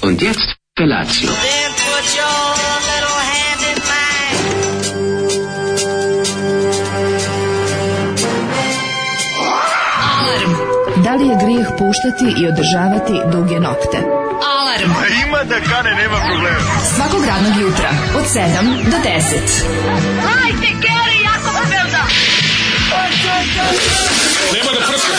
Und jetzt Felatio. Then put your little hand in mine. Alarm. Da li je grijeh puštati i održavati duge nokte? Alarm. Ima da kane, nema problema. Svakog radnog jutra od 7 do 10. Hajde, Geri, jako se velda. Nema da prska,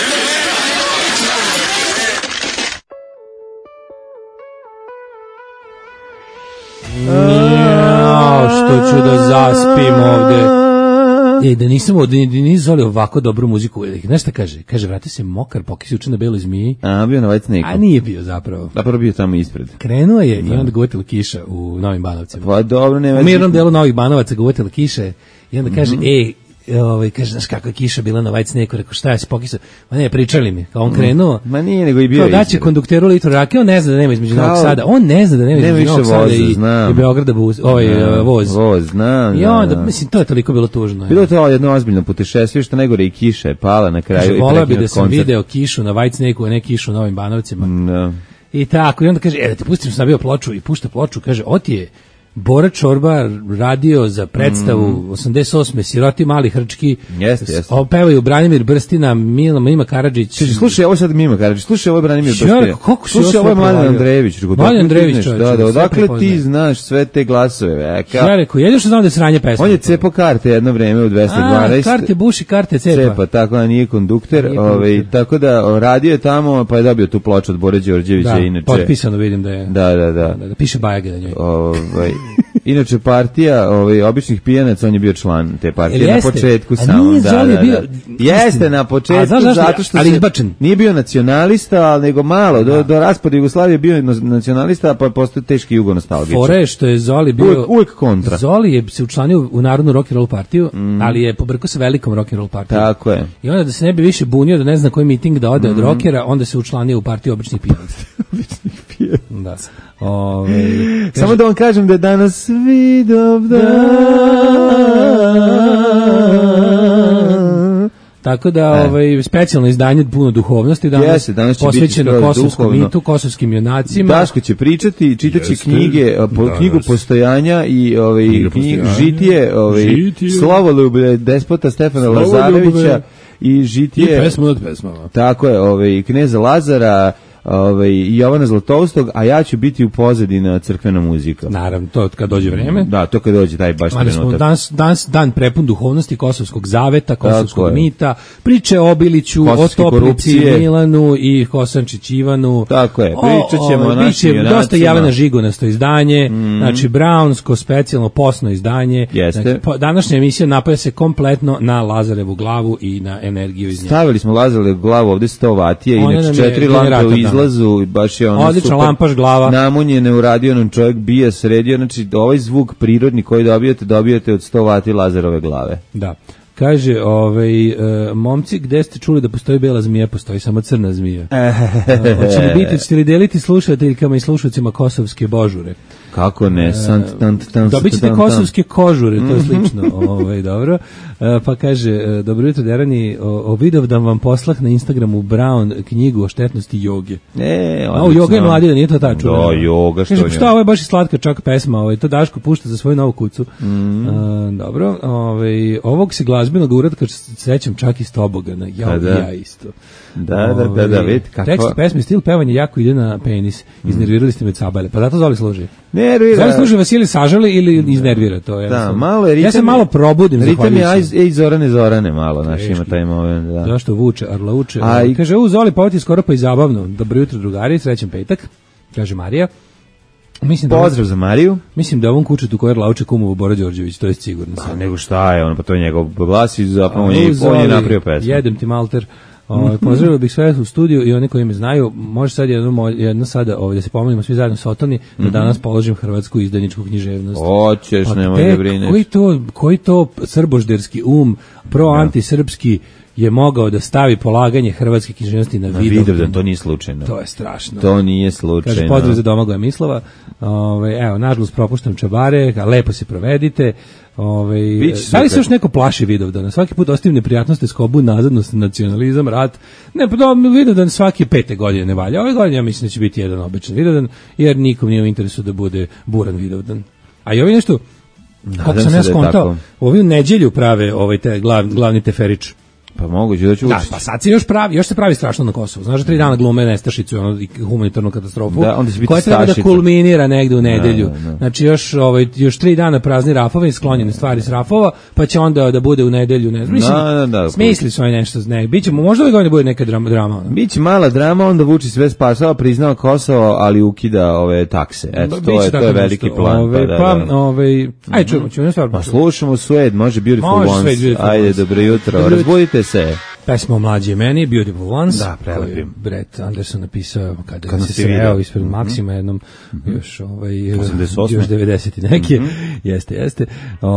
što ću da zaspim ovde. Da nisam Zoli ovako dobru muziku. Znaš šta kaže? Kaže, vrati se mokar, pokis juče na beloj zmiji. A, bio na White Snake-u. A nije bio zapravo. Zapravo bio tamo ispred. Krenuo je i onda ga uvetila kiša u Novim Banovcima. Pa dobro, nema. U mirnom delu Novih Banovaca ga uvetila kiša i onda kaže, kaže, znaš kako je kiša bila na White Snake-u, rekao, šta je se pokisao? Ma ne, pričali mi, kao on krenuo. Ma nije, nego i bio ispred. Kao daće kondukteru litru rakije, on ne zna da nema između Novog Sada. On ne zna da nema između Novog Sada i Beograda voz. Voz, znam. I onda, mislim, to je toliko bilo tužno. Bilo to jedno ozbiljno putešestvije, što najgore i kiša je pala na kraju. Volao bi da sam video kišu na White Snake-u, a ne kišu u Novim Banovcima. I tako, i onda kaže, da te pustim, sam nabio ploču i pušta ploču, kaže, je Bora Čorba radio za predstavu 88. Siroti mali hrčki. Jeste. Opevaju Branimir Brstina, Mima Karadžić. Slušaj, ovo sad Mima Karadžić, slušaj, ovo je Branimir Brstina. Slušaj, ovo je Mladen Andrejević. Mladen Andrejević, da, odakle ti znaš sve te glasove? Ja rekao, jedino što znam da je sranje pesma. On je cepo karte jedno vreme u 212. Karte buši, karte cepa. Tako da nije kondukter. Tako da radio je tamo, pa je dobio tu ploču od Bore Đorđevića. Potpisano vidim da je. Da. Piše Bajage na njoj. Inače partija običnih pijanaca, on je bio član te partije na početku samo. Jeste na početku, zato što ali izbačen. Nije bio nacionalista, nego malo do raspada Jugoslavije bio nacionalista, pa je postao teški jugonostalgičar. Fore što je Zoli bio uvijek kontra. Zoli je se učlanio u Narodnu rock and roll partiju, ali je pobrkao se velikom rock and roll partiju. Tako je. I onda da se ne bi više bunio, da ne zna koji miting da ode od rockera, onda se učlanio u partiju običnih pijanaca. Da. Samo da vam kažem da je danas Vidovdan. Tako da specijalno izdanje puno duhovnosti danas posvećeno kosovskom mitu, kosovskim junacima. Daško će pričati, čitaće knjige, knjigu postojanja i žitije Slovoljublje despota Stefana Lazarevića i žitije i pesma od pesmama. Tako je, kneza Lazara i Jovana Zlatoustog, a ja ću biti u pozadini crkvena muzika. Naravno, to kad dođe vreme. Da, to kad dođe taj baš trenutak. Danas dan prepun duhovnosti, kosovskog zaveta, kosovskog mita, priče o Obiliću, o Toplici, Milanu i Kosančić Ivanu. Tako je, pričat ćemo o našim junacima. Dosta Javana Žigonasto izdanje, znači Brownsko specijalno posno izdanje. Jeste. Današnja emisija napaja se kompletno na Lazarevu glavu i na energiju iz nje. Stavili smo Lazarevu glavu ovde 100 vatije, inače 4 lampe u izlazu, baš je ono odlična super, lampaš glava. Namunjene uradio nam čovjek, bija sredio, znači ovaj zvuk prirodni koji dobijete od 100 vati Lazarove glave. Da. Kaže, momci, gde ste čuli da postoji bela zmija, postoji samo crna zmija. Hoćete li deliti slušateljkama i slušateljima kosovske božure? Kako ne? Dobit ćete kosovske kožure, to je slično. Dobro. Pa kaže, dobro jutro, Derani, Vidovdan vam poslah na Instagramu Brown knjigu o štetnosti joge. Joga je mladi, da nije to tačno. Da, joga, što kaže, šta, ovo je baš i slatka čak pesma, to Daško pušta za svoju novu kucu. Dobro, ovog se glazbenog uradka sećam čak iz Tobogana. Ja isto. Da, vidite kako. Tekst pesme, stil pevanja jako ide na penis. Iznervirali ste me od Sabajle, pa zato Zoli služi. Nervira. Zoli služi Vasilij Sažali ili iznervira to? Da, malo je ritam. Ja se malo probudim. Ritam je Zorane malo, naš ima taj moment. Da. Zašto vuče, arlauče. Kaže, Zoli, pa ovo ti je skoro pa i zabavno. Dobro jutro, drugari, srećan petak. Kaže Marija. Pozdrav za Mariju. Mislim da ovom kučetu koji je lauče kumovu Bora Đorđević, to je sigurno. Nego šta je, pa to je njegov glas i zapravo on je napravio pesmu. Jedem ti malter. Pozdravio bih sve u studiju i oni koji me znaju, može sad jedno sada da se pomolimo svi zajedno s Otoni, da danas položim hrvatsku izdaničku književnost. Hoćeš, nemoj da brineš. Koji to srbožderski proantisrpski je mogao da stavi polaganje hrvatske književnosti na Vidovdan. To nije slučajno. To je strašno. To nije slučajno. Kaže, pozdrav za Domagoja Mislova. Evo, nažalost, propuštam čabare, a lepo se provedite. Da li se još neko plaši Vidovdana? Svaki put ostavim neprijatnosti, skobu, nazadnost, nacionalizam, rat. Ne, pa Vidovdan svake 5. godine ne valja. Ove godine ja mislim da će biti jedan običan Vidovdan, jer nikom nije u interesu da bude buran Vidovdan. A i ovi nešto, kako sam ja skontao, ovi u nedjelju prave te glavni teferić. Pa moguće da ću učiti. Pa sad se još se pravi strašno na Kosovu. Znaš da 3 dana glume nestašicu i humanitarnu katastrofu, koja treba da kulminira negde u nedelju. Znači još 3 dana prazni rafove i sklonjene stvari s rafova, pa će onda da bude u nedelju, ne znam. Mislim, smisli su nešto, biće, možda ove godine bude neka drama. Biće mala drama, onda Vučić sve spasava, priznao Kosovo, ali ukida ove takse. Eto, to je veliki plan. Ajde, čujemo stvar. Pa slušamo Suede, može Beautiful Ones. Ajde, dobro jutro. Razbudite se. Pesma o mlađe meni, Beautiful Ones. Da, prelepim. Brett Anderson napisao kada se sreo ispred Maksima jednom, još 90 neke. Jeste.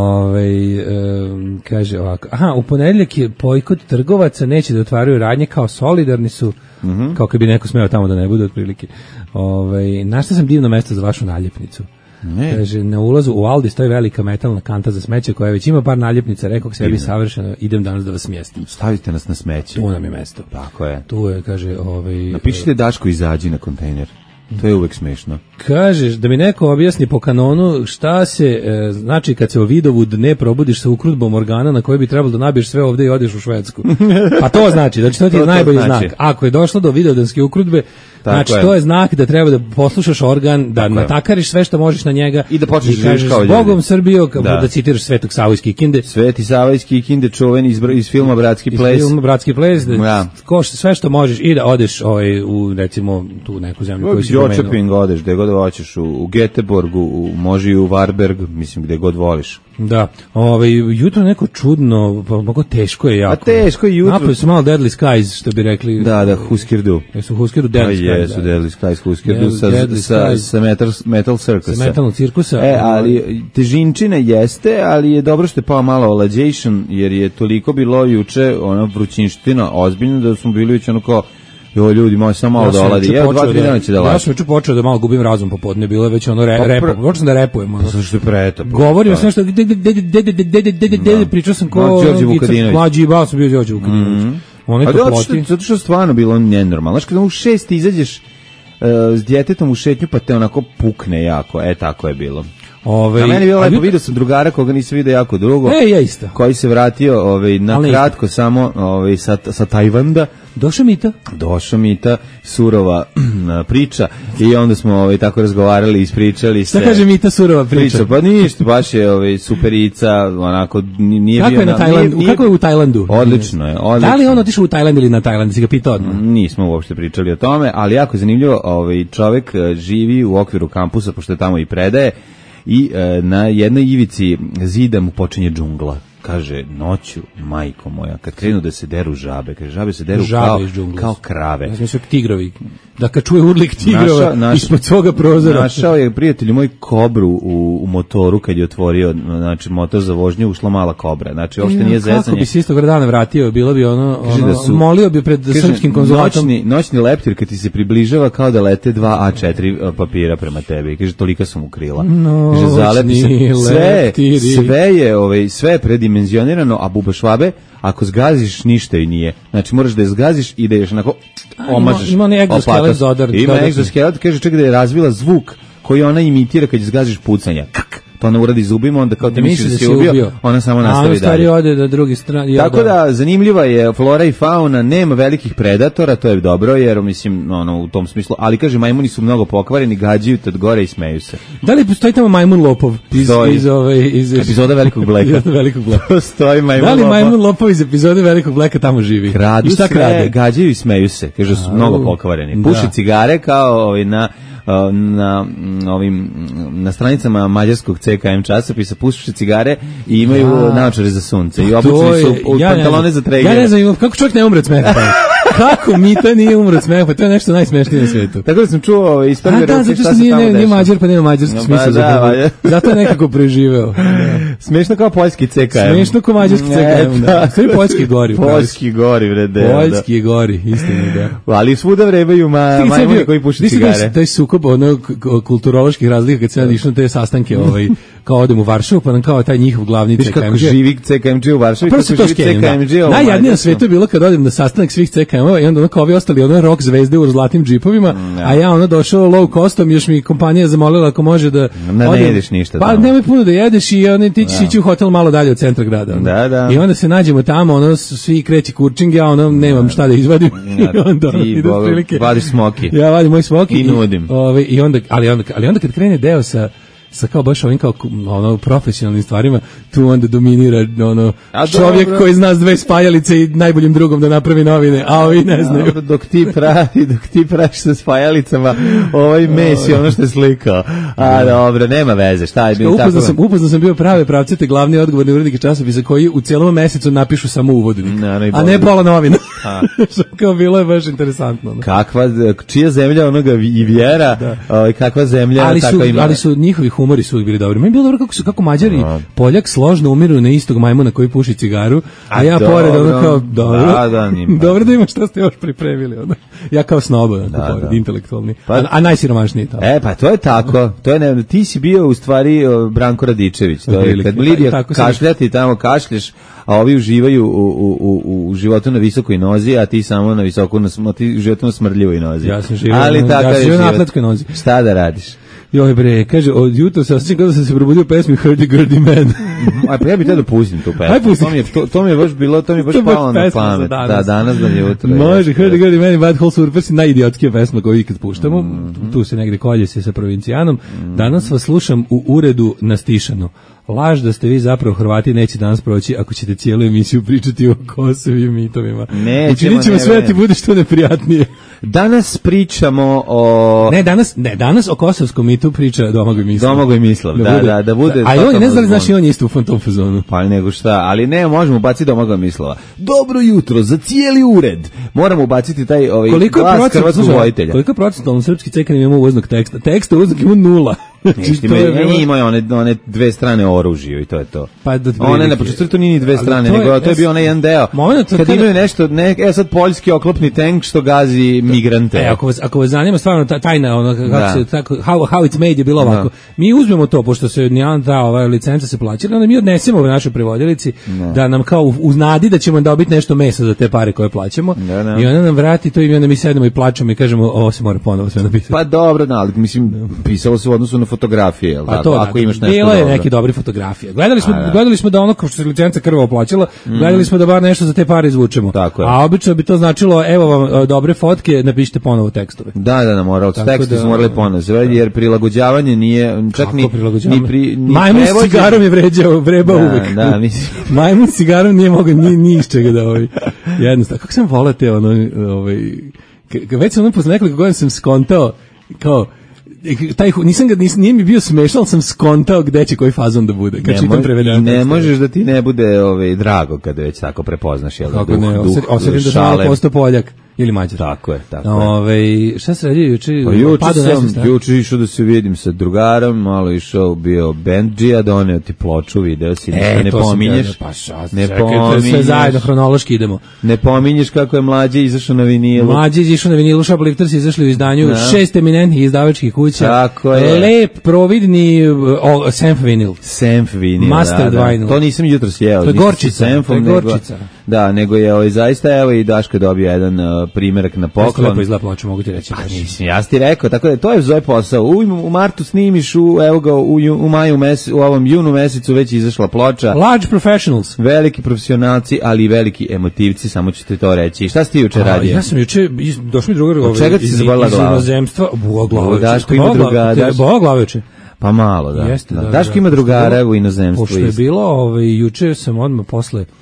Kaže ovako, u ponedeljak je bojkot trgovaca, neće da otvaraju radnje, kao solidarni su, kao kad bi neko smeo tamo da ne bude otprilike. Našla sam divno mesto za vašu naljepnicu. Kaže, na ulazu u Aldi stoji velika metalna kanta za smeće koja već ima par naljepnica, rekao sebi savršeno, idem danas da vas smjestim. Stavite nas na smeće. Tu nam je mesto. Tako je. Tu je, kaže, napišite Daško izađi na kontejner. To je uvek smešno. Kažeš da mi neko objasni po kanonu šta se znači kad se o Vidovud ne probudiš sa ukrutbom organa na koji bi trebalo da nabiješ sve ovde i odeš u Švedsku. Pa to znači, to ti je najbolji znak. Ako je došlo do vidovdanske ukrutbe, znači to je znak da treba da poslušaš organ, da natakariš sve što možeš na njega i da počneš živjeti kao ljudi. Bogom Srbijo, da citiraš Svetog Savu iz Kikinde. Sveti Sava iz Kikinde, čuven iz filma Bratski ples. Iz filma Bratski ples, sve što možeš i da odeš u recimo tu neku zemlju koju si pomenuo. Jočeping odeš, gde god hoćeš, u Göteborgu, može i u Varberg, mislim gde god voliš. Da, jutro neko čudno, pa mnogo teško je jako. A teško je jutro. Napravili su malo Deadly Skies, što bi rekli. Da, Huskirdu. Jesu Huskirdu Deadly Skies. Jesu Deadly Skies, Huskirdu sa Metal Circusa. Sa metalnog cirkusa. Ali težinčina jeste, ali je dobro što je pao malo Olajation, jer je toliko bilo juče vrućinština ozbiljno da smo bili već kao ljudi, može samo malo doladi. Evo, 2-3 dana će da laži. Ja sam već počeo da malo gubim razum popodne, bilo je već repo. Počeo sam da repujem. Zašto je pretop? Govorio sam nešto, pričao sam ko Đorđe Vukadinović. Mlađi i bao sam bio Đorđe Vukadinović. Zato što je stvarno bilo nenormalno. Znaš, kada u 6 izađeš s djetetom u šetnju, pa te onako pukne jako. Tako je bilo. A meni je bilo lepo, vidio sam drugara koga nisam vidio jako dugo, ja isto, koji se vratio na kratko samo sa Tajvanda. Došao Mita, surova priča, i onda smo tako razgovarali, ispričali se. Šta kaže Mita, surova priča? Pa ništa, baš je superica, onako nije kako bio kako je u Tajlandu? Odlično je. Da li on otišao u Tajland ili na Tajland, si ga pitao odmah? Nismo uopšte pričali o tome, ali jako zanimljivo, čovjek živi u okviru kampusa, pošto je tamo i predaje, i na jednoj ivici zida mu počinje džungla. Kaže, noću, majko moja, kad krenu da se deru žabe, kaže, žabe se deru kao krave. Ja mislim, tigrovi. Da kad čuje urlik tigrova ispod svoga prozora. Našao je, prijatelj moj, kobru u motoru, kad je otvorio, znači, motor za vožnju, ušla mala kobra. Znači, uopšte nije zezanje. Kako bi se istog dana vratio, bilo bi molio bi pred srpskim konzulatom. Noćni leptir, kad ti se približava, kao da lete 2 A4 papira prema tebi. Kaže, tolika sam ukrila. Noćni leptiri. Sve je predimenzionirano, a buba švabe, ako zgaziš, ništa i nije. Znači, moraš da je zgaziš i da ješ onako omažeš. Ima ne egzoskelet dodar. Ima egzoskelet, kaže, čak da je razvila zvuk koji ona imitira kad je zgaziš pucanja. To ona uradi zubima, onda kao ti misliš da si ubio, ona samo nastavi dalje. Ode do druge strane. Tako da, zanimljiva je flora i fauna, nema velikih predatora, to je dobro, jer mislim, u tom smislu, ali kaže, majmuni su mnogo pokvareni, gađaju te od gore i smeju se. Da li postoji tamo majmun lopov iz epizoda Velikog Bleka? Postoji majmun lopov. Da li majmun lopov iz epizode Velikog Bleka tamo živi? Kradu sve, gađaju i smeju se, kaže, su mnogo pokvareni. Puše cigare kao na stranicama mađarskog CKM časopisa, puše cigare i imaju naočare za sunce i obučeni su pantalone za treger. Ja ne znam, kako čovjek ne umre od smeha? Kako Mita nije umro od smeha? Pa to je nešto najsmešnije na svijetu. Tako da sam čuo iz prve ruke šta se tamo dešava. Nije Mađar, pa nema mađarski smisla za Zato je nekako preživeo. Smešno kao poljski CKM. Smešno kao mađarski CKM. Da. Sve poljski gori. Poljski gori, vrede. Poljski gori, istina, da. Ali svuda vrebaju majmuni koji puše cigare. Taj sukob kulturoloških razlika kad se ja išao na te sastanke, kao odem u Varšavu, pa nam kao taj njihov glavni CKMG. Kako živi CKMG u Varšavi, kako živi CKMG u Mađarskoj. Najjadnije na svetu je bilo kad odem na sastanak svih CKM-ova i onda kao ovi ostali rock zvezde u zlatnim džipovima, a ja došao low costom, još mi kompanija zamolila ako može da ne jedeš ništa. Pa nemoj puno da jedeš i ti ćeš ići u hotel malo dalje od centra grada. Da. I onda se nađemo tamo, svi kreći kurčing, ja nemam šta da izvadim. I onda ti vadiš smoki. Ja vadim moj smoki i nudim. Ali onda kad krene deo sa kao baš ovim kao profesionalnim stvarima, tu onda dominira čovjek koji zna s 2 spajalice i najboljim drugom da napravi novine, a ovi ne znaju. Dok ti praviš sa spajalicama, mes je ono što je slikao. A dobro, nema veze, šta je bilo tako? Upoznao sam bio prave pravcete glavni odgovorni urednik časopisa koji u cijelom mesecu napišu samo uvodnik, a ne pola novina. Kao bilo je baš interesantno. Čija zemlja onoga i vjera, kakva zemlja, takva ima. Ali su njihovi humori su uvijek bili dobri. Meni je bilo dobro kako Mađari Poljak složno umiru na istog majmuna koji puši cigaru, a ja pored kao dobro da ima šta ste još pripremili. Ja kao snoba, intelektualni, a najsiromašniji tamo. Pa to je tako. Ti si bio u stvari Branko Radičević. To je kad Lidija kašljati tamo kašlješ, a ovi uživaju u životu na visokoj nozi, a ti samo na ti životu na smrdljivoj nozi. Ja sam živio na atletskoj nozi. Šta da radiš? Joj bre, kaže, od jutra se osjećam kada sam se probudio pesmi Hurdy-Gurdy Man. Pa ja bih te da pustim tu pesmu. To mi je baš bilo, to mi je baš palo na pamet. Da, danas da je jutro. Može, Hurdy-Gurdy Man i Bad Hole Surfers je najidiotskija pesma koju ikad puštamo. Tu se negde kolje se sa provincijanom. Danas vas slušam u uredu na Stišanu. Laž da ste vi zapravo Hrvati neće danas proći ako ćete cijelu emisiju pričati o Kosovim mitovima. Učinit ćemo sve da ti bude što neprijatnije. Danas pričamo o... Danas o kosovskom mitu priča Domagoj Mislav. Da bude... A i on je, ne znaš i on je isto u tom fazonu. Pa nego šta, ali ne, možemo ubaciti Domagoj Mislava. Dobro jutro, za cijeli ured. Moramo ubaciti taj glas hrvatskog vojitelja. Koliko procentalno srpski CKM ima uvoznog teksta? Teksta uvoznog ima 0. Imaju one 2 strane oružja i to je to. One na početku to nije ni 2 strane, nego to je bio onaj jedan deo. Kad imaju nešto, sad poljski oklopni tank što gazi migrante. Ako vas zanima stvarno tajna, how it's made je bilo ovako. Mi uzmemo to, pošto se nijedan licenca se plaća, onda mi odnesemo u našoj prevodilici da nam kao uz nadi da ćemo dobiti nešto mesa za te pare koje plaćamo i onda nam vrati to i onda mi sedemo i plačemo i kažemo ovo se mora ponovo sve napisati. Pa dobro, ali mislim, pisalo se u odnosu na fotografije, jel tako? Ako imaš nešto bilo je neke dobre fotografije. Gledali smo da ono kao što se licenca krvo plaćala, gledali smo da bar nešto za te pare izvučemo. A obično bi to značilo, evo vam dobre fotke, napišite ponovo tekstove. Da, morali su tekste su morali ponovo, jer prilagođavanje nije čak ni majmun s cigarom je vrebao uvek. Da, mislim. Majmun s cigarom nije mogao ni iz čega da jednostavno. Kako sam volao te već sam posle nekoliko godina sam skontao kao nije mi bio smešan, ali sam skontao gde će koji fazon da bude. Kad čitam prevedeno. Ne možeš da ti ne bude drago kada već tako prepoznaš. Kako ne, osjetim da sam malo postao Poljak. Ili Mađar. Tako je. Šta se radio juče? Juče išao da se vidim sa drugarom, malo išao bio bendžija, doneo ti ploču, video si, ne pominješ. Ne pominješ. Sve zajedno, hronološki idemo. Ne pominješ kako je Mlađe izašao na vinilu. Mlađe izašao na vinilu, Shoplifters izašli u izdanju 6 eminentnih izdavačkih kuća. Tako je. Lep, providni Senf vinil. Senf vinil, Mastered vinyl. To nisam jutro sjeo. To je gorčica. Da, nego je zaista, evo i Daško dobio jedan primjerak na poklon. Lepo izgleda ploča, mogu ti reći. Pa mislim, ja ti rekao, tako da to je zove posao. U martu snimiš, evo ga, u maju u ovom junu mesecu već izašla ploča. Large professionals. Veliki profesionalci, ali i veliki emotivci, samo ću ti to reći. Šta si ti juče radio? Ja sam juče, došli mi drugar od čega ti se zabolila glava? Iz inozemstva, Daško ima drugara. Bola glava juče. Pa malo, da. Daško ima drugara u inozemstvu. Pošto je bilo, juče sam odmah posle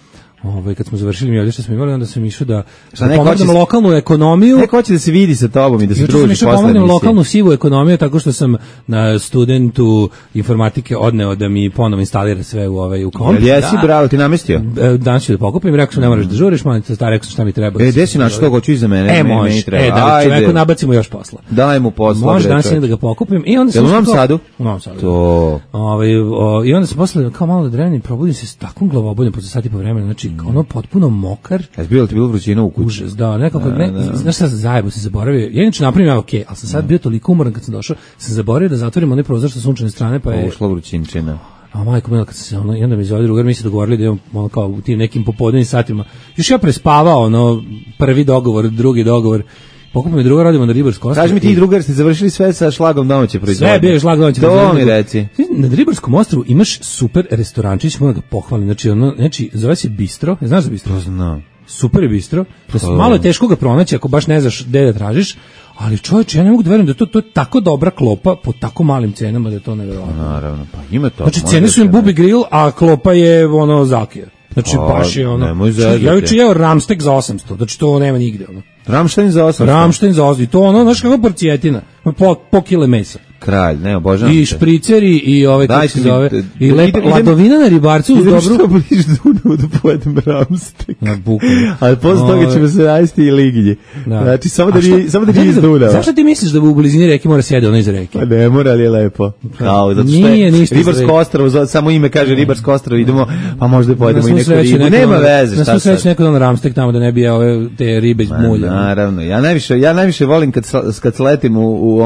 kad smo završili mi ovdje što smo imali, onda sam išao da pomognem lokalnu ekonomiju. Neko hoće da se vidi sa tobom i da se druži posle. Pomognem lokalnu sivu ekonomiju tako što sam na studentu informatike odneo da mi ponovo instalira sve u komp. Jesi, bravo, ti namestio? Danas ću da pokupim, rekao sam ne moraš da žuriš, malo ti rekao sam šta mi treba. Gde si našao to, hoću iza mene? Može, da čoveku nabacimo još posla. Daj mu posla. Može danas da ga pokupim. I onda sam u Novom Sadu? U Novom Sadu. To. I onda sam posle kao malo da drevnim, probudim se s takvom glavoboljom posle sati po vremena, znači ono potpuno mokar. Jesi bilo ti bilo vrućina u kući? Užas, da, nekako, znaš šta, zajebo se zaboravio. Ja inače napravim ja okej, ali sam sad bio toliko umoran kad sam došao, sam zaboravio da zatvorim onaj prozor sa sunčane strane, pa je ušla vrućinčina. A majko mila, kad se i onda mi zove drugar, mi se dogovorili da imamo ono kao u tim nekim popodnevnim satima. Još ja prespavao, prvi dogovor, drugi dogovor. Pokupimo i druga, radimo na ribarsko ostrvo. Kaži mi ti drugar, ste završili sve sa šlagom domaće proizvodnje. Sve bio šlag domaće proizvodnje. To mi reci. Na ribarskom ostrvu imaš super restorančić, moram ga pohvalim. Znači, zove se Bistro. Znaš za Bistro? To znam. Super je Bistro. Malo je teško ga pronaći ako baš ne znaš gde da tražiš. Ali čovječe, ja ne mogu da verujem da to je tako dobra klopa po tako malim cenama da je to neverovatno. Naravno, pa ima to. Znači, cene su im bubi grill, a klopa je zakija. Znači, baš je ja juče jeo ramstek za 800, znači to nema nigde, Ramštajn za 800? Ramštajn za 800, i to znaš kakva porcijetina, po kile mesa. Kralj, ne, obožavam te. I špriceri, i kako se zove, i ladovina na ribarcu uz dobru. Idem što bliž Dunavu da pojedem ramstek. Na bukvalno. Ali posle toga ćemo se najesti i liginje. Znači, samo da nije iz Dunava. Zašto ti misliš da u blizini reke mora sjede ono iz reke? Pa ne mora, ali je lepo. Kao, zato što je Ribarsko ostrvo, samo ime kaže Ribarsko ostrvo, idemo, pa možda i pojedemo i neku ribu. Nema veze, šta sad. Na svu sreću neko dan ramstek tamo da ne bi te ribe iz mulja. Naravno, ja najviše volim kad sletim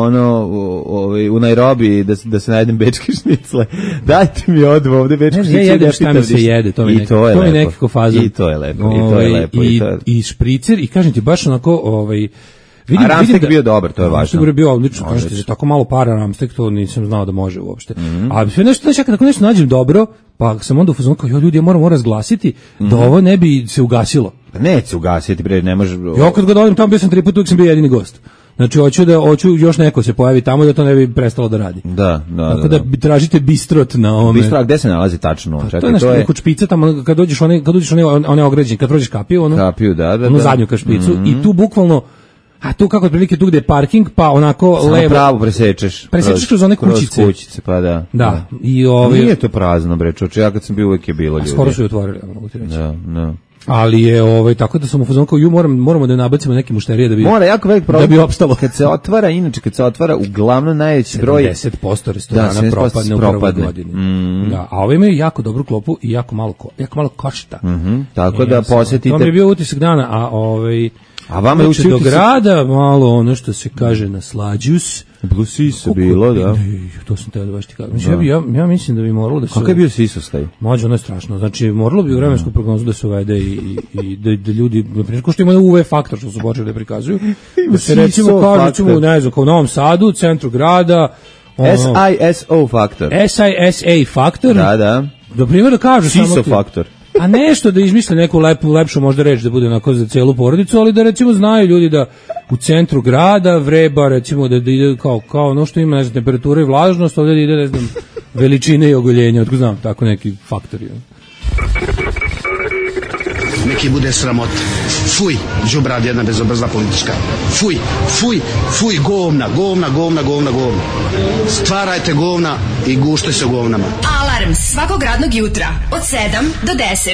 u Nairobi da se najedem bečke šnicle. Dajte mi odvo ovde bečke šnicle. Ja jedem šta mi se jede, to mi nekako fazom. I to je lepo. I špricer, i kažem ti baš onako, a ramstek bio dobar, to je važno. Ramstek bio odlično, kažete, za tako malo para ramstek, to nisam znao da može uopšte. A sve nešto, ako nešto nađem dobro, pa sam onda u fazonu kao, ljudi, ja moram razglasiti da ovo ne bi se ugasilo. Pa neće se ugasiti, bre, ne može. Ja kad god odim tamo, bio sam 3 puta, uvijek sam bio jedini gost. Znači, hoću još neko se pojavi tamo da to ne bi prestalo da radi. Tako da tražite bistrot na ovome. Bistrot, gde se nalazi tačno? To je nešto kod špica tamo, kad dođeš one ograđenje, kad prođeš kapiju, onu zadnju ka špicu, i tu bukvalno, a tu kako otprilike tu gde je parking, pa onako samo levo pravo presečeš kroz one kućice. Kroz kućice, pa da. Da. I nije to prazno, bre, čoče, ja kad sam bio uvek je bilo ljudi. Skoro su je otvorili, mogu ti reći. Da. Ali je tako da sam u fazonu kao moramo da nabacimo neke mušterije da bi mora jako velik problem da bi opstalo. Kad se otvara uglavnom najveći broj 70% restorana propadne u prvoj godini. Da, a ovi imaju jako dobru klopu i jako malo košta. Tako da posetite. To mi je bio utisak dana, a vama je do grada malo ono što se kaže naslađus. Bilo siso bilo, da. To sam teo da baš ti kažem. Ja mislim da bi moralo da se... Kako je bio sisostaj? Mlađe, ono je strašno. Znači, moralo bi u vremensku prognozu da se uvede i da ljudi, na primjer, ko što ima UV faktor, što su počeli da prikazuju, da se recimo kažu, ne znam, kao u Novom Sadu, u centru grada... SISO faktor. SISA faktor. Da. Do primjer da kažu samo ti... SISO faktor. A nešto da izmisle neku lepšu možda reč da bude onako za celu porodicu, ali da recimo znaju ljudi da u centru grada vreba, recimo da ide kao ono što ima, ne znam, temperatura i vlažnost, ovdje da ide, ne znam, veličine i ogoljenja, otko znam, tako neki faktori. Neki bude sramot. Fuj, đubrad jedna bezobrazna politička. Fuj, govna. Stvarajte govna i gušte se govnama. Alarm svakog radnog jutra od 7 do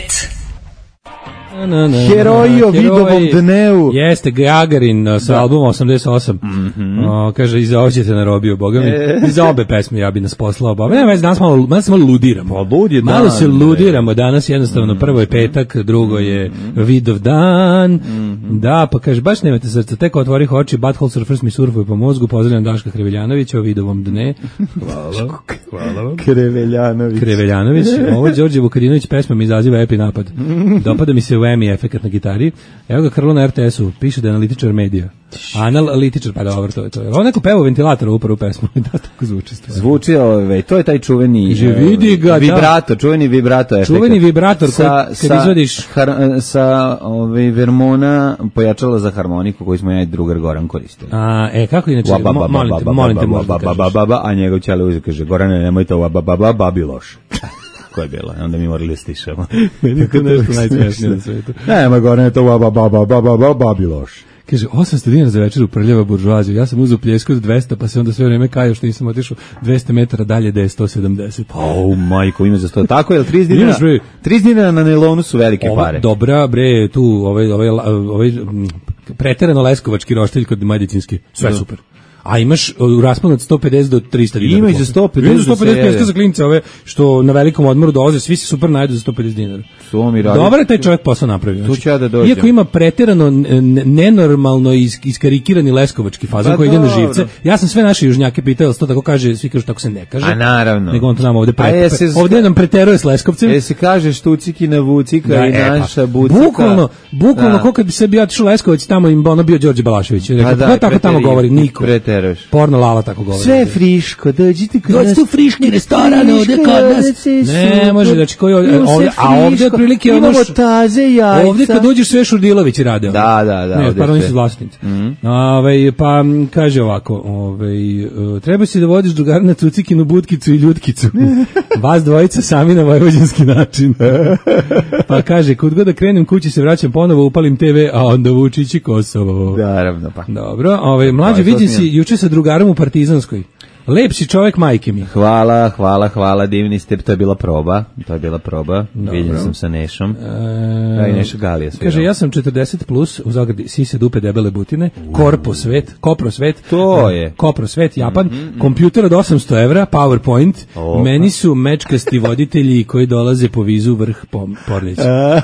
10. Heroji o Vidovom dnevu. Jeste, Gagarin sa albuma 88. Kaže, i za ovo ćete na robiju, boga mi. I za obe pesme ja bi nas poslao. Danas malo ludiramo. Malo se ludiramo danas, jednostavno. Prvo je petak, drugo je Vidov dan. Da, pa kaže, baš nemate srca. Tek otvorih oči, Butthole Surfers mi surfuju po mozgu. Pozdravljam Daška Kreveljanovića o Vidovom dne. Hvala. Kreveljanović. Ovo Đorđe Vukadinović pesma mi izaziva epi napad. Dopada mi se Emi efekat na gitari. Evo ga Krlo na RTS-u, piše da je analitičar medija. Analitičar, pa dobro, to je. Ovo neko peva ventilatora upravo u pesmu. Da, tako zvuči stvar. Zvuči, to je taj čuveni vibrator, čuveni vibrator efekat. Čuveni vibrator kad izvadiš... Sa Vermona pojačala za harmoniku koju smo ja i drugar Goran koristili. Kako inače, molim te, možda kažeš. A njegov ćale uzeo, kaže, Gorane, nemojte babi loš. tako je bilo. Onda mi morali da stišamo. Meni je to nešto najsmešnije na svetu. Nema gore, je to babi loš. Kaže, 800 dinara za večer u Prljava buržuaziju. Ja sam uzeo pljesku od 200, pa se onda sve vreme kajao što nisam otišao 200 metara dalje da je 170. Majko, ima za 100. Tako je, 30 dinara na nelonu su velike pare. Dobra, bre, tu ovaj preterano leskovački roštilj kod medicinski. Sve super. A imaš u rasponu od 150 do 300 dinara. Ima i za 150. Ima za 150 pljeska za klince, ove što na velikom odmoru dolaze, svi se super najedu za 150 dinara. Dobro je taj čovjek posao napravio. Tu ću ja da dođem. Iako ima preterano nenormalno iskarikirani leskovački fazon koji ide na živce. Ja sam sve naše južnjake pitao, to tako kaže, svi kažu tako se ne kaže. A naravno. Nego on to nama ovde nam preteruje s leskovcem. Se kaže štuciki na vucika i naša bucika. Bukvalno ko kad bi se bio otišao Leskovac tamo im ono bio Đorđe Balašević. Ko tako tamo govori? Niko. Porno Lala tako govori. Sve friško, dođite kod nas. Dođite u friški restoran, ovde kod nas. Ne, može, znači koji ovde, a ovde otprilike ono što... Taze, jajca. Ovde kad dođeš sve šurdilovići rade. Da. Ne, pardon, nisu vlasnici. Pa kaže ovako, treba si da vodiš drugara na Cucikinu budkicu i ljutkicu. Vas dvojica sami na vojvođanski način. Pa kaže, kud god da krenem kući se vraćam ponovo, upalim TV, a onda Vučić i Kosovo. Naravno, pa. Dobro, mlađe vidim si juče sa drugarom u Partizanskoj. Lep si čovjek, majke mi. Hvala, divni ste, to je bila proba. Vidim sam sa Nešom. I Neša Galija. Kaže, ja sam 40 plus, u zagradi sise, dupe, debele butine, Koprosvet, to je. Koprosvet, Japan, kompjuter od 800 evra, PowerPoint, meni su mečkasti voditelji koji dolaze po vizu vrh Pornića.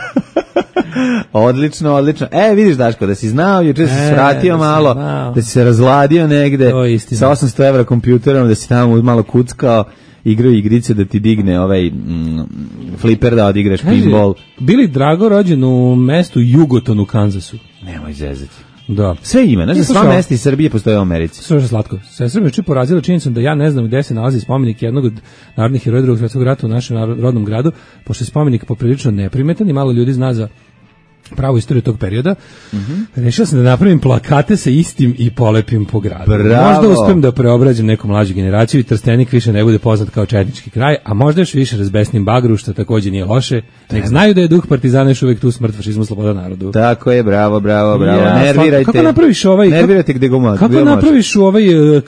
Odlično. Vidiš, Daško, da si znao, juče si se vratio malo, da si se razladio negde sa 800 evra kompjuterom, da si tamo malo kuckao, igrao igrice da ti digne ovaj fliper da odigraš pinball. Bili Drago rođen u mestu Jugoton u Kanzasu. Nemoj zezati. Da. Sve ima, znači sva mesta iz Srbije postoje u Americi. Sve je slatko. Sestra me juče porazila činjenicom da ja ne znam gde se nalazi spomenik jednog od narodnih heroja Drugog svjetskog rata u našem rodnom gradu, pošto je spomenik poprilično neprimetan i malo ljudi zna za pravu istoriju tog perioda. Rešio sam da napravim plakate sa istim i polepim po gradu. Možda uspijem da preobrađem neku mlađu generaciju i Trstenik više ne bude poznat kao četnički kraj, a možda još više razbesnim Bagru, što takođe nije loše. Nek znaju da je duh partizana još uvek tu, smrt, fašizmu, sloboda narodu. Tako je, bravo. Nervirajte. Kako napraviš ovaj... Nervirajte gde god. Kako napraviš ovaj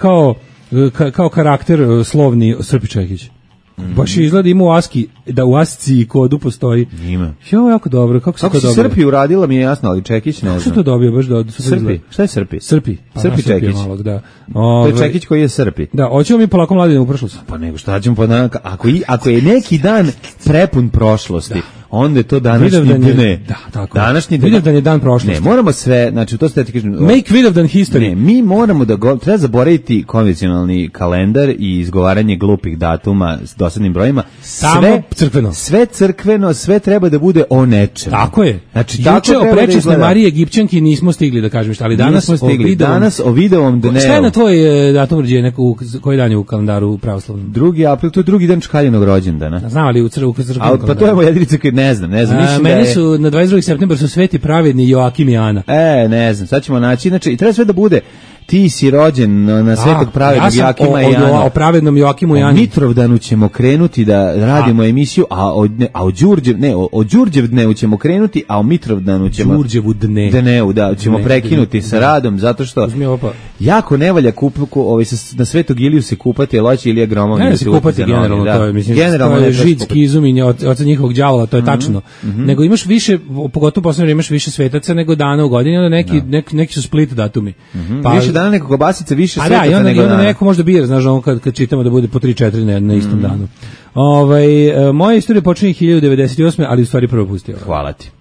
kao karakter slovni Srpi Čekić? Baš izgleda ima u ASCII i kodu postoji. Ima. Jo, jako dobro. Kako se to dobro? Srpi uradila mi je jasno, ali Čekić ne znam. Kako se to dobio baš da Srpi? Šta je Srpi? Srpi Čekić. Malog, da. To je Čekić koji je Srpi. Da, hoćemo mi polako mladine u prošlost. Pa nego šta ćemo ako je neki dan prepun prošlosti. Onda je to današnji dne. Da, tako. Današnji Vidovdan je dan prošlosti. Ne, moramo sve, znači to ste ti kažem. Make Vidovdan history. Ne, mi moramo treba zaboraviti konvencionalni kalendar i izgovaranje glupih datuma s dosadnim brojima. Samo crkveno. Sve crkveno, sve treba da bude o nečemu. Tako je. Znači juče o prečasnoj Mariji Egipćanki nismo stigli da kažem šta, ali danas smo stigli. Danas o Vidovom dnevu. Šta je na tvoj datum rođenja, koji dan je u kalendaru pravoslavnom? 2. april, to je drugi dan Čkaljinog rođendana. Znam ali u crkvenom. Pa to je moja jedrica koji ne znam. Meni su na 22. septembar su Sveti pravedni Joakim i Ana. Ne znam, sad ćemo naći, znači i treba sve da bude ti si rođen na Svetog pravednog Joakima i Ana. O pravednom Joakimu i Ani. O Mitrovdanu ćemo krenuti da radimo emisiju, o Đurđev dnevu ćemo krenuti, a o Mitrovdanu ćemo... Đurđevu dnevu, da, ćemo prekinuti sa radom, zato što jako ne valja na Svetog Iliju se kupati, jer hoće Ilija Gromov. Ne se kupati generalno, to je, mislim, to je židski izuminje od njihovog đavola, to je tačno. Nego imaš više, pogotovo poslednje imaš više svetaca nego dana u godini, onda neki su split datumi. Više dana nekog kobasica, više svetaca nego dana. I onda neko možda bira, znaš, kad čitamo da bude po 3-4 na istom danu. Moja istorija počinje 1098. ali u stvari prvo pustio. Hvala ti.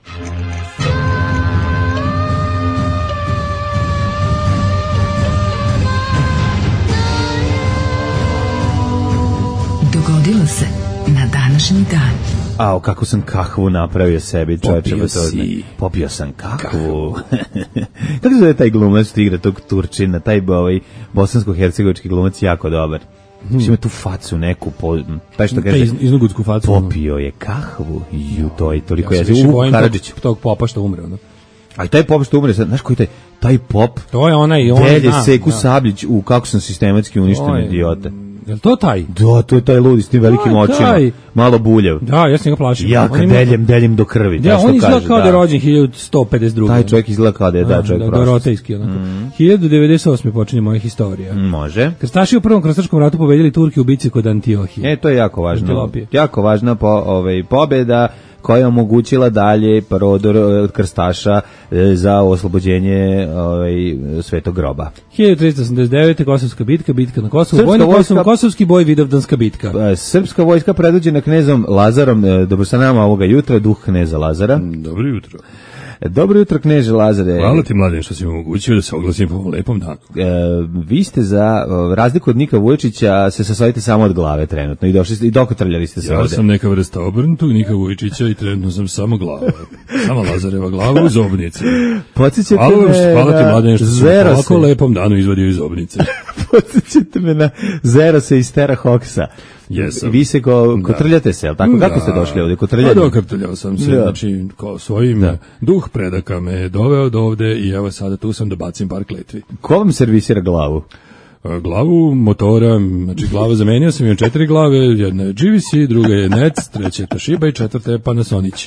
Dogodilo se na današnji dan. Kako sam kahvu napravio sebi, čovječe. Popio sam kahvu. Kako se zove taj glumac što igra tog Turčina, taj bosansko-hercegovički glumac, jako dobar. Ima tu facu neku, taj što kaže, iznugudsku facu. Popio je kahvu, to je toliko ja se više bojim tog popa što umre. Ali taj pop što umre, znaš koji taj pop? To je onaj. Delje Seku Sabljić u Kako sam sistematski uništen idiote. Je li to taj? Da, to je taj ludi s tim velikim očima. malo buljev. Da, ja sam ga plašio. Ja kad deljem do krvi. Da, on izgleda kao da je rođen 1152. Taj čovjek izgleda kao da je čovjek prošlosti. Dorotejski, onako. 1098. počinje moja historija. Može. Krstaši u Prvom krstaškom ratu pobedili Turke u bici kod Antiohije. To je jako važno. Jako važna pobeda koja je omogućila dalje prodor od krstaša za oslobođenje Svetog groba. 1389. Kosovska bitka, bitka na Kosovu, boj na Kosovu, kosovski boj, Vidovdanska bitka. Srpska vojska predvođena knezom Lazarom, dobro sa nama ovoga jutra, duh kneza Lazara. Dobro jutro. Dobro jutro, kneže Lazare. Hvala ti, mladen, što si mi omogućio da se oglasim po ovom lepom danu. Vi ste za razliku od Nika Vujčića se sastojite samo od glave trenutno i dokotrljali ste se ovde. Ja sam neka vrsta obrnutog Nika Vujčića i trenutno sam samo glava. Sama Lazareva glava u zobnici. Hvala ti, mladen, što si mi ovako lepom danu izvadio iz zobnice. Podsjećate me na Zerose iz Terra Hoxa. Jesam. Vi se kotrljate se, jel tako? Kako ste došli ovde? Kotrljanje? Dokotrljao sam se, znači svojim duh predaka me doveo do ovde i evo sada tu sam da bacim par kletvi. Ko vam servisira glavu? Glavu motora, znači glava zamenio sam, imam 4 glave, jedna je GVC, druga je NEC, treća je Toshiba i četvrta je Panasonic.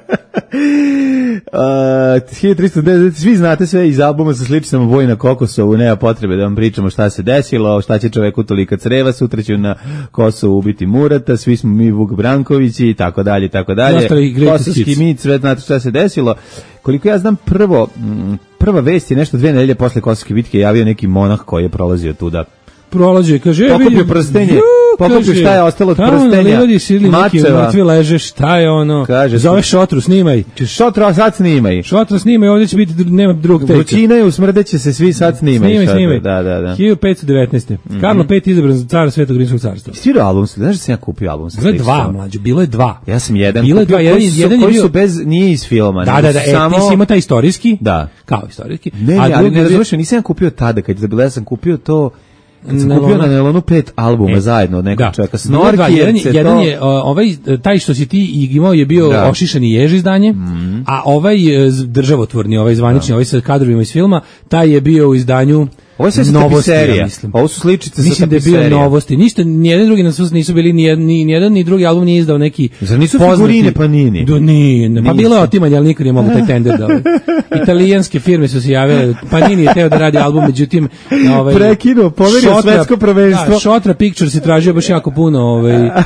1309, svi znate sve iz albuma sa sličicama Boj na Kokosovu, nema potrebe da vam pričamo šta se desilo, šta će čoveku tolika creva, sutra će na Kosovu ubiti Murata, svi smo mi Vuk Brankovići i tako dalje, tako dalje. Kosovski mit, sve znate šta se desilo. Koliko ja znam, prva vest je nešto 2 nedelje posle Kosovske bitke javio neki monah koji je prolazio tuda. Prolađe, kaže, pokupio prstenje. Pokupio šta je ostalo od prstenja. Mačeva. Mrtvi leže, šta je ono? Kaže, zove Šotru, snimaj. Šotru, sad snimaj. Šotru, snimaj, ovdje će biti, nema drugog teka. Vrućina je, usmrdeće se, svi sad snimaj. Snimaj. Da. 1519. Karlo V izabran za cara Svetog Rimskog carstva. Svirao album, znaš da sam ja kupio album? Bilo je 2, mlađe, bilo je 2. Ja sam jedan kupio, koji su bez, nije iz filma. Da, ti si imao taj istorijski. Da. Kao istorijski. Ne, ali ne razumiješ, nisam ja kupio tada, kad je bilo, ja sam kupio to. Kad sam kupio na Nelonu 5 albuma zajedno od nekog čovjeka. Jedan je, taj što si ti imao je bio Ošišani jež izdanje, a ovaj državotvorni, ovaj zvanični, ovaj sa kadrovima iz filma, taj je bio u izdanju ovo je sve tapiserija. Ovo su sličice sa tapiserija. Mislim da je bio novosti. Ništa, nijedan drugi nisu bili, nijedan ni drugi album nije izdao neki Zar nisu figurine Panini? Nije. Pa bilo je otimanje, ali niko nije mogu taj tender da. Italijanske firme su se javile. Panini je teo da radi album, međutim prekinuo, poverio svetsko prvenstvo. Šotra Pictures je tražio baš jako puno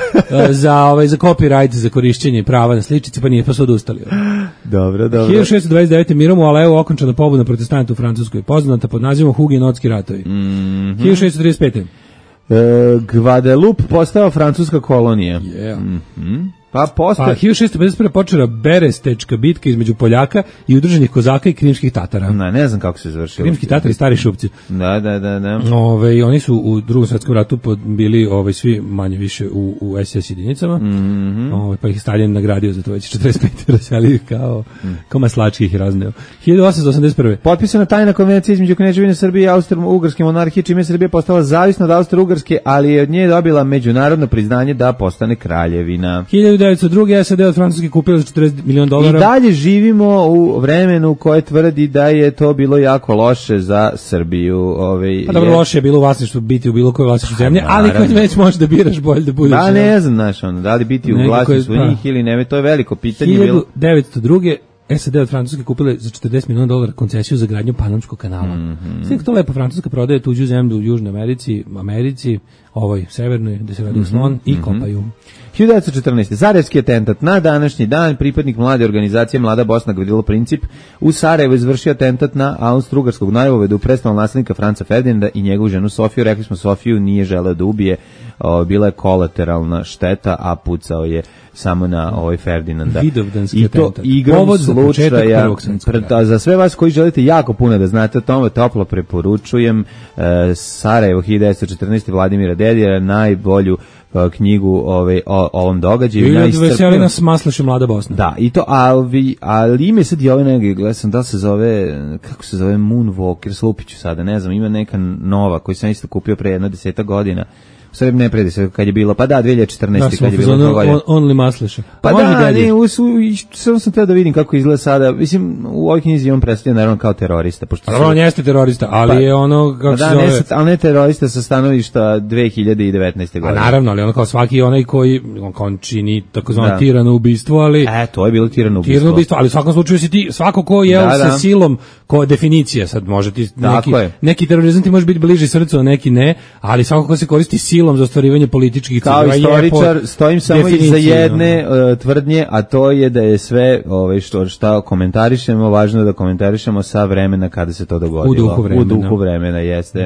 za copyright, za korišćenje prava na sličice, pa su odustali. Dobro. 1629. mirom u Aleu okončana pobuna protestanta u Francuskoj, poznata pod nazivom Hugenotski ratovi. 1635. Guadeloupe postao francuska kolonija. Pa 1651. počela Berestečka bitka između Poljaka i udruženih Kozaka i krimskih Tatara. Ne znam kako se završilo. Krimski Tatari, stari šupci. Da. Oni su u Drugom svjetskom ratu bili svi manje više u SS jedinicama. Pa ih Stalin nagradio za to već 45. razveli kao maslački ih razneo. 1881. Potpisana tajna konvencija između Kneževine Srbije i Austro-Ugarske monarhije, čime je Srbija postala zavisna od Austro-Ugarske, ali je od nje dobila međunarodno priznanje da postane kraljevina. 1902. SAD od Francuske kupila za $40 miliona. I dalje živimo u vremenu koje tvrdi da je to bilo jako loše za Srbiju. Dobro, loše je bilo u vlasništvu, biti u bilo kojoj vlasništvu zemlje, ali kad već možeš da biraš bolje da budeš. Da, ne znam, da li biti u vlasništvu njih ili ne, to je veliko pitanje. 1902. SAD od Francuske kupile za $40 miliona koncesiju za gradnju Panamskog kanala. Sve to lepo Francuska prodaje tuđu zemlju u Južnoj Americi, severnoj, gde se radi slon i kopaju. 1914. Sarajevski atentat. Na današnji dan pripadnik mlade organizacije Mlada Bosna Gavrilo Princip u Sarajevu izvršio atentat na Austro-Ugarskog vojvodu predstavnog naslednika Franca Ferdinanda i njegovu ženu Sofiju. Rekli smo, Sofiju nije želeo da ubije, bila je kolateralna šteta, a pucao je samo na Ferdinanda. Vidovdanski atentat. I to igrom slučaja, za sve vas koji želite jako puno da znate o tome, toplo preporučujem Sarajevo 1914. Vladimira Dedijera, najbolju knjigu o ovom događaju. I Veselina Smaslaš i Mlada Bosna. Da, i to, ali ime sad je gledam sam da se zove, kako se zove, Moonwalker, slupiću sada, ne znam, ima neka nova koju sam isto kupio pre 10 godina. Sve ne predi se kad je bilo, pa da, 2014. kad je bilo dogodilo. Only Masliša. Pa da, ne, samo sam teo da vidim kako izgleda sada. Mislim, u ovoj knjizi on predstavlja naravno kao terorista. On jeste terorista, ali je ono, kako se zove... ali ne terorista sa stanovišta 2019. godine. A naravno, ali ono kao svaki onaj koji, on čini takozvano tirano ubistvo, ali... to je bilo tirano ubistvo. Tirano ubistvo, ali u svakom slučaju si ti, svako ko je sa silom, ko definicija, sad može ti, neki terorizam ti može biti bliži srcu, a neki ne, ali svako ko se koristi silom za ostvarivanje političkih ciljeva. Kao istoričar, stojim samo iza jedne tvrdnje, a to je da je sve što komentarišemo, važno da komentarišemo sa vremena kada se to dogodilo. U duhu vremena, jeste.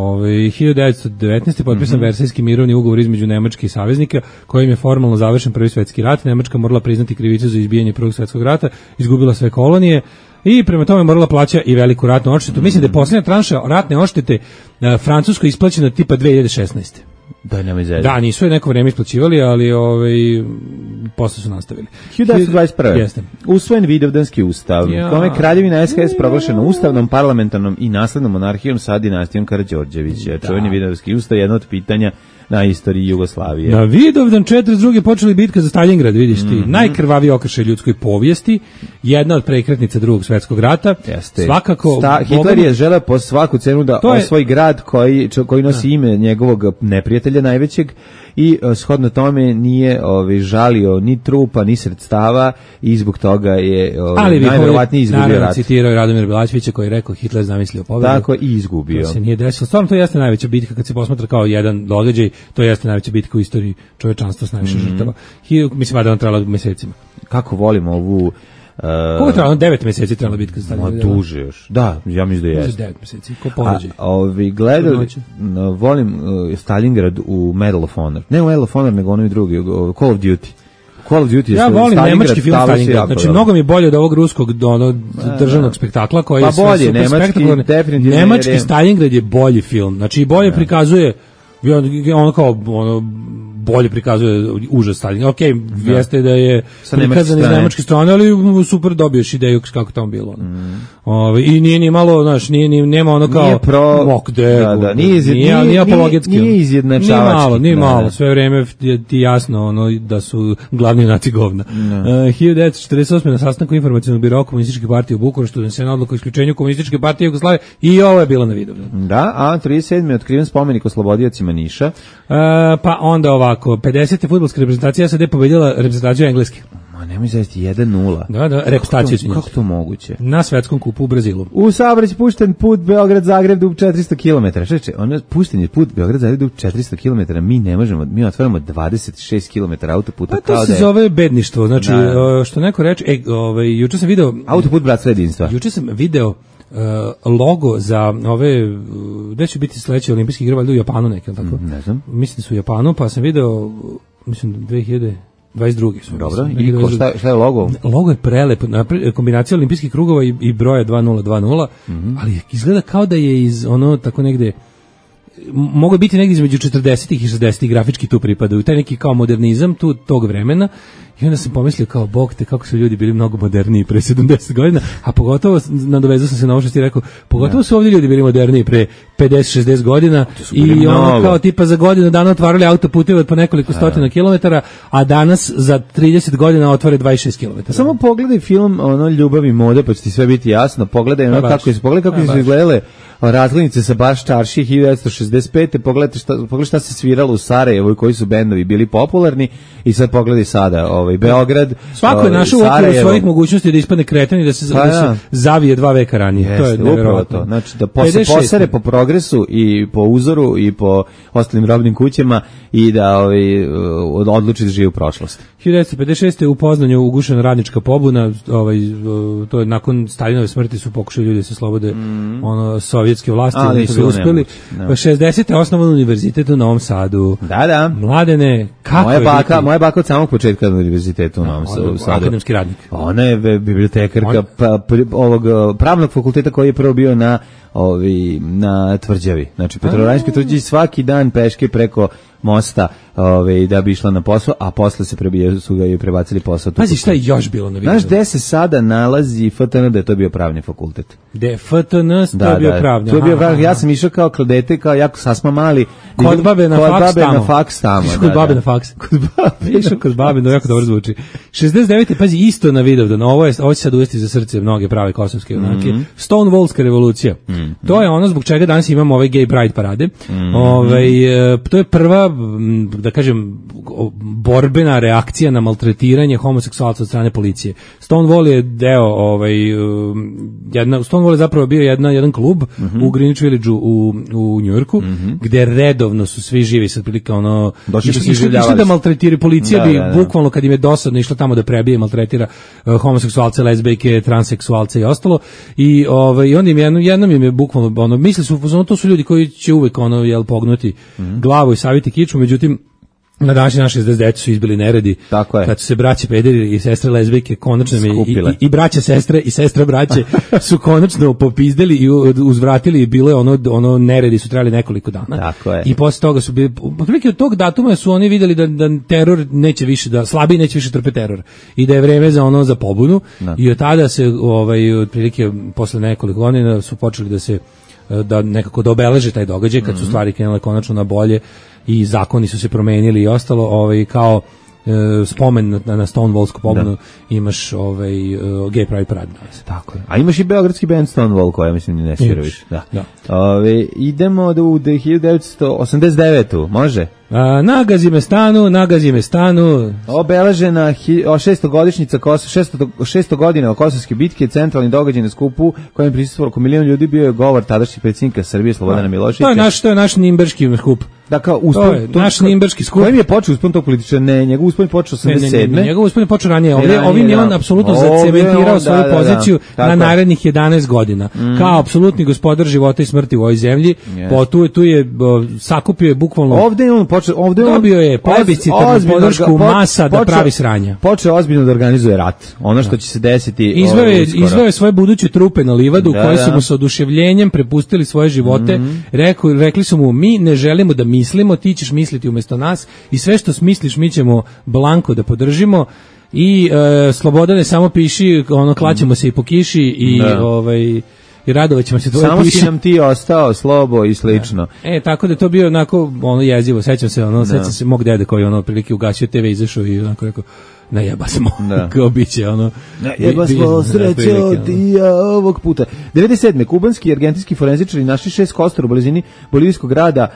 1919. potpisan Versajski mirovni ugovor između Nemačke i saveznika, kojim je formalno završen Prvi svetski rat. Nemačka morala priznati krivicu za izbijanje Prvog svetskog rata, izgubila sve kolonije i prema tome morala plaća i veliku ratnu odštetu. Mislim da je posljednja tranša ratne odštete Francuskoj isplaćena tipa 2016. Da, nisu je neko vreme isplaćivali, ali posle su nastavili. 1921. Usvojen Vidovdanski ustav, kome Kraljevina SHS proglašena ustavnom, parlamentarnom i naslednom monarhijom sa dinastijom Karađorđevića. Čuveni Vidovdanski ustav je jedno od pitanja na istoriji Jugoslavije. Na Vidovdan 42. počeli bitka za Stalingrad, vidiš ti. Najkrvaviji okršaj ljudskoj povijesti, jedna od prekretnica Drugog svjetskog rata. Svakako... Hitler je želeo po svaku cenu da osvoji grad koji nosi ime njegovog neprijatelja najvećeg i shodno tome nije žalio ni trupa, ni sredstava i zbog toga je najverovatnije izgubio rat. Naravno, citirao Radomir Belačevića koji je rekao Hitler zamislio pobedu. Tako i izgubio. To se nije desilo. Stvarno to jeste najveća bitka kad se posmatra kao jedan događaj, to jeste najveća bitka u istoriji čovečanstva s najviše žrtava. Mislim da on trebalo mesecima. Kako volimo ovu... Koliko je trebalo? 9 meseci trebalo bitka za Stalingrad. Duže još. Da, ja mislim da jeste. 9 meseci, ko poveđaj. Gledali, volim Stalingrad u Medal of Honor. Ne u Medal of Honor, nego onaj drugi, Call of Duty. Ja volim nemački film Stalingrad. Znači, mnogo mi je bolje od ovog ruskog državnog spektakla koji je sve super spektakularno. Nemački Stalingrad je bolji film. Znači, bolje prikazuje bolje prikazuje užas Stalingrada. Okej, jeste da je prikazan iz nemačke strane, ali super dobiješ ideju kako tamo bilo. I nije ni malo, znaš, nema ono kao nije apologetski. Nije izjednačavački. Nije malo, sve vreme ti jasno da su glavni naci govna. 1948. na sastanku informacionog biroa Komunističke partije u Bukureštu donesena odluka o isključenju Komunističke partije Jugoslavije i ovo je bilo na Vidovdan. Da, a 37. je otkriven spomenik oslobodiocima Niša. Pa onda ovako, 50. fudbalska reprezentacija SAD pobedila reprezentaciju Engleske. Nemoj zaista 1-0. Da, reprezentaciju. Kako to moguće? Na svetskom kupu u Brazilu. U saobraćaj pušten put Beograd-Zagreb dug 400 km. Čeče, pušten je put Beograd-Zagreb dug 400 km. Mi ne možemo, mi otvaramo 26 km autoputa. Pa to se zove bedništvo. Znači, što neko reče, juče sam video... Autoput Bratstva jedinstva. Juče sam video logo za ove, gde će biti sledeći olimpijski igre, valjda u Japanu neke, tako? Ne znam. Mislim da su u Japanu, pa sam video, mislim 2022. su. Dobro, i šta je logo? Logo je prelep, kombinacija olimpijskih krugova i broja 2020, ali izgleda kao da je iz tako negde, mogu biti negdje između 40-ih i 60-ih grafički tu pripadaju, taj neki kao modernizam tog vremena. I onda sam pomislio kao, bog te, kako su ljudi bili mnogo moderniji pre 70 godina, a pogotovo, nadovezao sam se na ovo što ti rekao, pogotovo su ovdje ljudi bili moderniji pre 50-60 godina i ono kao tipa za godinu dana otvarali autoputeve od po nekoliko stotina kilometara, a danas za 30 godina otvore 26 kilometara. Samo pogledaj film Ljubav i moda, pa će ti sve biti jasno, pogledaj kako su izgledale razglednice sa baš čaršije 1965. Pogledaj šta se sviralo u Sarajevu i koji su bendovi bili popularni i sad pogledaj sada Beograd. Svako je našao u okviru svojih mogućnosti da ispadne kretan i da se zavije 2 veka ranije. To je nevjerovatno. Znači da posere po progresu i po uzoru i po ostalim robnim kućama i da odluči da živi u prošlosti. 1956. u Poznanju ugušena radnička pobuna, to je nakon Staljinove smrti su pokušali ljudi da se slobode sovjetske vlasti, ali nisu uspjeli. 60. je osnovan univerzitet u Novom Sadu. Da. Mladene, kako moja baka od samog početka na univerzitetu u Novom Sadu. Akademski radnik. Ona je bibliotekarka ovog pravnog fakulteta koji je prvo bio na na Tvrđavi. Znači, Petrovaradinskoj tvrđavi svaki dan peške preko mosta da bi išla na posao, a posle su ga prebacili posao. Pazi šta je još bilo na Vidovdanu. Znaš gde se sada nalazi FTN, da je to bio pravni fakultet? Gde FTN, to je bio pravni. To je bio pravni. Ja sam išao kao dete, kao jako sasma mali. Kod babe na faks tamo. Kod babe na faks. Išao kod babe, no jako dobro zvuči. 69. pazi, isto na Vidovdanu. Ovo će sad uvesti za srce mnoge prave kosovske junake. Stonewallska revolucija. To je ono zbog čega danas imamo ove gay pride parade. To je prva, da kažem, borbena reakcija na maltretiranje homoseksualaca od strane policije. Stonewall je deo Stonewall je zapravo bio jedan klub u Greenwich Village u Njujorku, gde redovno su svi živi, sad prilike išli da maltretiraju, policija bi bukvalno kad im je dosadno išla tamo da prebije i maltretira homoseksualce, lezbejke, transseksualce i ostalo, i onda im jednom im je bukvalno misli su, to su ljudi koji će uvek pognuti glavu i saviti kiču, međutim na današnji naši 69 su izbili neredi. Tako je. Kad su se braće pederi i sestre lezbijke konačno i braće sestre i sestra braće su konačno popizdeli i uzvratili, i bilo je ono neredi su trajali nekoliko dana. Tako je. I posle toga su bili, otprilike od tog datuma su oni videli da teror neće više, da slabiji neće više trpe teror i da je vreme za pobunu. I od tada se otprilike posle nekoliko godina su počeli da nekako da obeleže taj događaj kad su stvari krenule konačno na bolje i zakoni su se promenili i ostalo, kao spomen na Stonewallsku pobunu imaš gay pride parade. Tako je. A imaš i beogradski band Stonewall koja mislim ne svira više. Da. Idemo u 1989. Može? Nagazi me stanu. Obeležena 600 godina Kosovske bitke, centralni događaj na skupu kojem prisustvovalo oko 1 milion ljudi, bio je govor tadašnjeg predsjednika Srbije Slobodana Miloševića. To je naš nimberški skup. Dakle, naš nimberski skup. Kojim je počeo uspon tog političara? Ne, njegov uspon je počeo 87. Njegov uspon je počeo ranije. Ovim je on apsolutno zacementirao svoju poziciju na narednih 11 godina. Kao apsolutni gospodar života i smrti u ovoj zemlji. Tu je sakupio je bukvalno. Ovde on dobio je plebiscitarnu podršku masa da pravi sranja. Počeo ozbiljno da organizuje rat. Ono što će se desiti. Izveo je svoje buduće trupe na livadu koje su mu sa oduševljenjem prepustili svoje živote. Rekli su mu, mi ne želimo da mislimo, ti ćeš misliti umjesto nas i sve što smisliš mi ćemo blanko da podržimo i Slobodane samo piši, klaćemo se i po kiši i i radovat ćemo se tvoje piše. Samo si nam ti ostao, Slobo i slično. Tako da je to bio onako jezivo, sećam se mog dede koji prilike ugasio TV, izašao i onako rekao, najeba smo, kao biće najeba smo, srećo ti ovog puta. 97. kubanski i argentinski forenzičari našli 6 kostora u blizini bolivijskog grada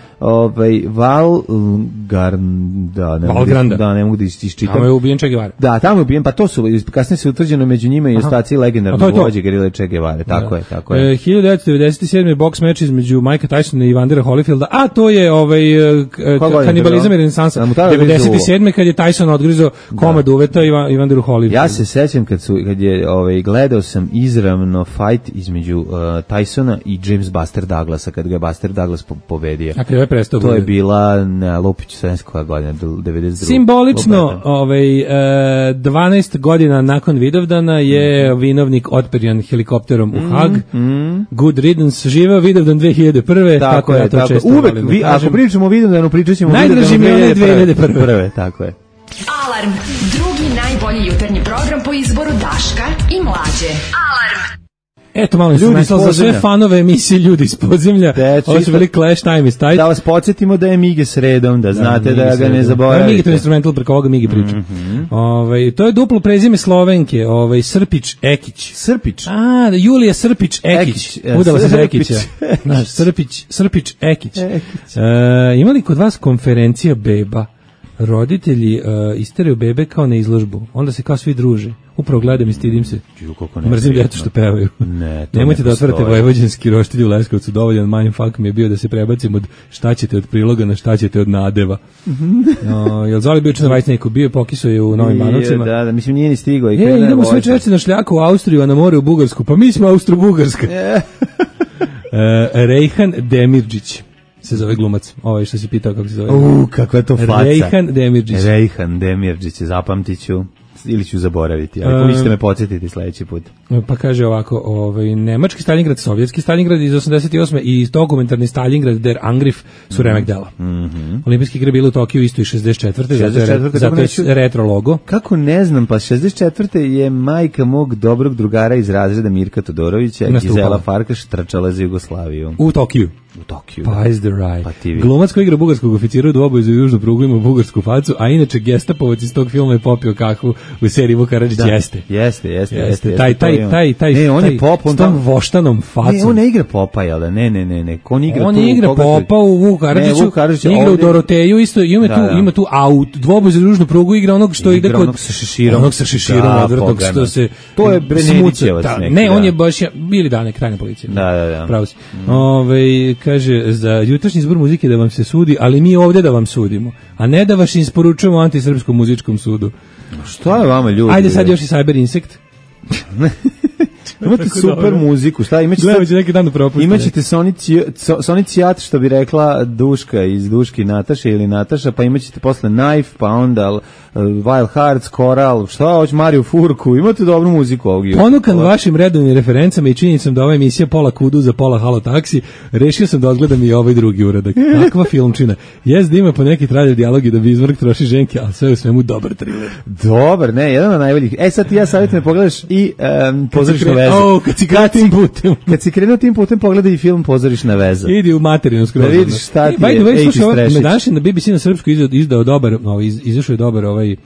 Valgranda, ne mogu da iščitam. Tamo je ubijen Che Guevara. Da, tamo je ubijen, pa to su, kasnije se utvrđeno među njima i ostaci legendarnog vođe gerile Che Guevara, tako je. 1997. boks meč između Mike'a Tysona i Vandera Holyfielda, a to je kanibalizam i renesansa. 97. kad je Tyson odgrizao komad uveta i Vanderu Holyfieldu. Ja se sećam kad je gledao sam izravno fight između Tysona i James Buster Douglasa, kad ga je Buster Douglas pobedio. A kada je prestao? To je bila na Lupić 70. godina, 92. Simbolično, 12 godina nakon Vidovdana je vinovnik otperijan helikopterom u Hag. Good riddance, živeo Vidovdan 2001. Tako je, to često uvek, ako pričamo o Vidovdanu, pričat ćemo o Vidovdanu 2001. Tako je. Alarm, drugi najbolji jutarnji program po izboru Daška i Mlađe. Alarm. Eto, malo sam mislila za sve fanove emisije Ljudi iz podzemlja. Ovo su bili Clash Time is Tight. Da vas podsjetimo da je Mige sredom, da znate da ga ne zaboravite. Mige to je instrumental preko ovoga Mige priča. To je duplo prezime Slovenke, Srpić Ekić. Srpić? Julija Srpić Ekić. Udala se za Ekića. Srpić Ekić. Ima li kod vas konferencija beba? Roditelji isteraju bebe kao na izložbu, onda se kao svi druže. Upravo gledam i stidim se. Mrzim djetu što pevaju. Nemojte da otvorite vojvođanski roštilj u Leskovcu, dovoljan mindfuck mi je bio da se prebacim od šta ćete od priloga na šta ćete od nadeva. Jel Zoli bio na Vajsneku, bio je pokisao je u Novim Banovcima. Da, mislim nije ni stigao. Idemo sve češće na šljaku u Austriju, a na more u Bugarsku, pa mi smo Austro-Bugarska. Rejhan Demirđić se zove glumac, što si pitao kako se zove. Kakva je to faca. Rejhan Demirđić. Rejhan Demirđić, zapamtit ću. ili ću zaboraviti, ali vi ćete me podsjetiti sledeći put. Pa kaže ovako, nemački Stalingrad, sovjetski Stalingrad iz 88. i dokumentarni Stalingrad der Angriff su remek dela. Olimpijski igre bili u Tokiju isto i 64. Zato je retro logo. Kako ne znam, pa 64. je majka mog dobrog drugara iz razreda Mirka Todorovića i Zela Farkaš trčala za Jugoslaviju. U Tokiju. Pa is the right. Pa glumac koji igra bugarskog oficira u dvoboju za južnu prugu ima bugarsku facu, a inače gestapovac iz tog filma je popio kakvu u seriji Vuk Karadžić. Jeste. Taj ne, on je pop, on s tom voštanom facom. Ne, on ne igra popa, jel da? Ne. On igra popa u Vuk Karadžiću, igra u Doroteju isto, ima tu, a u dvoboju za južnu prugu igra onog što ide kod onog sa šiširom odvrtnog što se to je Brenedićevac neki. Ne, on je baš bili dane krajna policija. Da. Pravo si. Kaže, za jutrašnji izbor muzike da vam se sudi, ali mi ovde da vam sudimo, a ne da vas isporučujemo antisrpskom muzičkom sudu. Šta je vama, ljudi? Ajde sad još i Cyber Insect. Imate super muziku, šta imaćete? Neki dan propuštene. Imaćete Sonic Cijat, što bi rekla Duška iz Duški Nataše ili Nataša, pa imaćete posle Knife, pa onda Wild Hearts, Coral, šta hoće, Mariju Furku, imate dobru muziku ovog jutra. Ponukan vašim redovnim referencama i činjenicom da ova emisija pola kudu za pola halo taksi, rešio sam da odgledam i ovaj drugi uradak. Kakva filmčina. Da ima po neki traljev dijalog i da bi izvrk troši ženke, ali sve u svemu dobar thriller. Dobar, ne, jedan od najboljih. Sad ti ja savjetujem pogledaš i Pozorišna veza. Kad si krenuo tim putem, pogledaj i film Pozorišna veza. Idi u materinu skroz. Da vidiš šta ti je Ejči Strešić. Današnji na BBC na srpsku izdao dobar, izašao je dobar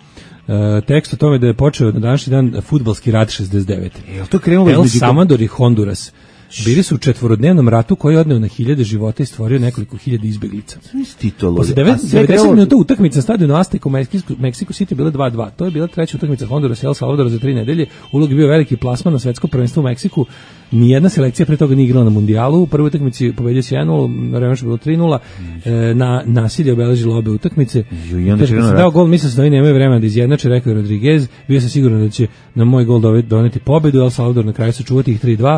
tekst o tome da je počeo na današnji dan fudbalski rat 69. To krenulo El Salvador i Honduras bili su u četvorodnevnom ratu koji je odneo na hiljade života i stvorio nekoliko hiljada izbeglica. Posle 90 minuta utakmica na stadionu Azteca u Mexico City bila 2-2. To je bila treća utakmica Honduras i El Salvadora za 3 nedelje. Ulog je bio veliki plasman na svetsko prvenstvo u Meksiku. Nijedna selekcija pre toga nije igrala na mundijalu. U prvoj utakmici pobedio se 1-0, na revanšu bilo 3-0. Na nasilje obeležilo obe utakmice. Kaže, kad sam dao gol, mislio sam da oni nemaju vremena da izjednače, rekao je Rodriguez. Bio sam siguran da će na moj gol doneti pobedu. El Salvador na kraju sačuvati ih 3-2.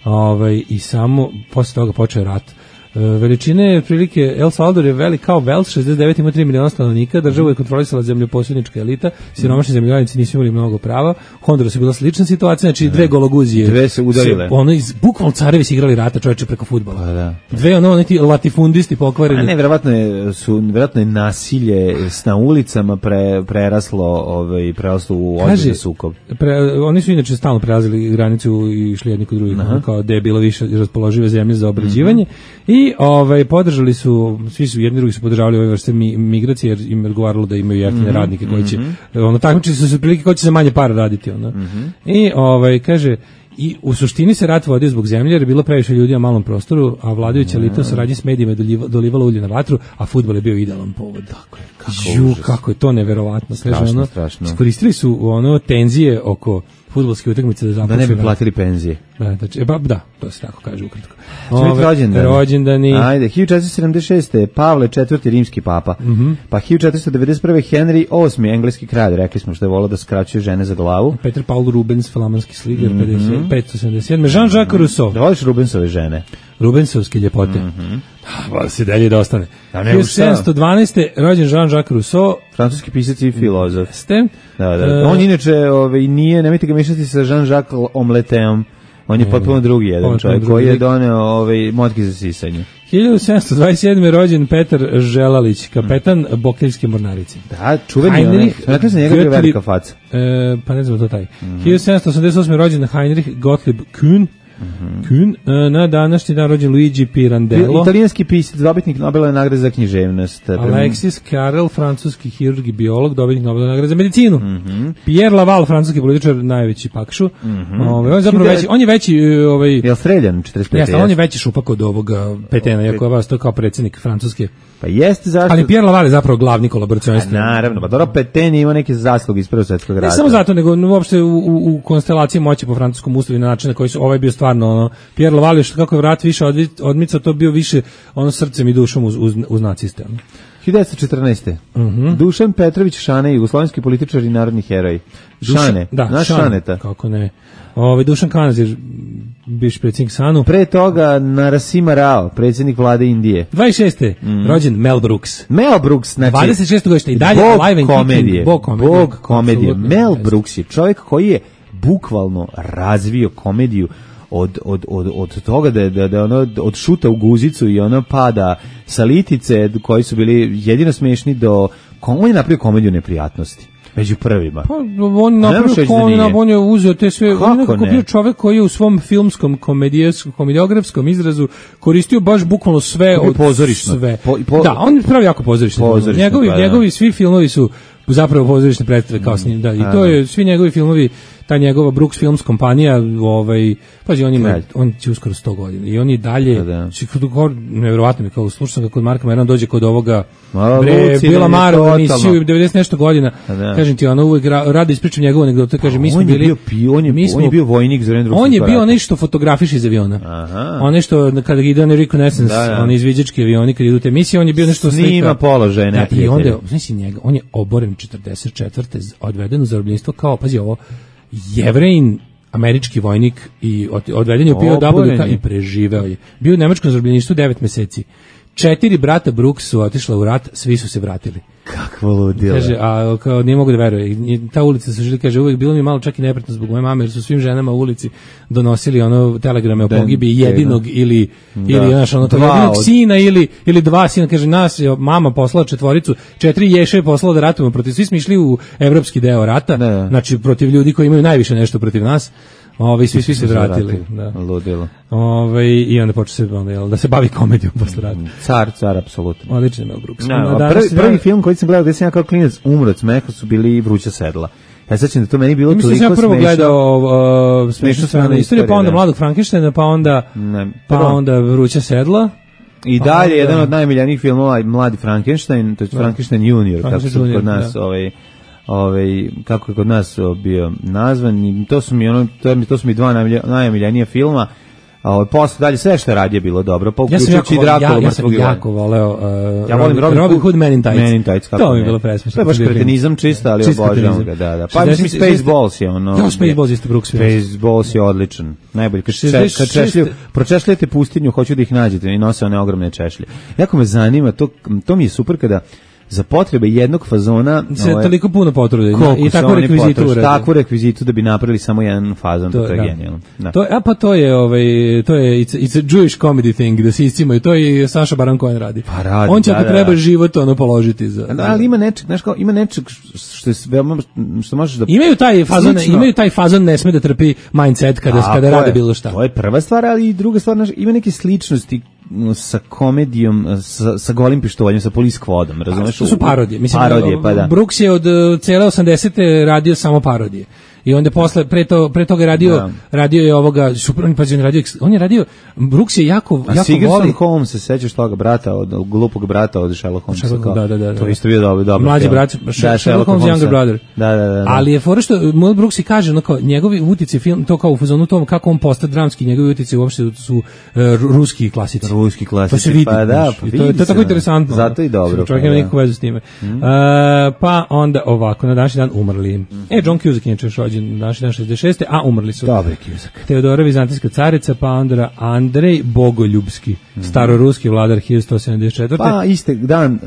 I samo posle toga počeo rat. Veličine prilike El Salvador je velik kao Vels, 69 ima 3 miliona stanovnika, državu je kontrolisala zemljoposjednička elita, siromašni zemljanici nisu imali mnogo prava. Honduras je bila slična situacija, znači dve gologuzije. Dve se udarile. Bukvalno carevi su igrali rata, čoveče, preko fudbala. Pa da. Dve neki latifundisti pokvareni. A ne, verovatno je nasilje na ulicama preraslo u ozbiljni sukob. Oni su inače stalno prelazili granicu i išli jedni kod drugih, kao da je bilo više raspoložive zemlje za obrađivanje. I podržali su, svi su jedni drugi su podržavali ove vrste migracije jer im je odgovaralo da imaju jeftine radnike koji će, takmičili su se prilike koji će se manje para raditi. I kaže, i u suštini se rat vodio zbog zemlje jer je bilo previše ljudi na malom prostoru, a vladajuća elita u saradnji s medijima je dolivala ulje na vatru, a fudbal je bio idealan povod. Kako je to neverovatno. Strašno. Iskoristili su tenzije oko fudbalske utakmice da ne bi platili penzije. Da, to se tako kaže ukratko. Rođendani. Ajde, 1476. Pavle IV. Rimski papa. Pa 1491. Henry VIII. Engleski kralj. Rekli smo što je volao da skraćuje žene za glavu. Peter Paul Rubens, flamanski sliger, 577. Jean-Jacques Rousseau. Da voliš Rubensove žene? Rubensovske ljepote. Se dalje da ostane. 1712. rođen Jean-Jacques Rousseau, francuski pisac i filozof. Da. On inače nije, nemojte ga mišati sa Jean-Jacques Omleteom. On je potpuno drugi jedan čovjek koji je doneo motke za sisanje. 1727. rođen Petar Želalić, kapetan Bokeljske mornarice. Da, čuveni. Rekli za njega je velika faca. Pa ne znam to taj. 1788. rođen Heinrich Gottlieb Kuhn. Na današnji dan rođen Luigi Pirandello, italijanski pisac, dobitnik Nobelove nagrade za književnost. Alexis Carrel, francuski hirurg i biolog, dobitnik Nobelove nagrade za medicinu. Pierre Laval, francuski političar, najveći pakšu. On je veći je streljan 45. Jeste, on je veći šupak od ovoga Petena, iako je vas to kao predsjednik Francuske. Pa jeste, zašto? Ali Pierre Laval je zapravo glavni kolaboracionista. Naravno, pa dobro, Petain ima neke zasluge iz Prvog svjetskog rata. Ne samo zato, nego uopšte u konstelaciji moći po francuskom ustavu na način na koji su bio stvarno Pierre Laval, što kako je rat više odmicao, to bio više srcem i dušom uz naciste. 1914. Dušan Petrović Šane, jugoslovenski političar i narodni heroj. Šane, naš Šaneta. Kako ne. Dušan Kanazir, bivši predsjednik SANU. Pre toga Narasimha Rao, predsjednik vlade Indije. 26. Rođen Mel Brooks. Mel Brooks, znači 26. godište i dalje live and komedije. Bog komedije. Mel Brooks je čovjek koji je bukvalno razvio komediju od toga da ono od šuta u guzicu i ono pada sa litice koji su bili jedino smešni on je napravio komediju neprijatnosti među prvima. Pa on je uzeo te sve, on je nekako bio čovjek koji je u svom filmskom komediografskom izrazu koristio baš bukvalno sve od pozorišno. Sve. Da, on je pravi jako pozorišno. Njegovi svi filmovi su zapravo pozorišne predstave kao s njim, da, i to je svi njegovi filmovi, ta njegova Brooks Films kompanija, pazi, on će uskoro 100 godina i on je dalje, nevjerovatno mi kao slušam kako kod Marka Merona dođe kod ovoga Bila Mara u emisiju 90 nešto godina, kažem ti, ono uvek rado ispričam njegovu anegdotu, kaže, mi smo bili, on je bio vojnik za vreme drugog svjetskog rata. On je bio onaj što fotografiš iz aviona, onaj što kada ide na reconnaissance, oni izviđački avioni kad idu te emisije, on je bio nešto snima položaje neprijatelja. I onda, znači njega, on je oboren 44. odveden u zarobljenstvo kao, pazi ovo, Jevrejin, američki vojnik i odveden je u POW i preživeo je. Bio u nemačkom zarobljeništvu 9 meseci. 4 brata Brooks su otišla u rat, svi su se vratili. Kakvo ludilo. Kaže, a kao nije mogu da veruje. Ta ulica se žili, kaže, uvijek bilo mi malo čak i neprijatno zbog moje mame, jer su svim ženama u ulici donosili ono telegrame o pogibi jedinog ili znaš, ono jedinog sina ili dva sina. Kaže, nas je mama poslala 4, 4 ješe je poslala da ratujemo protiv. Svi smo išli u evropski deo rata, znači protiv ljudi koji imaju najviše nešto protiv nas. Svi se vratili. Ludilo. I onda počeo se da se bavi komedijom posle rata. Car, apsolutno. Odličan Mel Brooks. Prvi film koji sam gledao gde sam ja kao klinac umro od smeha su bili Vruća sedla. Ja sećam da to meni bilo toliko smešno. Mislim, ja prvo gledao Smešna strana istorije, pa onda Mladog Frankensteina, pa onda Vruća sedla. I dalje, jedan od najmiljenijih filmova Mladi Frankenstein, to je Frankenstein Junior, kako su kod nas kako je kod nas bio nazvan, i to su mi dva najomiljenija filma. Posle dalje sve što je radio bilo dobro, pa uključujući Drakulu mrtvog Ivana. Ja sam jako voleo ja volim Robin Hood Men in Tights. To mi je bilo presmešno. To je baš kretenizam čista, ali obožavam ga, da. Pa mislim Spaceballs je ono. Ja, Spaceballs isto Brooks. Spaceballs je odličan. Najbolji kad pročešljate pustinju, hoću da ih nađete i nose one ogromne češlje. Jako me zanima, to mi je super kada za potrebe jednog fazona se toliko puno potrude i takvu rekvizitu takvu rekvizitu da bi napravili samo jedan fazon, to je genijalno. To je it's a Jewish comedy thing, da se iscimaju, to je Saša Baron Cohen radi. On će ako treba život ono položiti za. Ali ima nečeg, znaš kao, ima nečeg što je veoma, što možeš da imaju taj fazon ne sme da trpi mindset kada rade bilo šta. To je prva stvar, ali i druga stvar, ima neke sličnosti sa komedijom, sa golim pištoljem, sa Police Squadom, razumeš? To su parodije. Mislim, pa da. Brooks je od cele 80. radio samo parodije. I onda posle pre toga radio je ovoga on je radio Brooks je jako Sigerson Holmes, se sećaš toga brata od glupog brata od Sherlock Holmesa, da. To isto bio dobro. Mlađi brat, Sherlock Holmes younger brother. Da. Ali je fora što Mel Brooks i kaže onako, njegovi utice film, to kao u fazonu tom kako on postao dramski, njegovi utice uopšte su ruski klasici. To se vidi. Pa da, to je tako interesantno. Zato i dobro. Čovjek nema nikakvu vezu s time. Pa onda ovako, na današnji dan umrli. John Cusack je rođen na današnji dan 66. A umrli su Dobar Cusack, Teodora Vizantijska carica, pa onda Andrej Bogoljubski, staroruski vladar 1174. Pa iste dan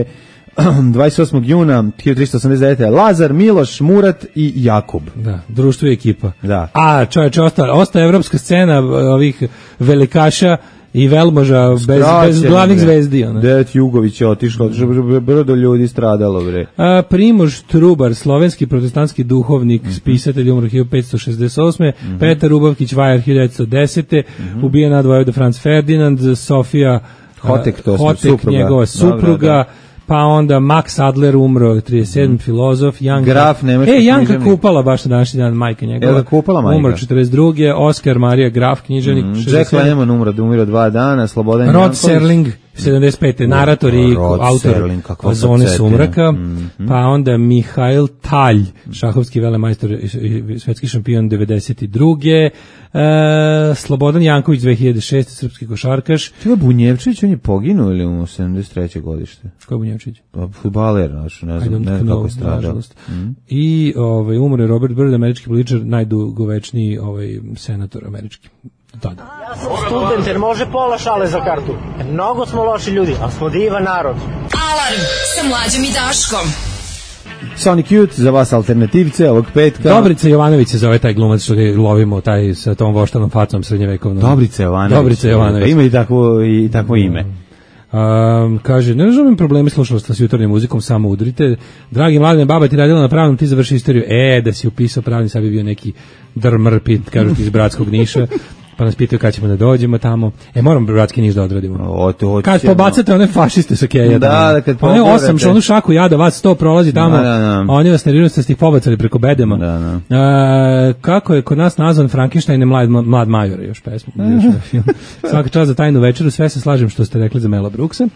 28. juna 1389. Lazar, Miloš, Murat i Jakub. Da, društvo i ekipa. Da. A čovječe, ostaje evropska scena ovih velikaša i velmoža bez glavnih zvezdi. Det Jugović je otišlo, brdo ljudi stradalo, bre. Primož Trubar, slovenski protestantski duhovnik, spisatelj, umro 1568. Petar Rubavkić Vajar 1910. Ubijen nad Vojvoda Franz Ferdinand, Sofija Hotek, njegova supruga. Pa onda Max Adler umro 37. filozof, Graf nemački Janka Kupala, baš na današnji dan, majka njegova. Umro 42. Oskar Marija Graf, književnik. Jack Lemmon umro 2 dana, Slobodan Rod Janković. Serling, 75. narator i autor Zone sumraka, pa onda Mihail Talj, šahovski velemajstor i svetski šampion 92. Slobodan Janković 2006. srpski košarkaš. Čega Bunjevčić, on je poginuo ili mu 73. godište? Ko je Bunjevčić? Fudbaler, ne znam kako je stradao. I umro je Robert Byrd, američki političar, najdugovečniji senator američki. Tada. Ja sam student jer može pola šale za kartu. Mnogo smo loši ljudi, ali smo divan narod. Alarm sa Mlađom i Daškom. Sonic Youth za vas alternativce ovog petka. Dobrica Jovanović se zove taj glumac što ga lovimo, taj sa tom voštanom facom srednjevekovnom. Dobrica Jovanović. Ima i takvo ime. Kaže, ne razumem probleme slušalstva s jutarnjom muzikom, samo udrite. Dragi Mladene, baba ti radila na pravnom, ti završi istoriju. Da si upisao pravni, sad bi bio neki drmrpit, kažu ti iz Bratskog Niša. Pa nas pitaju kada ćemo da dođemo tamo. Moram Bratski Niš da odradimo. Kad pobacate one fašiste sa keja. Da, kad one 8, onu šaku jada, vas 100 prolazi tamo, a oni vas nerviraju ste ih pobacali preko bedema. Kako je kod nas nazvan Frankenstein je Mlad Major, još pesma. Svaka čast za tajnu večeru, sve se slažem što ste rekli za Mela Brooksa.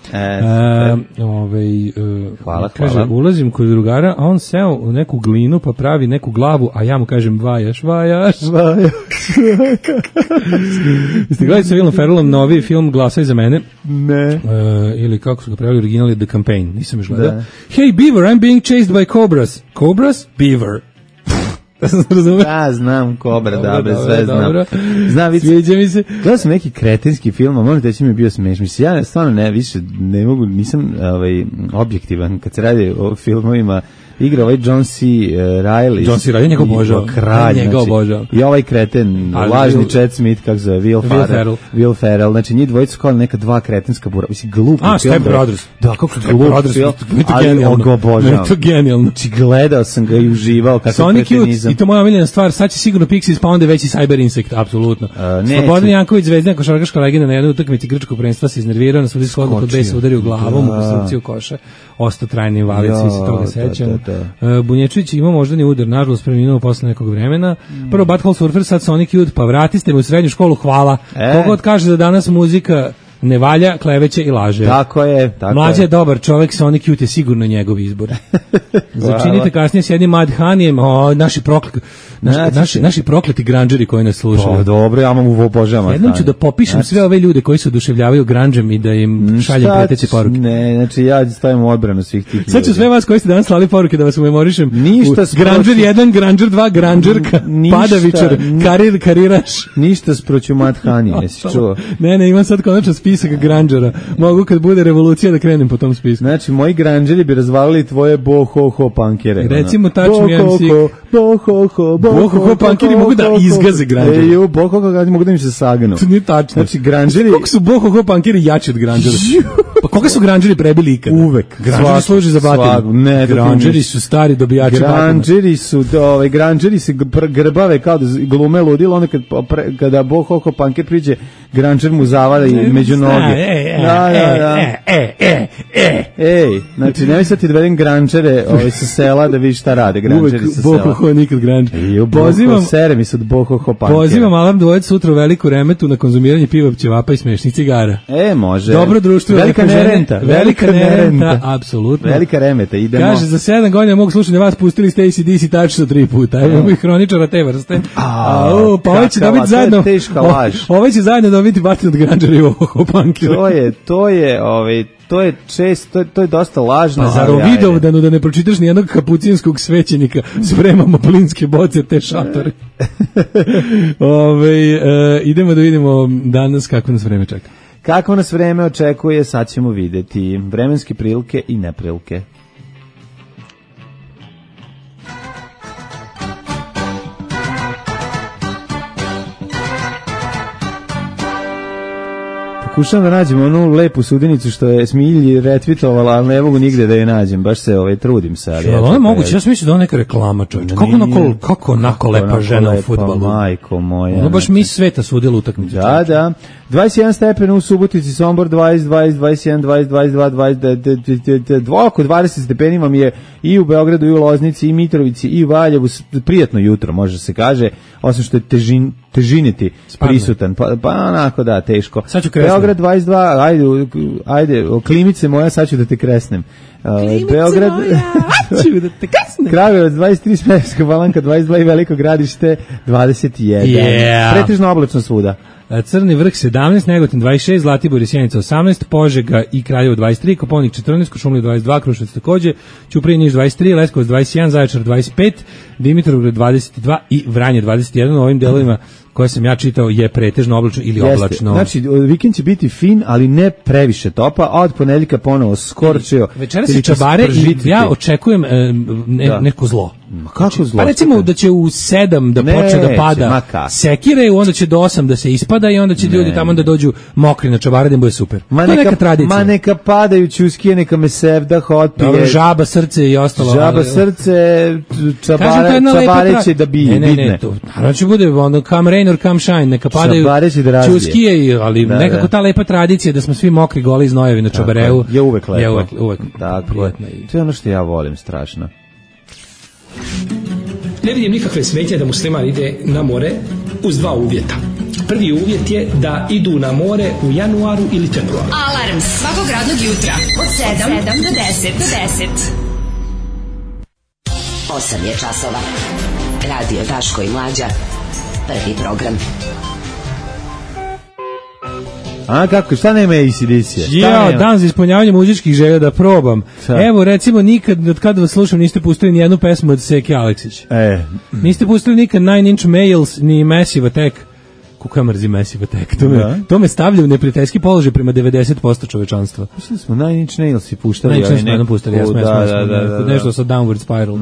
Hvala. Kaže, ulazim kod drugara, a on seo u neku glinu pa pravi neku glavu, a ja mu kažem vajaš. Jeste gledali sa Willom Ferrellom novi film Glasaj za mene? Ne. Ili kako su ga pravili originali The Campaign, nisam još gledao. Hey Beaver, I'm being chased by cobras. Cobras? Beaver. Znam Kobra, sve znam. Sviđa mi se. Gledao sam neki kretenski film, a možete reći mi je bio smešan. Ja stvarno ne mogu, nisam objektivan kad se radi o filmovima. Igra John C. Reilly. John C. Reilly, njega obožao. Njega obožao. I ovaj kreten, lažni Chad Smith, kako zove, Will Ferrell. Znači, njih dvojica su kao neka dva kretenska bura. Mislim, glupi film. Step Brothers. Da, kako glupi film. Ali ga obožavam. To genijalno. Znači, gledao sam ga i uživao. Sonic Youth, i to moja omiljena stvar, sad će sigurno Pixies, pa onda veći Cyber Insect, apsolutno. Slobodan Janković, zvezdina košarkaška legenda na jednoj utakmici grčkog prvenstva se iznervirao, na sudi shodno kod besa udario glavom u konstrukciju koša. Ostao trajni invalid, svi se toga sećamo. Bunječević ima moždani udar, nažalost preminuo posle nekog vremena. Prvo Butthole Surfer, sad Sonic Youth, pa vratiste me u srednju školu, hvala. Kogod kaže da danas muzika ne valja, kleveće i laže. Tako je. Mlađe je dobar čovjek, Sonic Youth je sigurno njegov izbor. Začinite kasnije s jednim Madhanijem, naši prokleti granđeri koji nas slušaju. Pa dobro, ja vam obožavam. Jednom ću da popišem sve ove ljude koji se oduševljavaju granđem i da im šaljem preteće poruke. Ne, znači ja stavim u odbranu svih tih ljudi. Sad ću sve vas koji ste danas slali poruke da vas umemorišem. Granđer 1, Granđer 2, Granđerka, Padavičar, Kariraš. Ništa sproću Madhanije, jesi čuo? Ne, imam sad konačan spisak granđera. Mogu kad bude revolucija da krenem po tom spisku. Znači, moji granđeri bi razvalili tvoje boho-ho pankere. Recimo, tačno mi boho-ho pankeri mogu da izgaze granđeri. Boho-ho mogu da im se saganu. To nije tačno. Znači, granđeri... Koliko su boho-ho pankeri jači od granđera? Pa koga su granđeri prebili ikada? Uvek. Granđeri služi za batinu. Ne, granđeri su stari dobijači batina. Granđeri se grbave kao da glume ludilo, onda kada boho-ho panker priđe, granđer mu zavada i među noge. Znači, nemoj sad ti dovedem granđere sa sela da vidiš šta rade, granđeri sa sela. Boho-ho, nikad granđer. Pozivam Alarm dvojec sutra u veliku remetu na konzumiranje piva, ćevapa i smešnih cigara. Može. Dobro društvo. Velika nerenta. Apsolutno. Velika remeta, idemo. Kaže, za 7 godina mogu slušati vas, pustili ste ACDC tačno 3 puta. Evo i hroničara te vrste. Pa ovaj će dobiti zajedno. Ovaj će zajedno dobiti batin od granđera i ovo pankira. To je dosta lažno. Pa zar o Vidovdanu da ne pročitaš ni jednog kapucinskog svećenika, spremamo plinske boce te šatore. Idemo da vidimo danas kako nas vreme čeka. Kako nas vreme očekuje, sad ćemo videti vremenske prilike i neprilike. Pokušavam da nađem onu lepu sudenicu što je Smilji retvitovala, ali ne mogu nigde da je nađem, baš se trudim sad. Ono je moguće, ja sam mislio da je neka reklama, čovječ. Kako onako lepa žena u fudbalu. Majko moja. Ono baš mi sveta sudjela utakmicu. Da. 21 stepena u Subotici, Sombor 20, 21, 20, 22, 20, oko 20 stepeni vam je i u Beogradu, i u Loznici, i Mitrovici, i u Valjevu. Prijatno jutro, može se kaže, osim što je težiniti prisutan, pa onako da, teško. Sad ću kresnem. Beograd 22, ajde, klimice moja, sad ću da te kresnem. Beograd, ću da te kresnem. Kragujevac 23, Smederevska Palanka 22 i Veliko Gradište 21. Yeah. Pretežno oblačno svuda. Crni vrh 17, Negotin 26, Zlatibor i Sjenica 18, Požega i Kraljevo 23, Koponik 14, Košumlija 22, Kruševac takođe, Ćuprija Niš 23, Leskovac 21, Zaječar 25, Dimitrovgrad 22 i Vranje 21. U ovim delovima koje sam ja čitao je pretežno oblačno ili oblačno. Znači, vikend će biti fin, ali ne previše topa, a od ponedeljka ponovo skorčio. Večeras se čabare i ja očekujem neko zlo. Kako zlo? Pa recimo da će u 7 da počne da pada sekire, onda će do 8 da se ispada i onda će ljudi tamo da dođu mokri na čabare, da im bude super. To je neka tradicija. Ma neka padaju ćuskije, neka me sevda hotpije. Dobro, žaba, srce i ostalo. Žaba, srce, čabare će da bije. Ne, to naravno će bude ono come rain or come shine, neka padaju ćuskije, ali nekako ta lepa tradicija da smo svi mokri, goli, znojevi na čabareu je uvek lepo. Je uvek prijetno. To je ono što ja volim strašno. Ne vidim nikakve smetnje da musliman ide na more uz dva uvjeta. Prvi uvjet je da idu na more u januaru ili februaru. Alarm svakog radnog jutra od 7 do 10. 8 je časova. Radio Daško i Mlađa. Prvi program. A kako, šta nema AC/DC? Ja, dan za ispunjavanje muzičkih želja da probam. Evo, recimo, nikad, od kada vas slušam, niste pustili ni jednu pesmu od Seke Aleksić. Niste pustili nikad Nine Inch Nails, ni Massive Attack. Kako ja mrzim Massive Attack. To me stavlja u neprijateljski položaj prema 90% čovečanstva. Puštili smo Nine Inch Nails i puštali. Nine Inch Nails pustali, ja smo nešto sa Downward Spiral.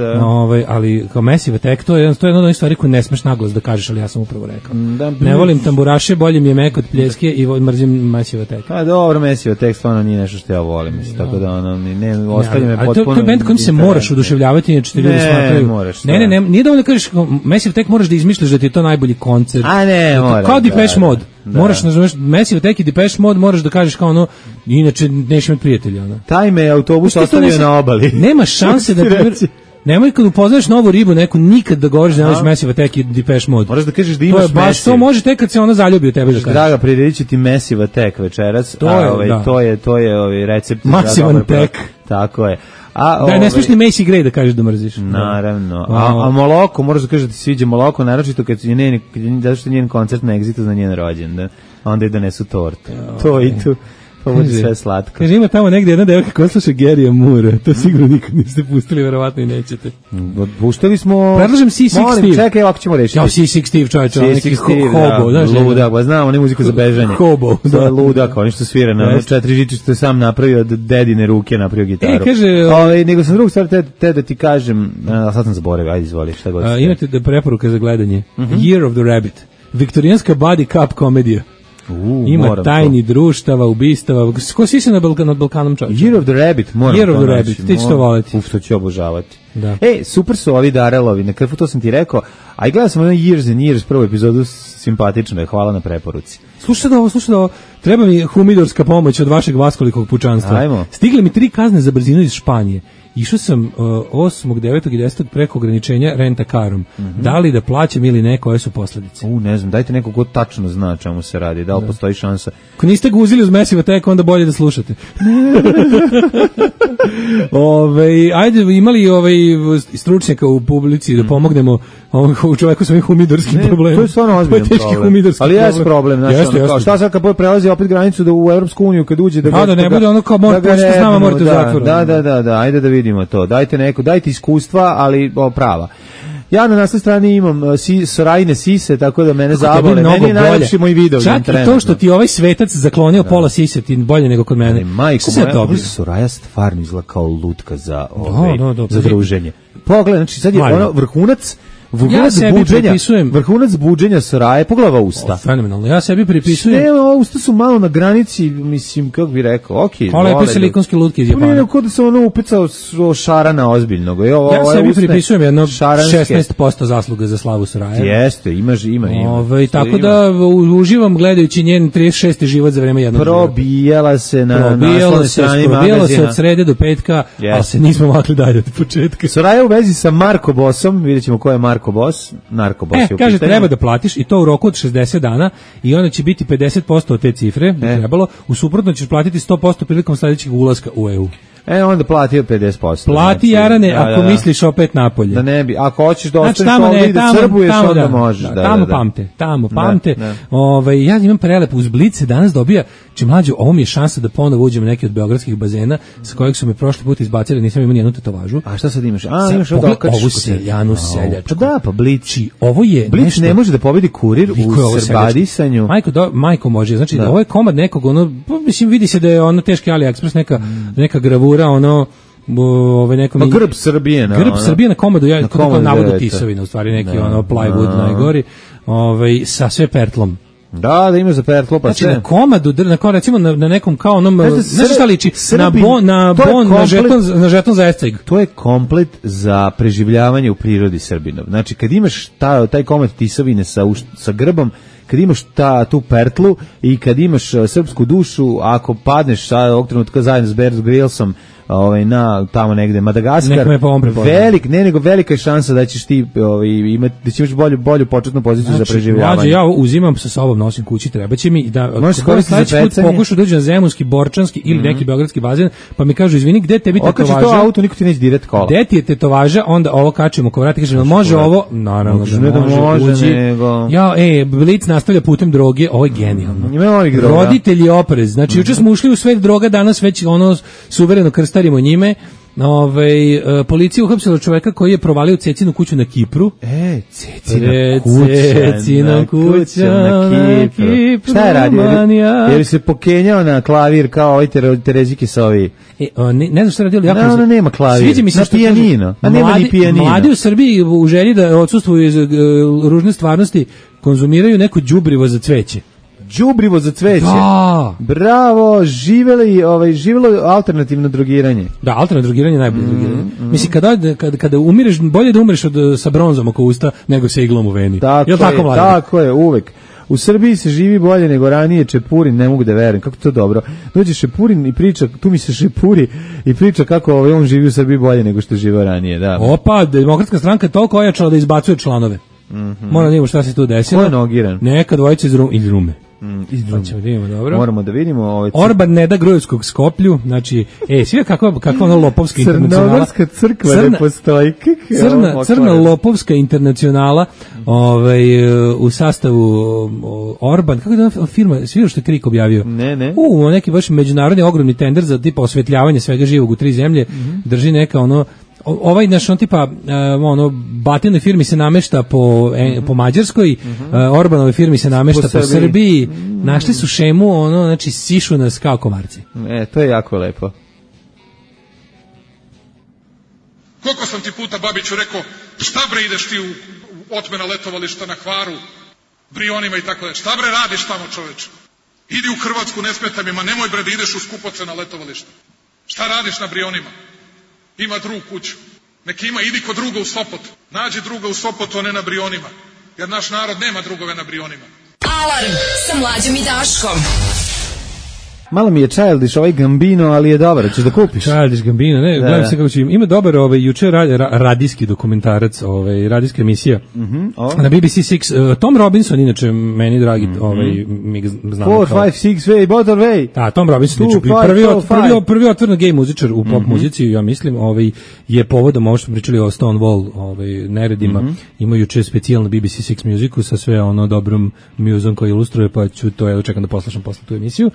Ali kao Massive Attack, to je jedna od onih stvari koje ne smeš naglas da kažeš, ali ja sam upravo rekao. Ne volim tamburaše, bolje mi je mek od pljeske i mrzim Massive Attack. A dobro, Massive Attack stvarno nije nešto što ja volim. Tako da ne ostavlja me potpuno. To je bend kojim se moraš oduševljavati, inače ti ljudi smatraju. Ne, nije dovoljno da kažeš Massive Attack, moraš da izmišljaš da ti je to najbolji koncert. Kao Depeche Mode. Moraš, nazoveš, Massive Attack i Depeche Mode, moraš da kažeš kao ono, inače neš imati prijatelja. Taj me autobus ostavio na obali. Nema šanse da... Nemoj kad upoznaš novu ribu, neku nikad da govoriš da nemaš Massive Attack i Depeche Mode. Moraš da kažeš da imaš Massive. To je baš, to može tek kad se ona zaljubi u tebe da kažeš. Draga, priredit ću ti Massive Attack večeras. To je recept. Massive Attack. Tako je. Da, ne smiješ ni Macy Gray da kažeš da mrziš. Naravno. A Moloko, moraš da kažeš da ti sviđa Moloko, naročito kad zato što njen koncert na Exitu za njen rođendan. Onda i donesu tortu. To i tu. Pa bude sve slatko. Kaže, ima tamo negdje jedna devojka koja sluša Garyja Moore. To sigurno nikad niste pustili, verovatno i nećete. Puštali smo... Predlažem C6 Steve. Čekaj, ovako ćemo rešiti. C6 Steve, čovječe, neki hobo. Ludak, ba znam, on je muziku za bežanje. Hobo. To je ludak, oni što svira na 4 žiče što je sam napravio od dedine ruke, napravio gitaru. Kaže... Nego sam drugu stvar te da ti kažem, sad sam zaboravio, ajde izvoli, šta god. Imate da preporuka za gledanje. Year of the Rabbit. Viktorijanska body cup komedija. Ima tajni društava, ubistava. Ko si se nad Balkanom čovječe? Year of the Rabbit, moram Year of the Rabbit, ti ćeš to voliti. To ću obožavati. Super su ovi Darelovi, na krvu to sam ti rekao, a i gledao sam ono Years and Years, prvu epizodu, simpatično je, hvala na preporuci. Slušaj da ovo, treba mi humidorska pomoć od vašeg vaskolikog pučanstva. Ajmo. Stigle mi 3 kazne za brzinu iz Španije. Išao sam 8., 9. i 10. preko ograničenja renta-karom. Da li da plaćam ili ne, koje su posljedice? Ne znam, dajte neko ko tačno zna čemu se radi, da li postoji šansa. Ako niste ga uzeli uz Massive Attack, onda bolje da slušate. Ajde, imali stručnjaka u publici da pomognemo u čovjeku s ovim humidorskim problemom. To je stvarno ozbiljan problem. Ali jes problem. Šta sad kad prelazi opet granicu da u Europsku uniju kad uđe da ne bude ono kao možete s nama morate u zatvor. Da, ajde da vidimo to. Dajte iskustva, ali prava. Ja na naslovnoj strani imam Sorajine sise, tako da mene zabole. Meni je najlepši moj video. Čak i to što ti ovaj svetac zaklonio pola sise, ti bolje nego kod mene. Majko moja, Soraja stvarno izgleda kao lutka za druženje. Pogledaj, znači sad je ono vrhunac buđenja Soraje, pogledaj usta. Fenomenalno, ja sebi pripisujem. Usta su malo na granici, mislim, kako bi rekao, okej. Kao lepe silikonske lutke iz Japana. Kod da se ono upecao šarana ozbiljnog. Ja sebi pripisujem jedno 16% zasluga za slavu Soraje. Jeste, ima. Tako da uživam gledajući njen 36. život za vreme jednog života. Probijala se na naslovnoj strani magazina. Probijala se od srede do petka, ali se nismo makli dalje od početka. Soraja u vezi sa Marko Bosom, vidjet ćemo ko je Marko narkobos je u kaže, pitanju. treba da platiš i to u roku od 60 dana i onda će biti 50% od te cifre, trebalo, u suprotno ćeš platiti 100% prilikom sledećeg ulaska u EU. Onda platio 50%. Plati, Jarane, ako misliš opet napolje. Da ne bi, ako hoćeš da ostaneš ovdje i da crbuješ, onda možeš. Tamo pamte. Ja imam prelep, uz Blic se danas dobija, mlađo, ovo mi je šansa da ponovo uđem neki od beogradskih bazena, sa kojeg su me prošli put izbacili, nisam imao nijednu tetovažu. A šta sad imaš? Imaš ovu seljanu seljačku. Da, pa Blic. Ovo je Blic nešto... ne može da pobedi kurir u srbadisanju. Majko može, znači ovo je komad nekog, mislim, vidi se da je ono teški AliExpress, neka gravura, grb Srbije na komadu, kao navodno tisovina, u stvari neki plywood najgori, sa sve pertlom. Da ima za pertlo, pa znači na komadu, recimo na nekom kao onom, znaš šta liči, na žeton za esceg. To je komplet za preživljavanje u prirodi Srbinov. Znači kad imaš taj komad tisovine sa grbom, kad imaš tu pertlu i kad imaš srpsku dušu, ako padneš ovog trenutka zajedno s Bear Grylsom na tamo negde Madagaskar, velika je šansa da ćeš ti imati, da ćeš bolju početnu poziciju za preživljavanje. Ja uzimam sa sobom, nosim kući, treba će mi da sledeći put pokušu da uđem na Zemunski, Borčanski ili neki beogradski bazen, pa mi kažu, izvini, gde tebi tetovaža? Okači to auto, niko ti neće dirati kola. Gde ti je tetovaža, onda ovo kačemo ko vrati, kažem, može ovo? Naravno da može. Blic nastavlja putem droge, ovo je genijalno. Roditelji oprez, znači juče smo ušli u svet droga, danas već suvereno krstarimo njime. Policija uhapsila čoveka koji je provalio Cecinu kuću na Kipru. Cecina kuća na Kipru. Šta je radio? Je li se pokenjao na klavir kao ovaj Terezike sa ovi? Ne znam šta je radio. Ona nema klavir, na pijanino. A nema ni pijanino. Mladi u Srbiji u želji da odsustvuju iz ružne stvarnosti konzumiraju neko đubrivo za cveće. Đubrivo za cveće. Da. Bravo, živelo alternativno drogiranje. Da, alternativno drogiranje je najbolje drogiranje. Mislim, kada umireš, bolje da umreš sa bronzom oko usta nego sa iglom u veni. Tako je, uvek. U Srbiji se živi bolje nego ranije. Čepurin, ne mogu da verujem, kako to dobro. Dođe Šepurin i priča, tu mi se šepuri i priča kako on živi u Srbiji bolje nego što je živio ranije. Da. Opa, Demokratska stranka je toliko ojačala da izbacuje članove. Moram da vidimo šta se tu desilo. Ko je nogiran? Neka dvojica iz Rume. Moramo da vidimo Orban ne da Grujevskog Skoplju, znači svi kakva ona lopovska internacionala. Crnogorska crkva ne postoji. Crna lopovska internacionala, u sastavu Orban, kako je firma, svi što je Krik objavio. Ne. Neki baš međunarodni ogromni tender za tipa osvetljavanje svega živog u 3 zemlje, drži neka Batinoj firmi se namešta po Mađarskoj, Orbanove firmi se namešta po Srbiji. Našli su šemu, znači sišu nas kao komarci. To je jako lepo. Koliko sam ti puta, Babiću, rekao, šta bre ideš ti u otmena letovališta na Hvaru, Brionima i tako da. Šta bre radiš tamo, čoveče? Idi u Hrvatsku, ne smeta mi, ma nemoj bre da ideš u skupocena letovališta. Šta radiš na Brionima? Ima drug kuću. Neki ima, idi kod druga u Sopot. Nađi druga u Sopotu, a ne na Brionima. Jer naš narod nema drugove na Brionima. Alarm sa Mlađom i Daškom. Malo mi je Childish ovaj Gambino, ali je dobar, ćeš da kupiš? Childish Gambino, ne, gledam se kako će ima dobar juče radijski dokumentarac, radijska emisija na BBC6. Tom Robinson, inače meni dragi, mi ga znamo 4, 5, 6 way, bottom way. Da, Tom Robinson, prvi otvoreno gay muzičar u pop muzici, ja mislim, je povodom ovo što smo pričali o Stonewall, neredima, ima juče specijalno BBC6 muziku sa sve dobrom muzom koji ilustruje, pa ću to čekam da poslušam posle tu emisiju.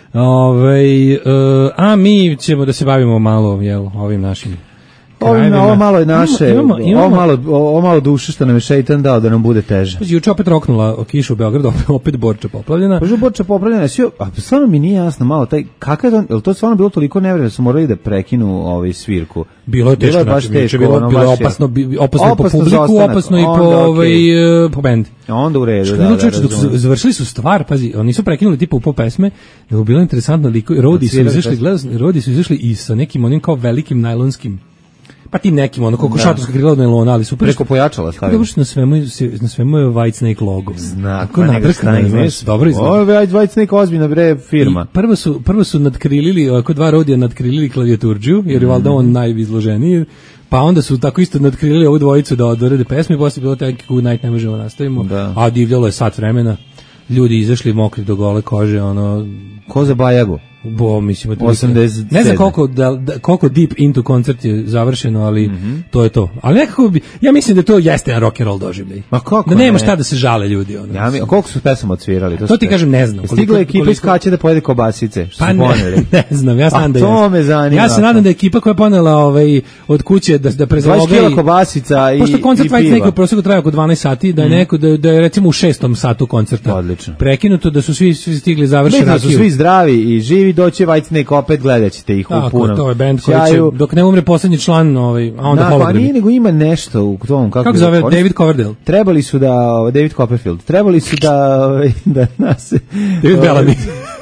A mi ćemo da se bavimo malo ovim našim krajevima. Ovo malo je naše, ovo malo duše što nam je šeitan dao da nam bude teže. Juče opet roknula kiša u Beogradu, opet Borča poplavljena. Borča poplavljena, a stvarno mi nije jasno malo, kakav je to stvarno bilo toliko nevreme da su morali da prekinu svirku. Bilo je teško, bilo je opasno po publiku, opasno i po bend. Onda u redu, završili su stvar, pazi, oni su prekinuli tipa u pop pesme, nego bilo interesantno, Rodi su izašli i sa nekim onim kao velikim najlonskim, pa tim nekim, koliko šatorska krila od najlona, ali super. Preko pojačala stavio. Dobro što na svemu je Whitesnake logo. Znak, pa nego šta imaš. Dobro izgleda. Ovo je Whitesnake ozbiljna firma. Prvo su nadkrilili, oko 2 Rodija nadkrilili klavijaturđu, jer je valjda on najizloženiji. Pa onda su tako isto nadkrili ovu dvojicu da odrede pesme, posle bilo Thank you, good night, ne možemo nastavimo, a divljalo je sat vremena, ljudi izašli mokri do gole kože, ono... Ko za Bajagu? Mislim, 87. Ne znam koliko deep into koncert je završeno, ali to je to. Ali nekako ja mislim da to jeste rock and roll doživljaj. Ma kako? Da nema šta da se žale ljudi. Ono. A koliko su pesama odsvirali? To ti kažem, ne znam. Stigla je ekipa iz Kaće da pojede kobasice, što su poneli. Ne znam, ja znam da je. To me zanima. Ja se nadam da je ekipa koja je ponela od kuće da prezaloga 20 kg kobasica i pošto koncert White Snake u prosjeku traje oko 12 sati, da je neko da je recimo u 6. satu koncerta. Odlično. Prekinuto, da su svi stigli završiti. Da su svi zdravi i živi, doći White Snake opet, gledat ćete ih u punom. To je band koji će, dok ne umre poslednji član, a onda hologram. Nije, nego ima nešto u tom. Kako zove David Coverdale? Trebali su da, David Copperfield, trebali su da nas... David Bellamy.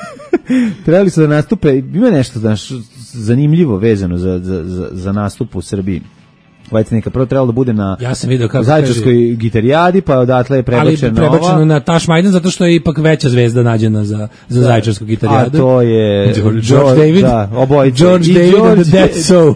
Trebali su da nastupe, ima nešto zanimljivo vezano za nastup u Srbiji. White Snake prvo trebalo da bude na Zaječarskoj gitarijadi, pa odatle je prebačeno na Tašmajdan, zato što je ipak veća zvezda nađena za Zaječarsku gitarijadu. A to je George David, George David and the Dead Soul.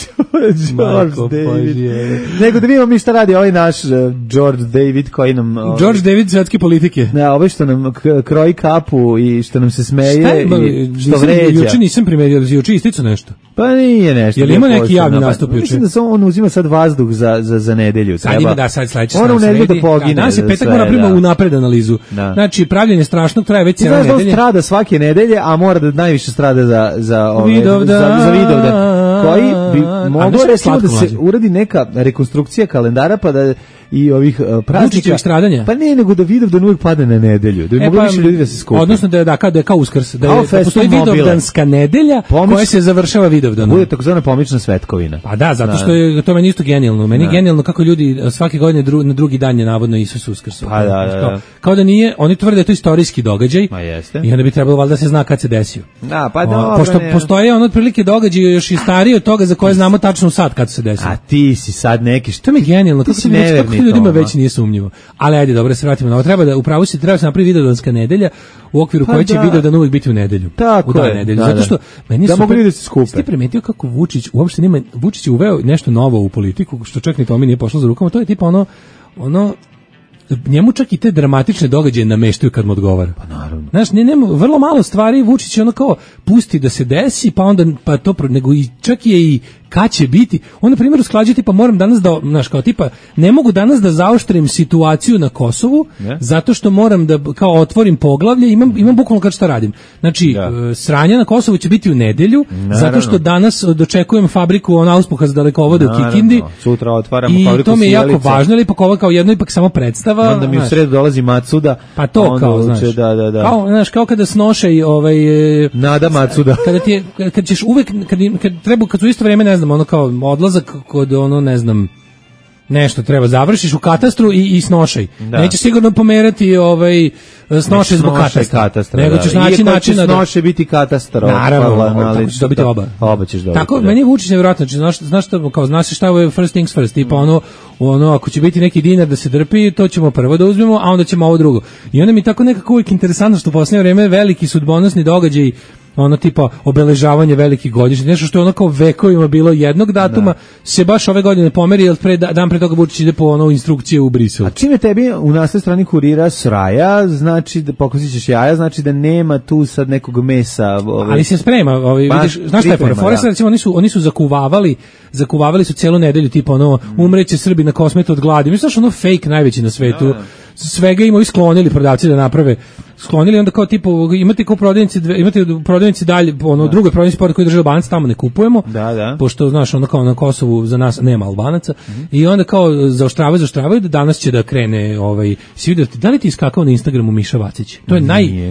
George David. Nego da vidimo mi šta radi ovaj naš George David koji nam... George David svetske politike. Ne, ovaj što nam kroji kapu i što nam se smeje i što vređa. Juče nisam primetio, juče isticao nešto. Pa nije nešto. Je li ima neki javni nastup juče? Mislim da on uzima sad vazduh za nedelju. Sad ima da sad sledeće. Ona u nedelju da pogine. Danas je petak, mora prima unapred analizu. Znači, pravljenje strašnog traje već cijela nedelja. Znaš da strada svake nedelje, a mora da najviše strada za Vidovdan, koji bi moglo recimo da se uradi neka rekonstrukcija kalendara, pa da i ovih praznika stradanja. Pa ne, nego da Vidovdan uvijek pada na nedelju. Da bi mogli više ljudi da se skupi. Odnosno da je kao Uskrs, da postoji Vidovdanska nedelja koja se završava Vidovdanom. Bude takozvana pomična svetkovina. Pa da, zato što je to meni isto genijalno. Meni je genijalno kako ljudi svake godine na drugi dan je navodno Isus Uskrs. Pa da. Kao da nije, oni tvrde da je to istorijski događaj. Ma jeste. I onda bi trebalo valjda da se zna kad se desio. Da, pa da. Pošto postoje otprilike događaj još i stariji od toga za koje znamo tačno sad kad se desio. A ti si sad neki što mi je genijalno, kako ljudima već nije sumnjivo. Ali ajde, dobro, se vratimo na ovo. Treba se napravi Vidovdanska nedelja u okviru koje će Vidovdan uvijek biti u nedelju. Tako je. Zato što meni je super. Da se skupe. Ste primetio kako Vučić uopšte nema, Vučić je uveo nešto novo u politiku, što čak ni to mi nije pošlo za rukama. To je tipa ono njemu čak i te dramatične događaje nameštaju kad mu odgovara. Pa naravno. Znaš, nema vrlo malo stvari Vučić je ono kao pusti da se desi, pa onda nego i čak je i kad će biti. On na primjer usklađuje tipa moram danas da, znaš, kao tipa ne mogu danas da zaoštrim situaciju na Kosovu, zato što moram da kao otvorim poglavlje, imam bukvalno kad šta radim. Znači, sranja na Kosovu će biti u nedelju, zato što danas dočekujem fabriku auspuha za dalekovode u Kikindi. Sutra otvaramo fabriku i to mi je jako važno, ali ipak ovo kao jedno ipak samo predstava. Onda mi u sredu dolazi Macuda. Pa to kao, znaš. Da. Kao, znaš, kao kada snošaj Nada Macuda. Kad ćeš uvek, kad su isto vrijeme, ne znam, ono kao odlazak kod ne znam, nešto treba završiš u katastru i snošaj. Neće sigurno pomerati snošaj zbog katastra. Nego ćeš naći način da snošaj biti katastar. Naravno, ali ćeš dobiti oba. Oba ćeš dobiti. Tako, meni je Vučić nevjerojatno. Znaš šta je first things first. Tipa ono, ako će biti neki dinar da se drpi, to ćemo prvo da uzmemo, a onda ćemo ovo drugo. I onda mi tako nekako uvijek interesantno što u posljednje vrijeme veliki sudbonosni događaj, ono tipa obeležavanje velikih godišnjica, nešto što je ono kao vekovima bilo jednog datuma, se baš ove godine pomeri, jer dan pre toga Vučić ide po instrukcije u Briselu. A čime tebi u naslednjoj strani kurira sraja, znači da pokusit ćeš jaja, znači da nema tu sad nekog mesa. Ali se sprema, vidiš, znaš šta je fora? Recimo, oni su zakuvavali su cijelu nedelju, tipa umreće Srbi na kosmetu od gladi. Mislim, znaš, fake najveći na svetu. Svega imaju sklonili prodavci da naprave. Sklonili onda kao tipa imate u prodavnici dalje, drugoj prodavnici pored koji drže Albanac, tamo ne kupujemo. Pošto znaš, ono kao na Kosovu za nas nema Albanaca. I onda kao zaoštravaju da danas će da krene svi vidjeti. Da li ti iskakao na Instagramu Miša Vacić? To je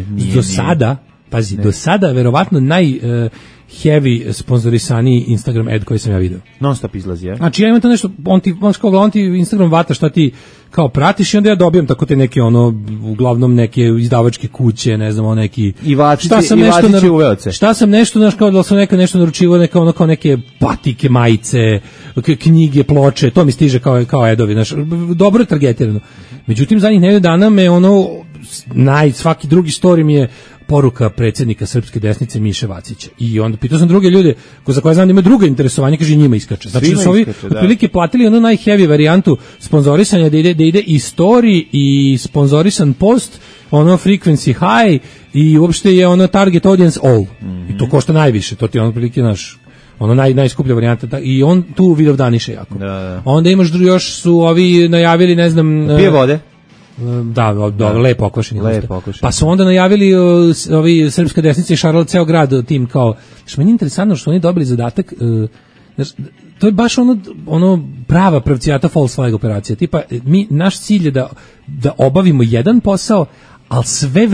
do sada verovatno heavy sponzorisaniji Instagram ad koji sam ja video. Non stop izlazi, je? Znači ja imam to nešto, on ti Instagram vata šta ti kao pratiš i onda ja dobijam tako te neke uglavnom neke izdavačke kuće, ne znam, neki i Vaciće uveoce. Šta sam nešto, znaš, kao da sam nešto naručivao, kao neke patike, majice, knjige, ploče, to mi stiže kao adovi, znaš, dobro je targetirano. Međutim, zadnjih nedelju dana me svaki drugi story mi je poruka predsjednika srpske desnice Miše Vacića. I onda pitao sam druge ljude za koje znam da imaju druga interesovanja, kaže njima iskače. Znači su ovi otprilike platili onu najheavy varijantu sponzorisanja da ide i story i sponzorisan post, ono frequency high i uopšte je ono target audience all. I to košta najviše, to ti je ono otprilike naš ono najskuplja varijanta i on tu video daniše jako. Da. Onda imaš još su ovi najavili, ne znam, pije vode. Da, lepo okvašeni. Pa su onda najavili ovi srpska desnica i šarala ceo grad tim kao, što meni je interesantno što oni dobili zadatak, to je baš ono prava pravcijata false flag operacija. Tipa, naš cilj je da obavimo jedan posao, ali sve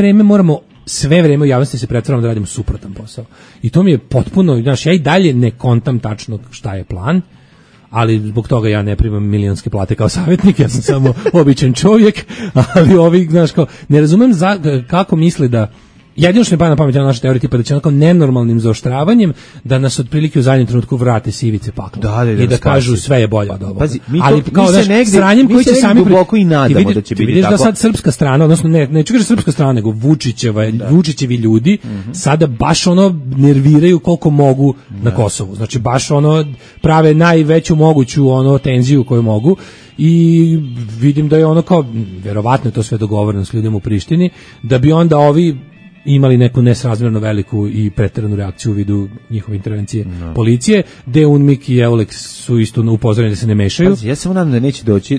vreme u javnosti se pretvaramo da radimo suprotan posao. I to mi je potpuno, znaš, ja i dalje ne kontam tačno šta je plan, ali zbog toga ja ne primam milionske plate kao savjetnik, ja sam samo običan čovjek, ali ovi, znaš, kao, ne razumem kako misle da, jedino što mi pada na pamet je naša teorija tipa da će onako nenormalnim zaoštravanjem da nas otprilike u zadnjem trenutku vrate sivice pakla i da kažu sve je bolje od ovoga. Pazi, ali kao da sranjem koji će sami duboko i nadamo da će biti vidiš tako. Da sad srpska strana, odnosno ne čekaš srpska strana, nego Vučićevi ljudi sada baš ono nerviraju koliko mogu na Kosovu. Znači baš ono prave najveću moguću ono tenziju koju mogu. I vidim da je ono kao verovatno je to sve dogovoreno s ljudima u Prištini, da bi onda ovi imali neku nesrazmjerno veliku i preteranu reakciju u vidu njihove intervencije policije, gde UNMIK i EULEX su isto upozoreni da se ne mešaju. Pazi, ja se nadam da neće doći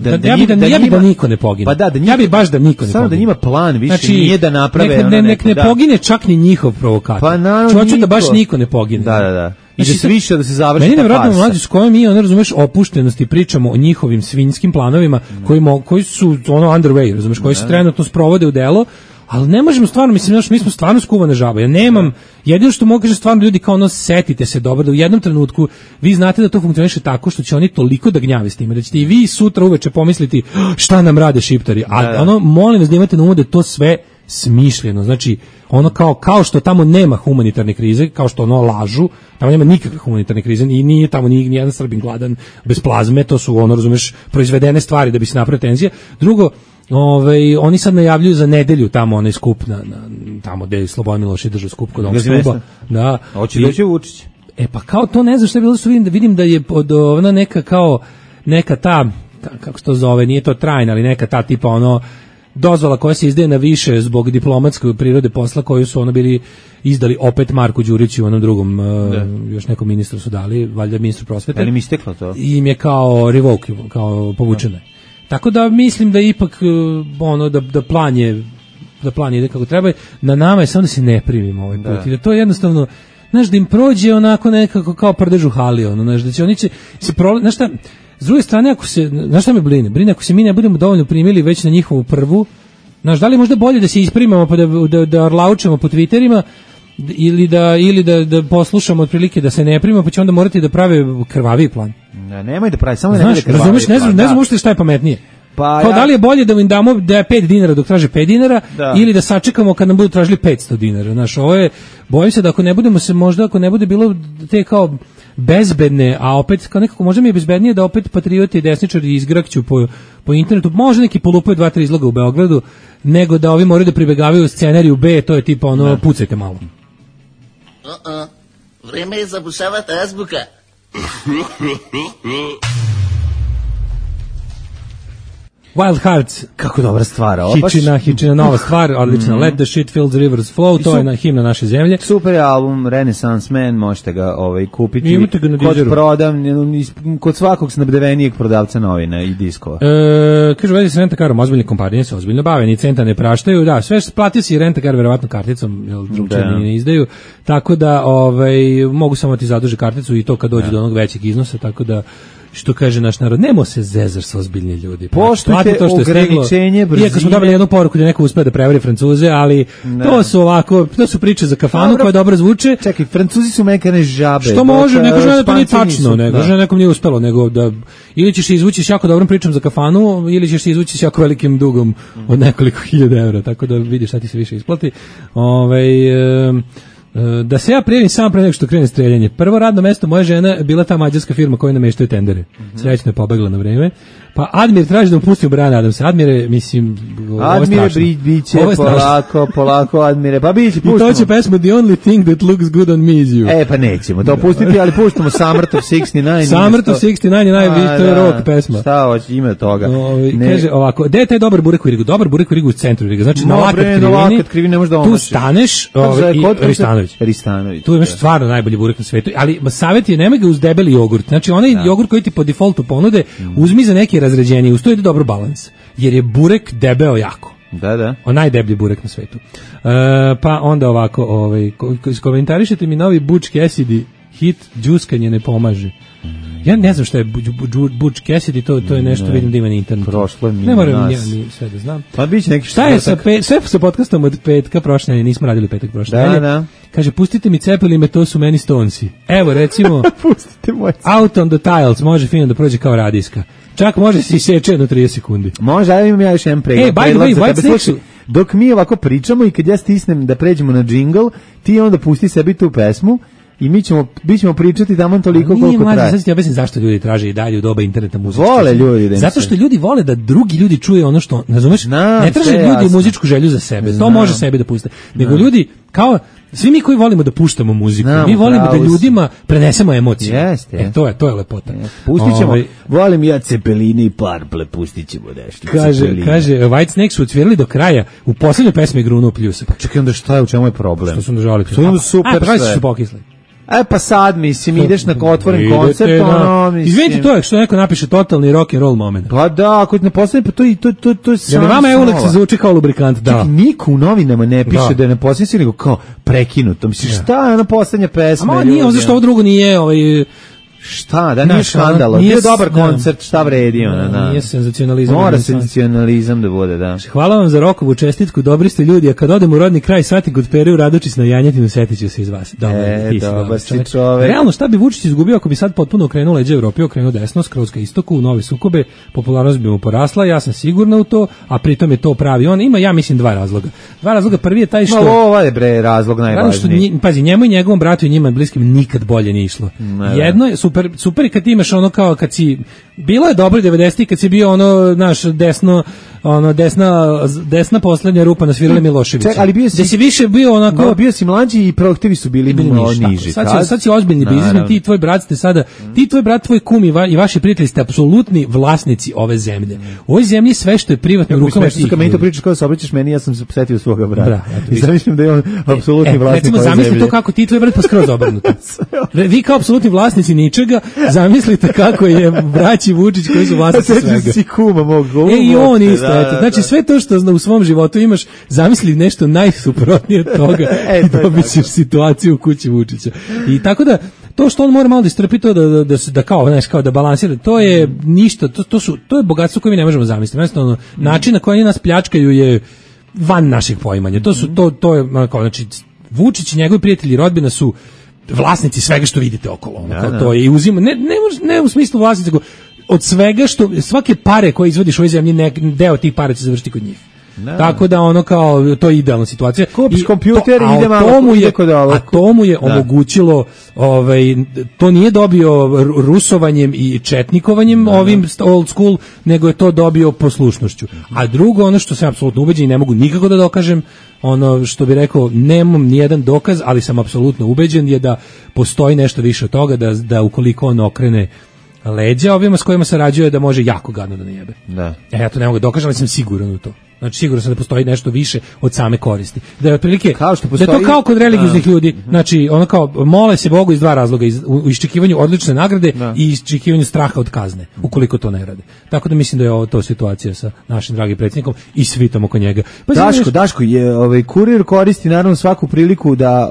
ja bi da niko ne pogine. Pa ja bi baš da niko ne pogine. Samo da njima plan više znači, nije da naprave nek ne pogine čak ni njihov provokator. Pa hoću da baš niko ne pogine. Da. I da se više da se završi ta farsa. Meni nevjerojatno mlađi s kojom mi, razumeš, opuštenosti pričamo o njihovim svinjskim planovima koji su ono underway, razumeš, koji se trenutno sprovode u delo, ali ne možemo stvarno, mislim, mi smo stvarno skuvane žaba. Ja nemam, jedino što mogu kaže stvarno ljudi kao ono, setite se dobro da u jednom trenutku vi znate da to funkcioniše tako što će oni toliko da gnjave s time, da ćete i vi sutra uveče pomisliti šta nam rade Šiptari, a ono, molim vas da imate na umu da je to sve smišljeno, znači ono kao što tamo nema humanitarne krize, kao što ono lažu, tamo nema nikakve humanitarne krize i nije tamo ni jedan Srbin gladan bez plazme, to su ono, razumeš, proizvedene stvari da bi se napravila tenzija. Drugo, oni sad najavljuju za nedelju tamo onaj skup tamo gde je Slobodan Milošević držao skup kod onog stuba. Da. Hoće doći Vučić. Pa kao to ne znam šta je bilo, vidim da je ona neka ta, kako se to zove, nije to trajna, ali neka ta tipa ono dozvola koja se izdaje na više zbog diplomatske prirode posla koju su ono bili izdali opet Marku Đuriću i onom drugom još nekom ministru su dali, valjda ministru prosvete. Ali mi isteklo to? I im je kao revoke, kao povučeno. Tako da mislim da ipak ono da plan ide kako treba. Na nama je samo da se ne primimo ovaj put. I da to je jednostavno, znaš, da im prođe onako nekako kao prdež u hali, ono, znaš, da će oni se znaš šta, s druge strane, ako se, znaš šta me brine, ako se mi ne budemo dovoljno primili već na njihovu prvu, znaš, da li je možda bolje da se isprimamo pa da orlaučemo po Twitterima ili da poslušamo otprilike da se ne primimo, pa će onda morati da prave krvaviji plan. Nemoj da pravi, samo da ne bude krvaviji plan. Ne znam uopšte šta je pametnije. Kao da li je bolje da im damo da je 5 dinara dok traže 5 dinara ili da sačekamo kad nam budu tražili 500 dinara. Znaš, ovo je, bojim se da ako ne budemo se možda, ako ne bude bilo te kao bezbedne, a opet kao nekako možda mi je bezbednije da opet patrioti i desničari izgrakću po internetu, možda neki polupaju 2-3 izloga u Beogradu, nego da ovi moraju da pribegavaju scenariju B, to je tipa ono, pucajte malo. Vreme je zabušavati azbuka. Wild Hearts, kako dobra stvar, Hičina, nova stvar, odlična. Let the shit fill the rivers flow, to je himna naše zemlje. Super je album, Renaissance Man, možete ga kupiti. Imate ga na Deezeru. Kod svakog snabdevenijeg prodavca novina i diskova. Kažu, vedi se renta-karom, ozbiljne kompanije se ozbiljno bave, ni centa ne praštaju, da, sve platio si renta-kar verovatno karticom, jer drugčije ne izdaju, tako da mogu samo ti zaduže karticu i to kad dođe do onog većeg iznosa, tako da što kaže naš narod, nemo se zezar sa ozbiljni ljudi. Poštujte ograničenje brzine. Iako smo dobili jednu poruku da neko uspeo da prevari Francuze, ali to su priče za kafanu koje dobro zvuče. Čekaj, Francuzi su mekane žabe. Što može, ne kaže da to nije tačno, ne kaže nekom nije uspelo, nego da ili ćeš se izvući s jako dobrom pričom za kafanu, ili ćeš se izvući s jako velikim dugom od nekoliko hiljada evra, tako da vidiš šta ti se više isplati. Da se ja prijavim samo pre nego što krene streljanje. Prvo radno mesto moje žene bila ta mađarska firma koja nameštaju tendere. Srećno je pobegla na vreme. Pa Admir traži da mu pustim Brana Adamsa. Admire, mislim, Admire biće polako Admire. Pa biće, puštamo. I to će pesmu The Only Thing That Looks Good on Me Is You. Pa nećemo to pustiti, ali puštamo Summer of 69. Summer of 69 je najviše, to je rock pesma. Šta hoće, ime toga. Kaže ovako, gde je taj dobar burek u Irigu? Dobar burek u Irigu u centru Iriga. Znači na lakat krivini ne može da tu staneš, Ristanović. Tu imaš stvarno najbolji burek na svetu, ali savjet je nemoj ga uz debeli jogurt. Znači onaj jogurt koji ti po defaultu ponude, uzmi za neki razređeniji, uz to ide dobro balans, jer je burek debeo jako. Da. O najdeblji burek na svetu. Pa onda ovako, komentarišete mi novi Butch Cassidy hit Đuskanje ne pomaže. Ja ne znam šta je Butch Cassidy, to je nešto, vidim da ima na internetu. Prošlo mi ne moram ni sve da znam. Pa biće neki šta je sve sa podcastom od petka prošle nedelje, nismo radili petak prošle nedelje. Da. Kaže, pustite mi Cepelime, to su meni Stonesi. Evo, recimo, pustite moj Out on the Tiles može fino da prođe kao radijska. Čak može se iseče jedno 30 sekundi. Može, ali imam ja još jedan pregled. By the way, White Snakes dok mi ovako pričamo i kad ja stisnem da pređemo na džingl, ti onda pusti sebi tu pesmu i mi ćemo pričati tamo toliko koliko traje. Sad ti objasnim zašto ljudi traže i dalje u doba interneta muziku. Vole ljudi. Zato što ljudi vole da drugi ljudi čuje ono što, razumeš? Ne traže ljudi muzičku želju za sebe. To može sebi da puste. Nego ljudi, kao svi mi koji volimo da puštamo muziku, mi volimo da ljudima prenesemo emocije. Jeste. To je lepota. Pustit ćemo, volim ja Cepeline i Purple, pustit ćemo nešto. Kaže, White Snakes su odsvirali do kraja, u poslednjoj pesmi Grunuo pljusak. Pa čekaj, onda šta je, u čemu je problem? Što su onda žali? To je super sve. Su pokisli. Pa sad, mislim, ideš na otvoren koncert, mislim. Izvinite, to je što neko napiše totalni rock and roll moment. Pa da, ako ne postavi, pa to je sam. Ja vama Eulek se zvuči kao lubrikant, da. Čekaj, niko u novinama ne piše da je ne postavi, nego kao prekinuto. Misliš, šta je ona poslednja pesma? A nije, zašto ovo drugo nije, Šta, da nije skandalo. Nije dobar koncert, šta vredi ona, da. Nije senzacionalizam. Mora senzacionalizam da bude, da. Hvala vam za rokovu čestitku, dobri ste ljudi, a kad odem u rodni kraj, svati kod Peru Radočić na Janjetinu, setit ću se iz vas. Dobar si čovek. Realno, šta bi Vučić izgubio ako bi sad potpuno okrenuo leđa Evropi, okrenuo desno, skroz ka istoku, u nove sukobe, popularnost bi mu porasla, ja sam sigurna u to, a pritom je to pravi on. Ima, ja mislim, dva razloga. Prvi je taj što... Ovo je bre razlog najvažniji. Pazi, njemu i njegovom bratu i njima bliskim nikad bolje nije išlo. Jedno je super kad imaš ono kao kad si bilo je dobro 90-ih kad si bio ono naš desna poslednja rupa na svirali Miloševića. Ali bio si više bio onako bio si mlađi i proaktivi su bili niži. Sad si ozbiljni biznismen, ti i tvoj brat ste sada, ti tvoj brat, tvoj kum i vaši prijatelji ste apsolutni vlasnici ove zemlje. U ovoj zemlji sve što je privatno u rukama tih. Kad meni to pričaš kao se obraćaš meni, ja sam se setio svoga brata. I zamišljam da je on apsolutni vlasnik. Recimo zamislite to kako ti tvoj brat pa skroz obrnuto. Vi kao apsolutni vlasnici ničega, zamislite kako je braći Vučić koji su vlasnici svega. Si kuma mog. I on isto. Znači sve to što u svom životu imaš, zamisli nešto najsuprotnije od toga i dobit ćeš situaciju u kući Vučića. I tako da to što on mora malo da istrpi to da kao, znaš, kao da balansira, to je ništa, to je bogatstvo koje mi ne možemo zamisliti. Jednostavno, način na koji nas pljačkaju je van naših poimanja. To je kao, znači, Vučić i njegovi prijatelji i rodbina su vlasnici svega što vidite okolo. To je i uzima, ne u smislu vlasnici, od svega što, svake pare koje izvodiš u ovoj zemlji, deo tih para će završiti kod njih. Tako da ono kao, to je idealna situacija. Kupiš kompjuter i ide malo kod ovog. A to mu je omogućilo, to nije dobio rusovanjem i četnikovanjem ovim old school, nego je to dobio poslušnošću. A drugo, ono što sam apsolutno ubeđen i ne mogu nikako da dokažem, ono što bi rekao, nemam nijedan dokaz, ali sam apsolutno ubeđen je da postoji nešto više od toga, da ukoliko on okrene leđa ovima s kojima sarađuje, da može jako gadno da najebe. Ja to ne mogu dokažem, ali sam siguran u to. Znači siguran sam da postoji nešto više od same koristi. Da je otprilike da je to kao kod religioznih ljudi, znači ono kao mole se Bogu iz dva razloga, u iščekivanju odlične nagrade i iščekivanju straha od kazne, ukoliko to ne rade. Tako da mislim da je ovo to situacija sa našim dragim predsjednikom i svitom oko njega. Pa Daško je Kurir koristi naravno svaku priliku da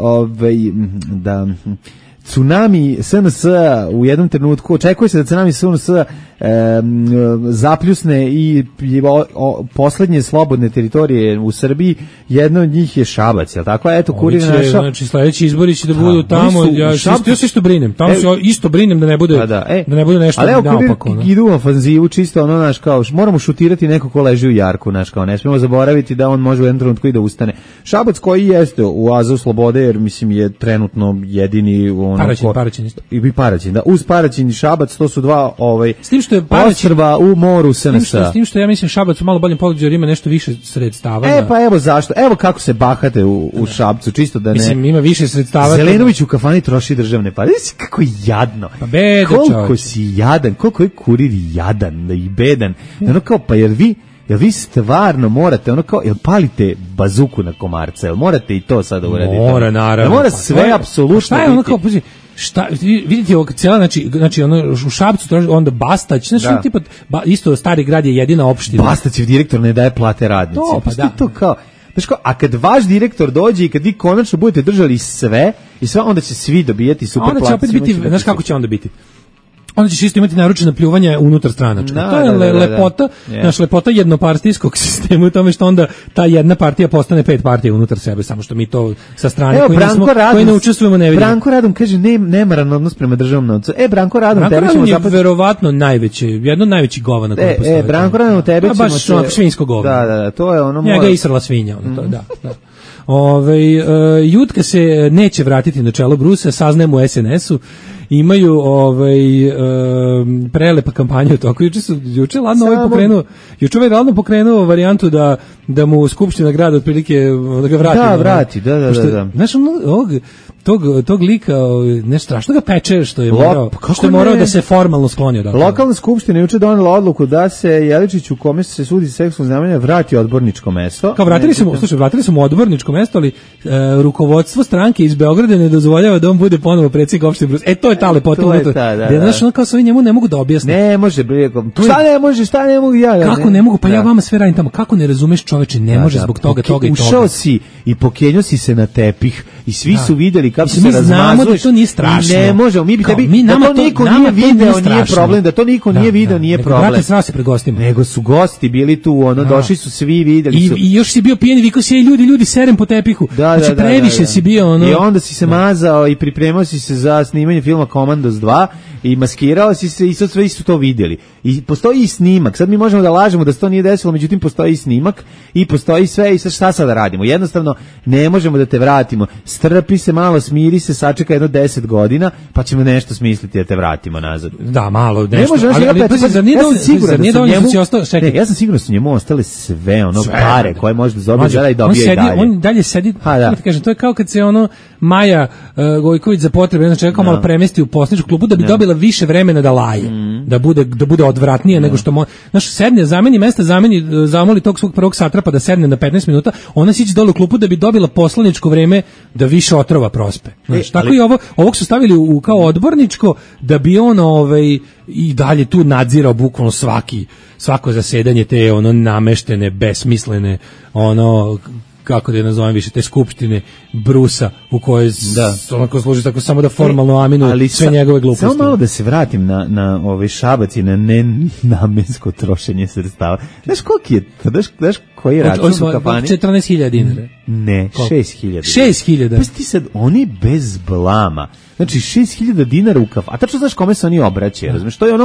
tsunami SNS u jednom trenutku, očekuje se da tsunami SNS zapljusne i poslednje slobodne teritorije u Srbiji, jedna od njih je Šabac, jel tako? Eto, Kurir je našao. Znači, sledeći izbori će da budu tamo, ja se isto brinem, tamo se isto brinem da ne bude, da ne bude nešto naopako. Ali idu u ofanzivu, čisto ono, naš, kao, moramo šutirati neko ko leži u jarku, naš, kao, ne smijemo zaboraviti da on može u jednom trenutku i da ustane. Šabac koji jeste u Azu slobode, jer mislim je trenutno jedini Paraćin isto. I Paraćin, da, uz Paraćin i Šabac, to su dva s tim što je ostrva u moru SNS. S tim što ja mislim Šabac u malo boljem položaju, jer ima nešto više sredstava. Pa evo zašto, evo kako se bahate u Šapcu, čisto da ne. Mislim, ima više sredstava. Zelenović u kafani troši državne pare. Kako je jadno. Pa bedo, koliko si jadan, koliko je Kurir jadan i bedan. Ono kao, pa jer vi stvarno morate, ono kao, jel palite bazuku na komarca, jel morate i to sada uraditi? Mora, naravno. Mora sve apsolutno biti. Šta je ono kao, šta, vidite ovog cijela, znači ono u Šapcu onda Bastać, znači tipa isto Stari grad je jedina opština. Bastać je direktor, ne daje plate radnicima. To kao, znači kao, a kad vaš direktor dođe i kad vi konačno budete držali sve i sve, onda će svi dobijati super plate. Onda će opet biti, znaš kako će onda biti? Onda ćeš isto imati naručena pljuvanja unutar stranačka. To je lepota, naš lepota jednopartijskog sistema u tome što onda ta jedna partija postane 5 partija unutar sebe, samo što mi to sa strane koji ne učestvujemo ne vidimo. Branko Radon kaže nemaran odnos prema državnom novcu. Branko Radon tebi ćemo je verovatno jedno najveći govana koje postoji. Branko Radon tebi ćemo baš onako svinjsko govno. Da, to je ono. Njega israla svinja, ono to, da. Jutka se neće vratiti na čelo Brusa, saznajemo u SNS-u. Imaju prelepa kampanja u toku. Juče ladno pokrenuo varijantu da mu Skupština grada otprilike da ga vrati. Da, vrati, da. Znaš, tog lika nešto strašno ga peče što je morao da se formalno skloni od toga. Lokalna skupština juče donela odluku da se Jeličiću, kome se sudi seksualno uznemiravanje, vrati odborničko mesto. Kao vratili su mu odborničko mesto, ali rukovodstvo stranke iz Beograda ne dozvoljava da on bude ponovo predsjednik opštine Brus. To je ta lepota unutra. Znaš, ono kao sve njemu ne mogu da objasne. Ne može, šta ne mogu ja. Kako ne mogu? Pa ja vama sve radim tamo. Kako ne razumeš, čoveče, ne može zbog toga i toga. Ušao si i pokenjao si se na tepih i svi su videli kako se razmazuješ. Mi znamo da to nije strašno. Ne možemo, mi bi tebi, da to niko nije video, nije problem, da to niko nije video, nije problem. Brate, sva se pregostimo. Nego su gosti bili tu, došli su svi, videli su. I još si bio pijen, vikao si, ljudi, serem po tepihu. Znači, previše si bio, I onda si se mazao i pripremao si se za snimanje filma Komandos 2 i maskirao si se i sad sve su to vidjeli. I postoji i snimak. Sad mi možemo da lažemo da se to nije desilo, međutim postoji i snimak i postoji sve i sad šta sad da radimo? Jednostavno ne možemo da te vratimo. Strpi se malo, smiri se, sačeka jedno 10 godina, pa ćemo nešto smisliti da te vratimo nazad. Da, malo nešto. Ne može, ja sam siguran da su njemu ostale sve pare koje može da dobije i dobije i dalje. On dalje sedi, to je kao kad se Maja Gojković za potrebe jednog čovjeka malo premesti u poslaničku klubu da bi dobila više vremena da laje, da bude odvratnije nego što znaš, sedne, zamoli tog svog prvog satrapa da sedne na 15 minuta, ona siđe dole u klupu da bi dobila poslaničko vreme da više otrova prospe. Znaš, tako i ovog su stavili u kao odborničko da bi on i dalje tu nadzirao bukvalno svako zasedanje te nameštene, besmislene, kako da je nazovem više, te skupštine Brusa u kojoj onako služi tako samo da formalno aminu sve njegove gluposti. Samo malo da se vratim na Šabac i na nenamensko trošenje sredstava. Znaš koliki je, znaš koji je račun u kafani? 14.000 dinara. Ne, 6.000. 6.000? Pa ti sad, oni bez blama. Znači 6.000 dinara u kafani. A tačno znaš kome se oni obraćaju, razumiješ? To je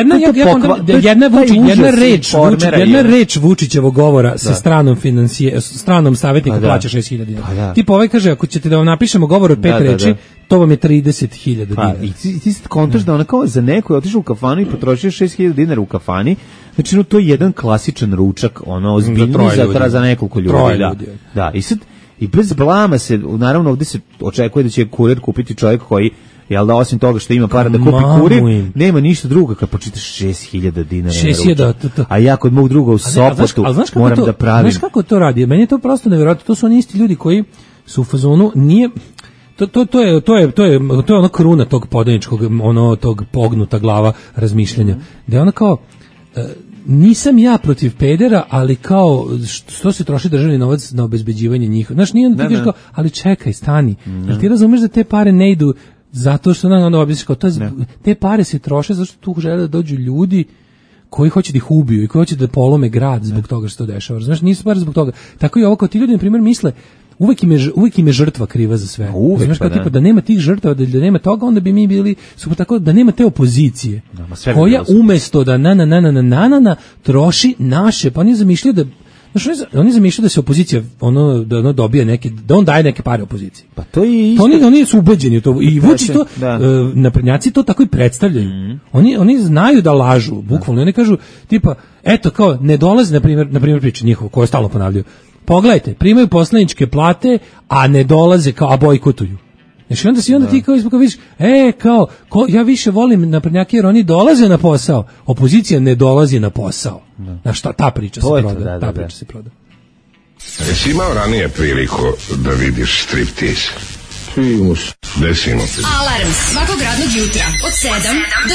jedna reč Vučićevog govora sa stranom savjetnika plaća 6.000 dinara. Tipo ovaj kaže, ako ćete da vam napišemo govor od 5 reči, to vam je 30.000 dinara. I ti se kontaš da ona kao za neko je otišao u kafanu i potrošio 6.000 dinara u kafani. Znači, to je jedan klasičan ručak, ozbiljni za nekoliko ljudi. Da, i sad, i bez blama se, naravno ovdje se očekuje da će Kurir kupiti čovjek koji, jel da, osim toga što ima para da kupi Kurir, nema ništa drugo kad počitaš 6.000 dinara na ručak. A ja kod mog druga u Sopotu moram da pravim. Znaš kako to radi? Meni je to prosto nevjerojatno. To su oni isti ljudi koji su u fazonu, nije... To je ono kruna tog podaničkog, tog pognuta glava razmišljanja. Da je ono kao... nisam ja protiv pedera, ali kao što se troši državni novac na obezbeđivanje njih. Znaš, nije on ti kažeš kao, ali čekaj, stani. Jel ti razumeš da te pare ne idu Zato što onda objasniš kao te pare se troše zato što tu žele da dođu ljudi koji hoće da ih ubiju i koji hoće da polome grad zbog toga što se to dešava. Znaš, nisu bar zbog toga. Tako i ovo kao ti ljudi na primjer misle uvek im je žrtva kriva za sve. Znaš, kao tipa da nema tih žrtava, da nema toga, onda bi mi bili super, tako da nema te opozicije koja umesto da na troši naše, pa oni zamišljaju da oni zamišljaju da se opozicija da ono dobije neke, da on daje neke pare opoziciji. Pa to je isto. Oni su ubeđeni u to i Vučić to naprednjaci to tako i predstavljaju. Oni znaju da lažu, bukvalno. Oni kažu tipa eto kao ne dolaze na primjer priče njihovo koje stalno ponavljaju. Pogledajte, primaju poslaničke plate, a ne dolaze a bojkotuju. Znači onda ti kao izbog vidiš, ja više volim naprednjake jer oni dolaze na posao, opozicija ne dolazi na posao. Znaš šta, ta priča se proda. Jesi imao ranije priliku da vidiš striptease? Primus. Desimo. Alarm svakog radnog jutra od 7 do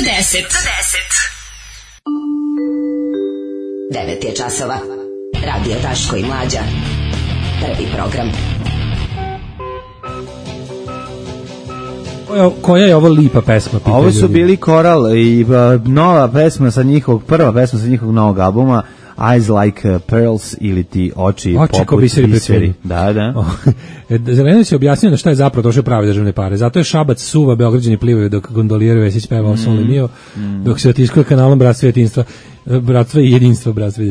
10. 9 je časova. Radio Daško i Mlađa. Prvi program. Koja je ovo lipa pesma? Ovo su bili Koral i nova pesma prva pesma sa njihovog novog albuma Eyes Like Pearls ili ti oči poput biseri. Da. Zelenović je objasnio na šta je zapravo došao prave državne pare. Zato je Šabac suva, Beograđani plivaju dok gondoljeru Vesić peva o Sole Mio, dok se otiskuje kanalom Bratstva i jedinstva. Bratstva i jedinstva.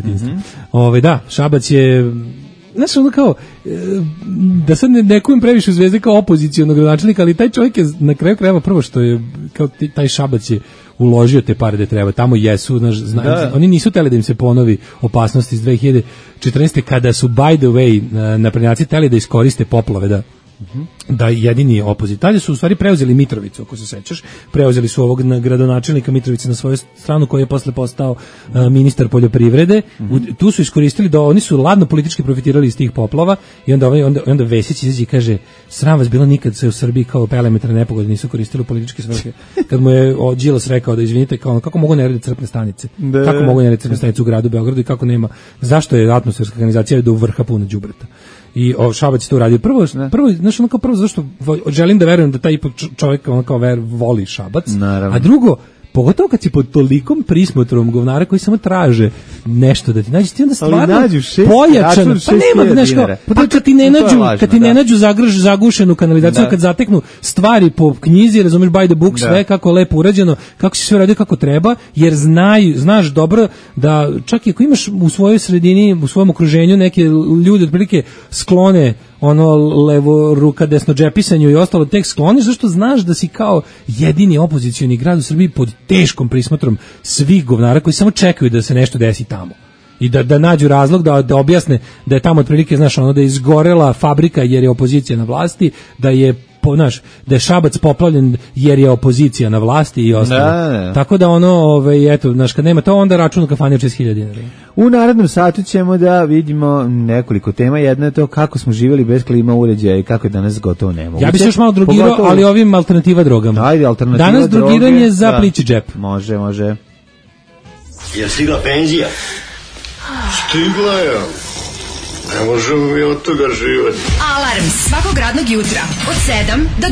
Da, Šabac je... Znaš, ono kao, da sad ne kujem previše u Zvezde kao opozicijonog gradonačelnika, ali taj čovjek je na kraju krajeva prvo što je, kao taj Šabac je uložio te pare da treba, tamo jesu, oni nisu teli da im se ponovi opasnost iz 2014. kada su, by the way, naprednjaci teli da iskoriste poplave, da jedini opozit. Dalje su u stvari preuzeli Mitrovicu, ako se sećaš. Preuzeli su ovog gradonačelnika Mitrovice na svoju stranu, koji je posle postao ministar poljoprivrede. Tu su iskoristili da oni su ladno politički profitirali iz tih poplava i onda Vesić izađe i kaže, sram vas bilo, nikad se u Srbiji kao elementarne nepogode nisu koristili u političke svrhe. Kad mu je Đilas rekao da izvinite, kao kako mogu ne raditi crpne stanice? Kako mogu ne raditi crpne stanice u gradu Beogradu i kako nema? Zašto je atmosferska organizacija do vrha puna đubreta? I Šabac je to uradio. Prvo, znaš, zašto želim da verujem da taj čovjek voli Šabac, a drugo, pogotovo kad si pod tolikom prismotrom govnara koji samo traže nešto da ti nađe, ti onda stvarno pojačan, pa nema da nešto, kad ti ne nađu zagušenu kanalizaciju, kad zateknu stvari po knjizi, razumeš, by the book, sve kako je lepo urađeno, kako si sve radio kako treba, jer znaš dobro da čak i ako imaš u svojoj sredini, u svojem okruženju neke ljude otprilike sklone levo ruka desno džepisanju i ostalo, tek skloniš, zašto znaš da si kao jedini opozicioni grad u Srbiji pod teškom prismotrom svih govnara koji samo čekaju da se nešto desi tamo i da nađu razlog da objasne da je tamo otprilike, znaš, da je izgorela fabrika jer je opozicija na vlasti, da je Šabac poplavljen jer je opozicija na vlasti i ostalo. Tako da eto, znaš, kad nema to, onda račun u kafani od 6.000 dinara. U narednom satu ćemo da vidimo nekoliko tema. Jedna je to kako smo živjeli bez klima uređaja i kako je danas gotovo nemoguće. Ja bih se još malo drogirao, ali ovim alternativa drogama. Ajde, alternativa danas drogiranje za plići džep. Može. Je stigla penzija? Stigla je. Ne možemo mi od toga živati. Alarm svakog radnog jutra od 7 do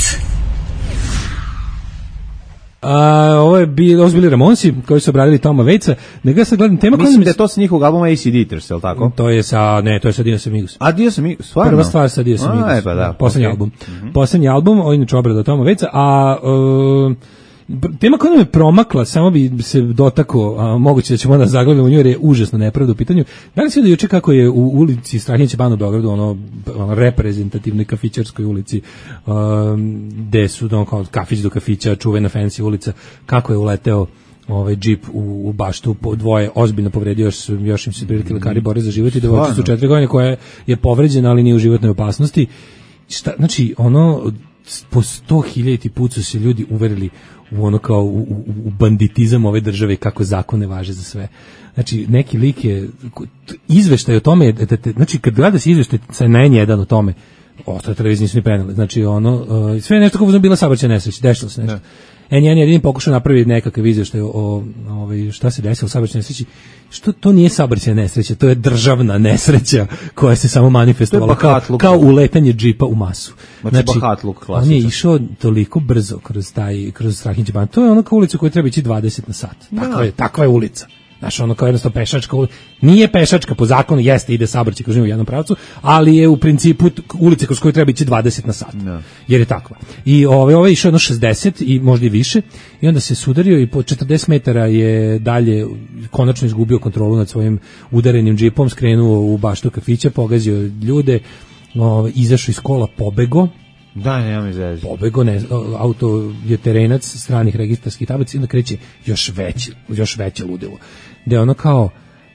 10. Ovo su bili Ramonsi koji su obradili Toma Waitsa. Nego ja sad gledam tema. Mislim da je to sa njihovog albuma AC Eaters, je li tako? To je sa Dinos Amigos. A Dinos Amigos, stvarno? Prva stvar sa Dinos Amigos. Pa da. Poslednji album, ovo inače obrada Toma Waitsa, a tema koja nam je promakla, samo bi se dotakao, a moguće da ćemo onda zagledati u njoj, jer je užasno nepravda u pitanju. Da li si da juče kako je u ulici Strahinjića Bana u Beogradu, ono reprezentativnoj kafićarskoj ulici, gde su kao kafić do kafića, čuvena fancy ulica, kako je uleteo džip u baštu, dvoje ozbiljno povredio, još im se prilike lekari bore za život i devojčica su 4 godine koja je povređena, ali nije u životnoj opasnosti. Znači, po 100.000 put su se ljudi uverili u banditizam ove države i kako zakone važe za sve. Znači, neki lik je izveštaj o tome, znači kad gleda se izveštaj sa N1 o tome, ostale televizije nisu ni preneli, znači sve je nešto kao bila saobraćajna nesreća, dešilo se nešto. N1 jedini pokušao napraviti nekakav izveštaj o šta se desilo u saobraćajnoj nesreći. Što to nije saobraćajna nesreća, to je državna nesreća koja se samo manifestovala kao uletanje džipa u masu. Znači bahatluk klasičan. On je išao toliko brzo kroz Strahinjski banat. To je ona kao ulica koja treba ići 20 na sat. Takva je ulica. Znaš, ono kao jednostavno pešačka ulica. Nije pešačka po zakonu, jeste, ide saobraćaj kroz nju u jednom pravcu, ali je u principu ulica kroz koju treba ići 20 na sat. No. Jer je takva. I ovaj išao jedno 60 i možda i više, i onda se sudario i po 40 metara je dalje konačno izgubio kontrolu nad svojim udarenim džipom, skrenuo u baštu kafića, pogazio ljude, izašao iz kola, pobego. Da, nemam izrazi. Pobego, auto je terenac stranih registarskih tablica i onda kreće još veće ludilo. Gde ono kao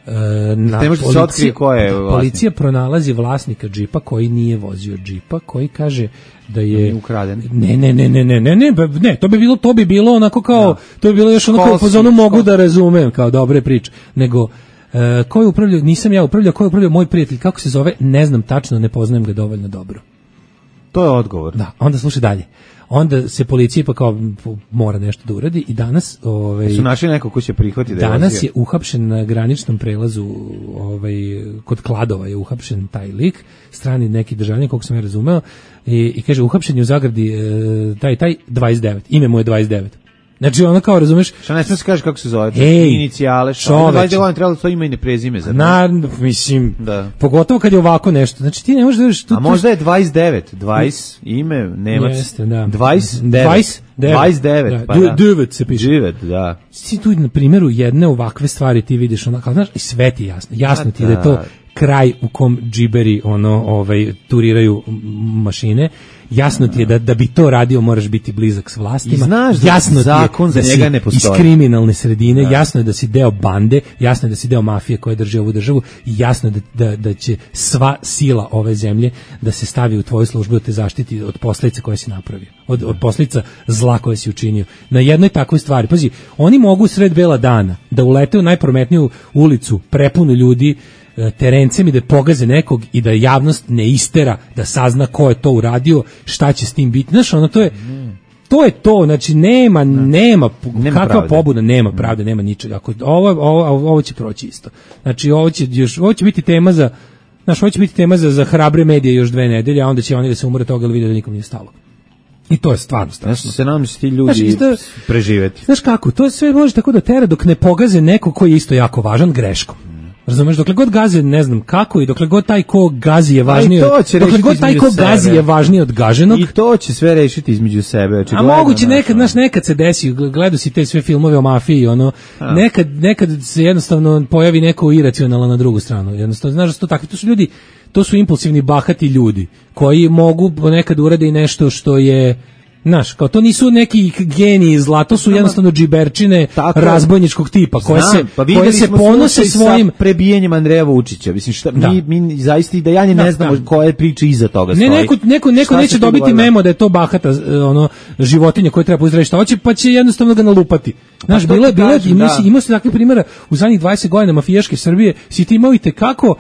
policija pronalazi vlasnika džipa koji nije vozio džipa, koji kaže da je ukraden. Ne, to bi bilo onako kao, to bi bilo još ono kao po zonu mogu da razumem, kao dobre priče, nego ko je upravljao, nisam ja upravljao, ko je upravljao moj prijatelj, kako se zove, ne znam tačno, ne poznajem ga dovoljno dobro. To je odgovor. Da, onda slušaj dalje. Onda se policija pa kao mora nešto da uradi i danas su našli neko ko će prihvatiti da je danas je uhapšen na graničnom prelazu kod Kladova je uhapšen taj lik, strani neki državljanin, koliko sam ja razumeo, i kaže uhapšen je u zagradi taj 29, ime mu je 29. Znači ono kao, razumeš? Šta ne smije se kaže kako se zove? Inicijale, šta? 20 godina trebalo to ime i ne prezime. Mislim, pogotovo kad je ovako nešto. Znači ti ne možeš da vidiš... A možda je 29, 20, ime, Nemac. Jeste, da. 29. 9 se piše. 9, da. Si tu na primjeru jedne ovakve stvari ti vidiš, onako, znaš, i sve ti jasno. Jasno ti da je to kraj u kom džiberi turiraju mašine. Jasno ti je da bi to radio moraš biti blizak s vlastima. I znaš da jasno zakon za njega ne postoji. Iz kriminalne sredine, jasno je da si deo bande, jasno je da si deo mafije koja drži ovu državu i jasno je da će sva sila ove zemlje da se stavi u tvoju službu, da te zaštiti od posljedica koje si napravio, od posljedica zla koje si učinio. Na jednoj takvoj stvari, pazi, oni mogu sred bela dana da ulete u najprometniju ulicu prepunu ljudi terencem i da pogaze nekog i da javnost ne istera da sazna ko je to uradio, šta će s tim biti. Znaš, ono, to je to, znači nema kakva pravde. Pobuda, nema pravde, nema ničega. Ovo će proći isto. Znači, ovo će biti tema za, znaš, ovo će biti tema za hrabre medije još 2 nedelje, a onda će oni da se umore toga, ali vide da nikom nije stalo. I to je stvarno strašno. Znači se nam ti ljudi preživeti. Znaš kako, to sve može tako da tera dok ne pogaze neko koji je isto jako važan greškom. Razumeš, dokle god gaze ne znam kako i dokle god taj ko gazi je važniji, dokle god taj ko gazi je važniji od gaženog. I to će sve rešiti između sebe. A moguće nekad se desi, gledao si te sve filmove o mafiji, nekad se jednostavno pojavi neko iracionalno na drugu stranu. Jednostavno, znaš da su to takvi, to su ljudi, to su impulsivni, bahati ljudi koji mogu nekad urade i nešto što je, znaš, kao to nisu neki geniji zla, to su jednostavno džiberčine razbojničkog tipa koje se ponose svojim prebijanjem Andreja Vučića. Mislim, šta, mi zaista da ja ne znamo koje priče iza toga stoji. Neko neće dobiti memo da je to bahata životinja koja treba pozdraviti šta hoće, pa će jednostavno ga nalupati. Znaš, imao se takvih primjera u zadnjih 20 godina mafijaške Srbije, si ti imao i tekako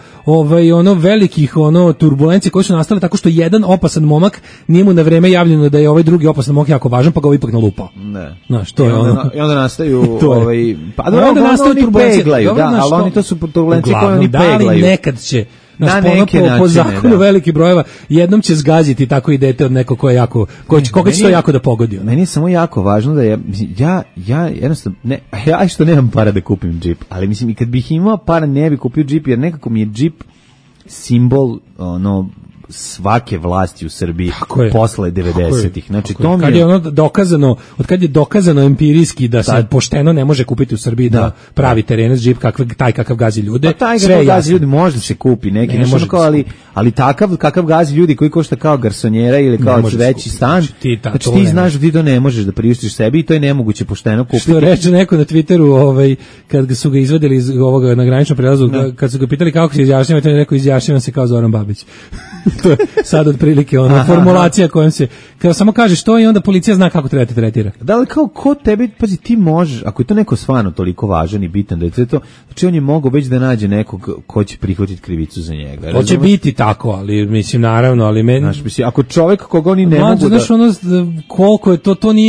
velikih turbulencije koje su nastale tako što jedan opasan momak nije mu na vreme javljeno da je ovaj drugi opasan momak jako važan, pa ga ipak nalupao. Ne. Znaš, to je I onda nastaju onda nastaju turbulencije, ali oni to su turbulencije koje oni peglaju. Da li nekad će po zakonu velikih brojeva jednom će zgaziti tako i dete od nekog ko je jako, koga će to jako da pogodi. Meni je samo jako važno da ja jednostavno, ja što nemam para da kupim džip, ali mislim i kad bih imao para ne bi kupio džip, jer nekako mi je džip simbol svake vlasti u Srbiji posle 90-ih. Znači to mi je od kad je dokazano empirijski da se pošteno ne može kupiti u Srbiji da pravi terenac džip kakav gazi ljude. Taj kakav gazi ljudi može se kupi, neki ne može, ali kakav gazi ljudi koji košta kao garsonjera ili kao veći stan. Znači ti znaš da ti to ne možeš da priuštiš sebi i to je nemoguće pošteno kupiti. Što reče neko na Twitteru, kad su ga izvadili iz ovoga na graničnom prelazu, kad su ga pitali kako se izjašnjava, to je neko izjašnjava se kao Zoran Babić. To je sad otprilike formulacija kojom se kao samo kažeš to i onda policija zna kako treba te tretira. Da li kao ko tebi, pazi, ti možeš, ako je to neko stvarno toliko važan i bitan da je to, znači on je mogao već da nađe nekog ko će prihvatiti krivicu za njega. To će biti tako, ali mislim naravno, ali meni... Znaš, mislim, ako čovjek koga oni ne mogu znaš, koliko je to nije...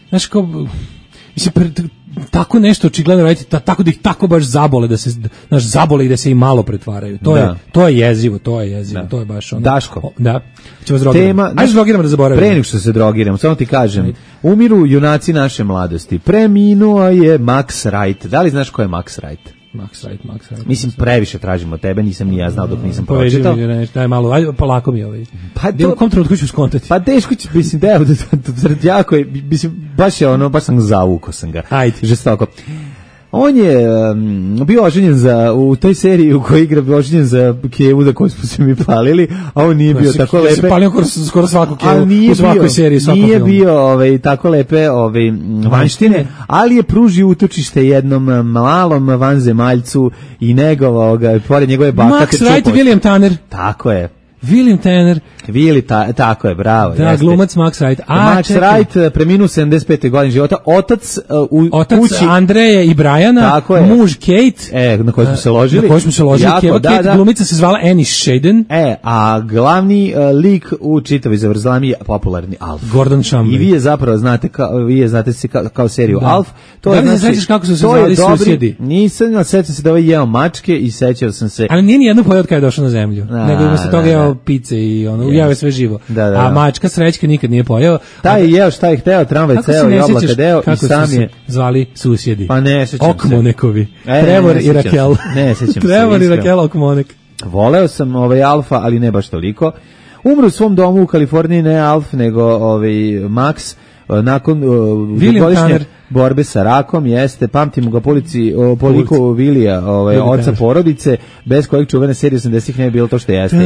znaš kao, mislim, tako nešto očigledno raditi, tako da ih tako baš zabole, da se, znaš, zabole i da se i malo pretvaraju. To je jezivo, to je baš ono. Daško. Da. Ćemo drogiramo. Ajde drogiramo da zaboravimo. Pre nego što se drogiramo, samo ti kažem, umiru junaci naše mladosti. Preminuo je Max Wright. Da li znaš ko je Max Wright? Max Wright. Mislim, previše tražimo od tebe, nisam ni ja znao dok nisam pročitao. Daj malo, ajde, pa lako mi je ovaj. Pa u kom trenutku ću skontati? Pa teško ću, mislim, da jako je, mislim, baš je ono, baš sam zavukao sam ga. Ajde. Žestoko. On je bio oženjen u toj seriji u kojoj igra bio oženjen za Kevu za koju smo se mi palili, a on nije bio tako lepe. Se palio skoro svaku Kevu u svakoj seriji, svakom nije filmu. Bio tako lepe vanštine, ali je pružio utočište jednom malom vanzemaljcu i negovao ga, pored njegove bakate. Max Wright i William Tanner. Tako je. William Tanner. Tako je, bravo. Da, jeste. glumac Max Wright. Max Wright preminuo 75. godine života, otac kući Andreje i Briana, muž Kate, na kojoj smo se ložili. Kate, glumica se zvala Annie Shaden. A glavni lik u čitavi zavrzlami je popularni Alf. Gordon Shumway. I vi je zapravo znate se kao seriju Alf. To je, znači, sećaš kako su se zvali susjedi? Nisam, ali sećam se da ovaj jeo mačke i sećao sam se. Ali nije ni jedno pojeo od kada je došao na zemlju. Nego ima se toga jeo pice i ono, ujeo je sve živo. A mačka Srećka nikad nije pojeo. Taj je jeo šta je hteo, tramvaj ceo i oblaka deo i sam je zvali susjedi. Pa ne sećam se. Okmonekovi. Trevor i Rakel. Ne sećam se. Trevor i Rakel Okmonek. Voleo sam Alfa, ali ne baš toliko. Umro u svom domu u Kaliforniji, ne Alf, nego Max, nakon dugogodišnje borbe sa rakom, jeste, pamtimo ga poliku Vilija, oca porodice, bez kojeg čuvene serije 80-ih ne je bilo to što jeste.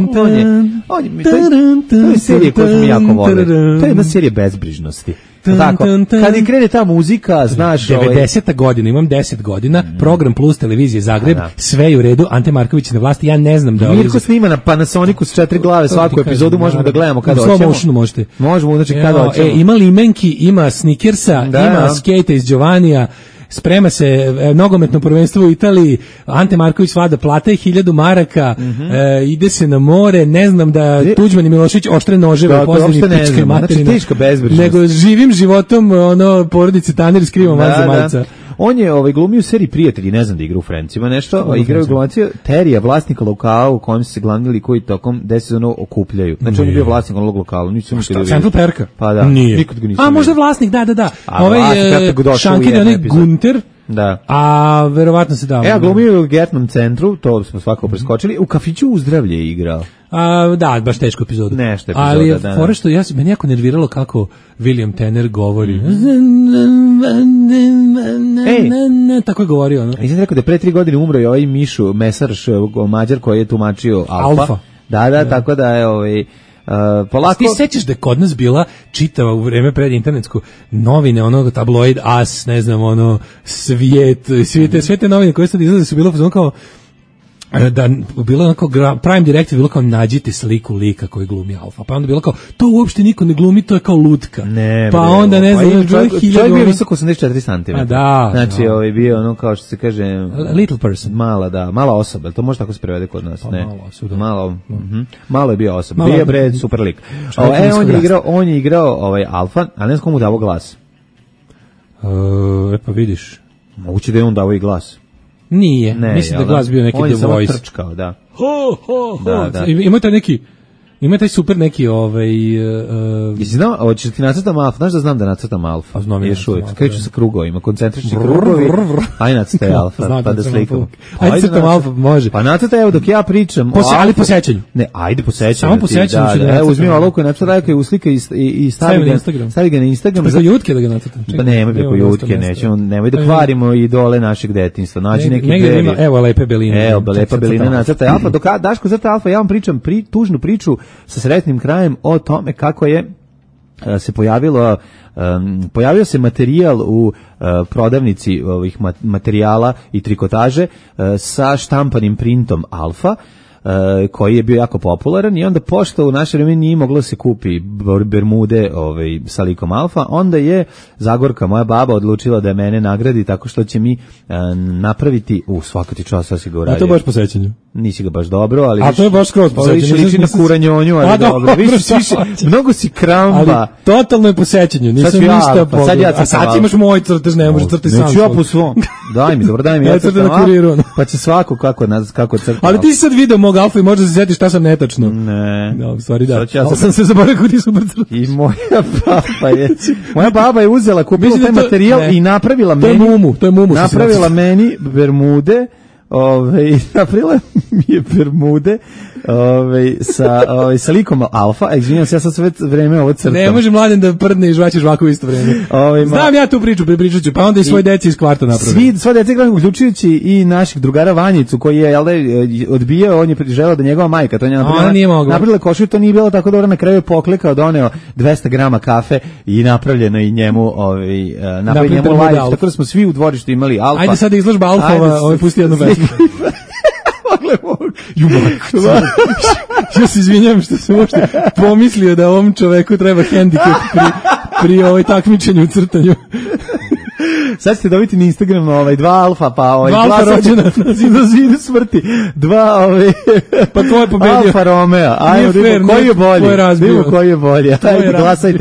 To je serija koju smo jako voleli. To je jedna serija bezbrižnosti. Tako, kad i krene ta muzika, znaš... 90. godina, imam 10 godina, Program Plus televizije Zagreb, sve je u redu, Ante Marković na vlasti, ja ne znam da... Mirko snima na Panasonicu s 4 glave svaku epizodu, možemo da gledamo kada hoćemo. U slow motionu možete. Možemo, znači kada hoćemo. Ima limenki, ima Snickersa, ima skejta iz Giovannija, sprema se nogometno prvenstvo u Italiji, Ante Marković vlada plate 1000 maraka, ide se na more, ne znam da Tuđman i Milošević oštre noževe u pozadini pičke materine, nego živim životom porodice Tanner skrivom vanzemaljca. On je glumio u seriji Prijatelji, ne znam da igra u Francima nešto, igraju glumaciju Terija, vlasnika lokala u kojem se glavni likovi tokom 10 sezona okupljaju. Znači on je bio vlasnik onog lokala, nisam nikada vidio. Central Perka? Pa da, nikad ga nisam vidio. Možda vlasnik, da. Ovaj Šankin, onaj Gunter. Da. A verovatno se dao. Ja glumio u Gertnom centru, to smo svakako preskočili. U kafiću Uzdravlje je igrao. Da, baš teško epizodu. Nešto epizoda, ali je fora što meni jako nerviralo kako William Tanner govori. Tako je govorio. Ja sam rekao da pre 3 godine umro je ovaj Mišu Mesarš, Mađar koji je tumačio Alfa. Da, tako da je polako... Ti sećaš da je kod nas bila čitava u vreme pred internetsku novine, tabloid As, ne znam, Svijet, sve te novine koje sad izlaze su bilo kao da bilo onako Prime Directive bilo kao nađite sliku lika koji glumi Alfa, pa onda bilo kao to uopšte niko ne glumi, to je kao lutka, pa onda ne znam, čovjek je bio visoko 84 cm, znači bio kao što se kaže little person, mala osoba, to može tako se prevede kod nas, ne, malo je bio osoba, bio bre super lik. On je igrao Alfa, a ne znam komu davo glas. Pa vidiš, moguće da je on davo i glas. Nije, mislim da glas bio neki The Voice. On je samo trčkao, da. Da. Ima taj super neki Jesi znao, hoćeš ti nacrtam Alfa? Znaš da znam da nacrtam Alfa? Znam je uvijek. Kreću sa krugovima, koncentrični krugovi. Aj nacrtaj Alfa, pa da slikamo. Ajde crtam Alfa, može. Pa nacrtaj, evo dok ja pričam. Ali po sećanju. Ne, ajde po sećanju. Samo po sećanju ću da nacrtam. Evo, uzmi olovku i nacrtaj i uslika i stavi ga na Instagram. Preko jutke da ga nacrtam. Pa nemoj preko jutke, nemoj da kvarimo idole našeg detinjstva. Nađi neki deri. Evo lepe beline. Evo, lepa belina nacrtaj Alfa. Dok Daško crta Alfa, ja vam pričam tužnu priču sa sretnim krajem o tome kako je se pojavio se materijal u prodavnici ovih materijala i trikotaže sa štampanim printom Alfa. koji je bio jako popularan i onda pošto u naše vreme nije moglo se kupi bermude sa likom alfa, onda je Zagorka, moja baba, odlučila da mene nagradi tako što će mi napraviti svaka ti čast, sad si ga uradio. A to baš po sećanju? Nisi ga baš dobro, ali to je baš skroz po sećanju. Liči na kuranjonju, ali dobro. Mnogo si kramba. Ali totalno je po sećanju, nisam ništa pogledao. A sad imaš moj crtež, ne može crtati sam. Neću ja po svom. Daj mi, dobro, daj mi. Ja crtam na kuriru. Pa će svako kako crta. Ali ti si sad video mog alfa i možda se sjetiš šta sam netačno. Ne. No, u stvari da. Ali sam se zaboravio kako ti super crtaš. I moja baba je uzela, kupila taj materijal i napravila meni. To je mumu. Napravila meni bermude. Napravila mi je bermude sa likom alfa. Izvinjam se, ja sad sve vreme ovo crtam. Ne može Mladen da prdne i žvaće žvaku u isto vreme. Znam ja tu priču, pripričat ću, pa onda i svoje deci iz kvarta napravi. Svoje deci, uključujući i naših drugara Vanjicu, koji je odbijao, on je želeo da njegova majka, to je napravila košulju, to nije bilo tako dobro, na kraju je poklekao, doneo 200 grama kafe i napravljeno i njemu napravljeno live, tako da smo svi u dvorištu imali alfa. Ajde sad izložba alfova, pusti jednu pesmu. Ja se izvinjam što sam uopšte pomislio da ovom čoveku treba hendikep pri ovoj takmičenju u crtanju. Sad ćete dobiti na Instagram dva alfa, pa dva alfa rođena na zidu smrti, dva pa ko je pobedio? Alfa Romeo. Ajmo, koji je bolji? Ajde,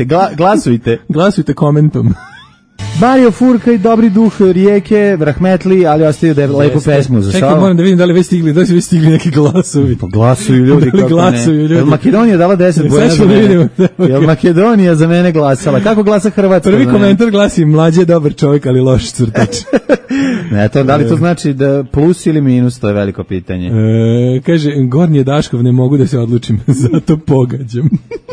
glasujte komentom. Mario Furka i dobri duh rijeke, rahmetli, ali ostaju da je lepu pesmu za Čekaj, moram da vidim da li već stigli neki glasovi. Pa glasuju ljudi, kako ne. Jel Makedonija dala 10 bojena za mene? Jel Makedonija za mene glasala? Kako glasa Hrvatska? Prvi komentar glasi, mlađe je dobar čovjek, ali loš crtač. Ne, da li to znači da plus ili minus, to je veliko pitanje. Kaže, Gornje Daškov, ne mogu da se odlučim, zato pogađam.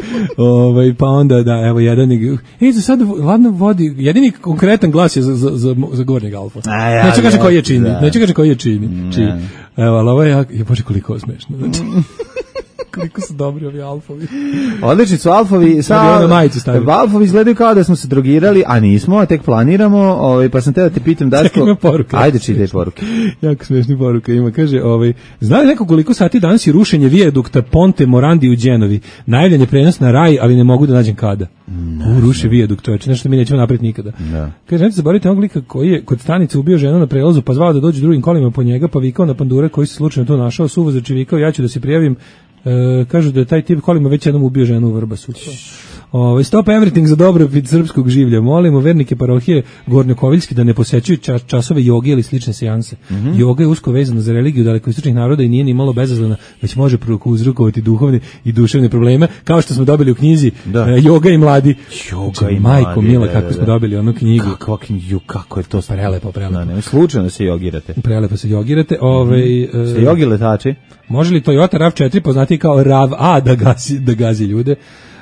Pa onda, da, evo, jedan za sad ladno vodi, jedini konkretan glas je za Gornjeg alfa. Neću kaže koji je čini. Evo, ali ovo je, bože, koliko je smešno. Koliko su dobri ovi alfovi. Odlični su alfovi. Alfovi izgledaju kao da smo se drogirali, a nismo, a tek planiramo. Pa sam te da te pitam, Daško. Ima poruka. Ajde, čitaj poruke. Jako smešni poruka ima. Kaže, zna li neko koliko sati danas je rušenje vijadukta Ponte Morandi u Đenovi? Najavljen je prenos na Raj, ali ne mogu da nađem kada. Ruše vijadukt, čoveče, nešto mi nećemo napraviti nikada. Kaže, nemojte zaboraviti onog lika koji je kod stanice ubio ženu na prelazu, pa zvao da dođe drugim kolima po njega, pa vikao na pandure koji se slučajno to našao, suvozači vikao, ja ću da se prijavim. Kažu da je taj tip kolima već jednom ubio ženu u Vrbasu. Stop everything za dobrobit srpskog življa. Molimo vernike parohije Gornjokoviljski da ne posećuju časove joge ili slične seanse. Joga je usko vezana za religiju dalekoistočnih naroda i nije ni malo bezazlena, već može uzrokovati duhovne i duševne probleme, kao što smo dobili u knjizi Joga i mladi. Joga i majko mila, kako smo dobili onu knjigu. Kako je to prelepo. Ne, slučajno se jogirate. Prelepo se jogirate. Se jogi letači. Može li Toyota RAV4 poznati kao RAV-A da gazi ljude?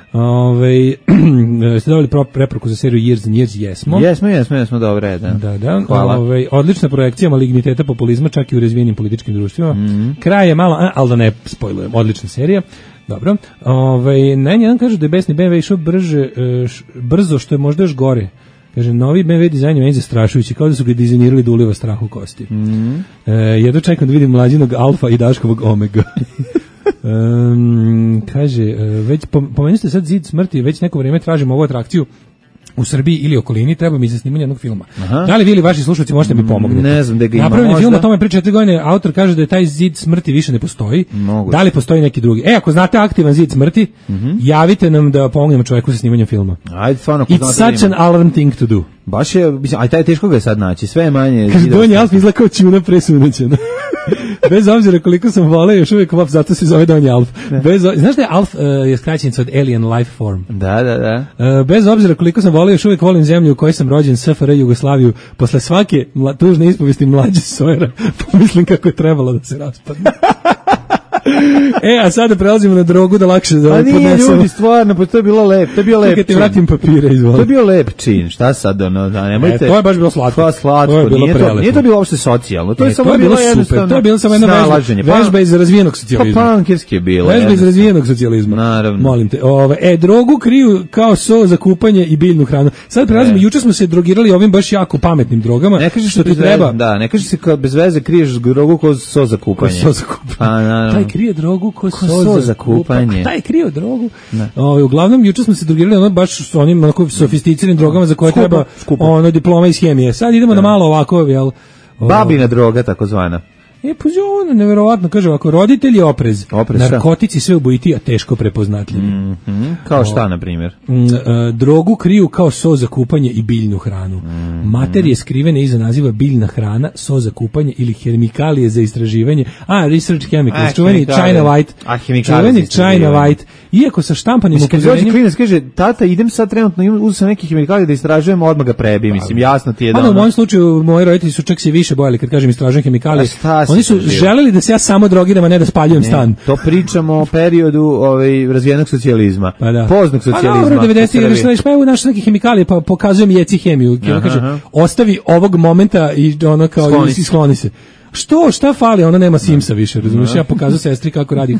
Ste dobili preporuku za seriju Years and Years? Jesmo, dobro, da. Hvala. Odlična projekcija maligniteta populizma čak i u razvijenim političkim društvima. Kraj je malo, ali da ne spojlujem, odlična serija. Dobro. Jedan kaže da je besni BMW išao brzo, što je možda još gore. Kaže, novi BMW dizajn je meni zastrašujući, kao da su ga dizajnirali da uliva strah u kosti. Jedno čekam da vidim mlađinog Alfa i Daškovog Omega. Kaže, već pomenuli ste sad Zid smrti, već neko vrijeme tražimo ovu atrakciju u Srbiji ili okolini, treba mi za snimanje jednog filma. Da li vi ili vaši slušalci možete mi pomognete? Ne znam da ga ima. Napravljen film o tome pre 4 godine, autor kaže da je taj Zid smrti više ne postoji. Da li postoji neki drugi? Ako znate aktivan Zid smrti, javite nam da pomognemo čovjeku sa snimanjem filma. Ajde, stvarno. It's such an alarm thing to do. Baš je, aj taj teško ga sad naći, sve je manje. Kaže, Donji Alf izgleda kao čuna presunećena. Bez obzira koliko sam voleo, još uvijek zato se zove Donji Alf. Znaš da je Alf je skraćenica od Alien Life Form? Da. Bez obzira koliko sam voleo, još uvijek volim zemlju u kojoj sam rođen, SFRJ Jugoslaviju. Posle svake tužne ispovesti mlađe Sojera, pomislim kako je trebalo da se raspadne. A sada prelazimo na drogu da lakše podnesemo. Nije ljudi, stvarno, to je bilo lep, to je bio lep čin. Čekaj, ti vratim papire, izvoli. To je bio lep čin, šta sad, nemojte. To je baš bilo slatko. To je bilo prelepo. Nije to bilo uopšte socijalno, to je samo bilo jednostavno. To je bilo samo jedna vežba iz razvijenog socijalizma. Pa pankirski je bilo. Vežba iz razvijenog socijalizma. Naravno. Molim te. Drogu kriju kao so za kupanje i biljnu hranu. Sad prelazimo, juče smo se drogirali ovim baš jako pametnim drogama. Ne kažeš što ti treba. Da, ne kažeš se kao bez veze kriješ drogu kao so za kupanje. Taj krije drogu ko so za kupanje. Taj je krio drogu. Uglavnom, juče smo se drogirali baš s onim sofisticiranim drogama za koje treba diploma iz hemije. Sad idemo na malo ovako, jel? Babina droga, takozvana. Pa ono, neverovatno, kaže ovako, roditelji oprez narkotici sve ubojiti, a teško prepoznatljivi. Kao šta, na primjer? Drogu kriju kao so za kupanje i biljnu hranu. Materije skrivene iza naziva biljna hrana, so za kupanje ili hemikalije za istraživanje. Research chemicals, čuveni China White. Čuveni China White. Iako sa štampanim upozorenjem... Kad dođe klinac, kaže, tata, idem sad trenutno, uzem sam neke hemikalije da istražujem, odmah ga prebi, mislim, jasno ti je da... U mojom slučaju, moji roditelji su čak se više bojali kad kažem istražujem hemikalije. Oni su želeli da se ja samo drogiram, a ne da spaljujem stan. To pričamo o periodu razvijenog socijalizma. Poznog socijalizma. Dobro, 90-ih, pa evo naše neke hemikalije, pa pokazujem jeci hemiju. Kaže, ostavi ovog momenta i ono kao i skloni se. Šta fali, ona nema Simsa više, razumiješ, ja pokazao sestri kako radi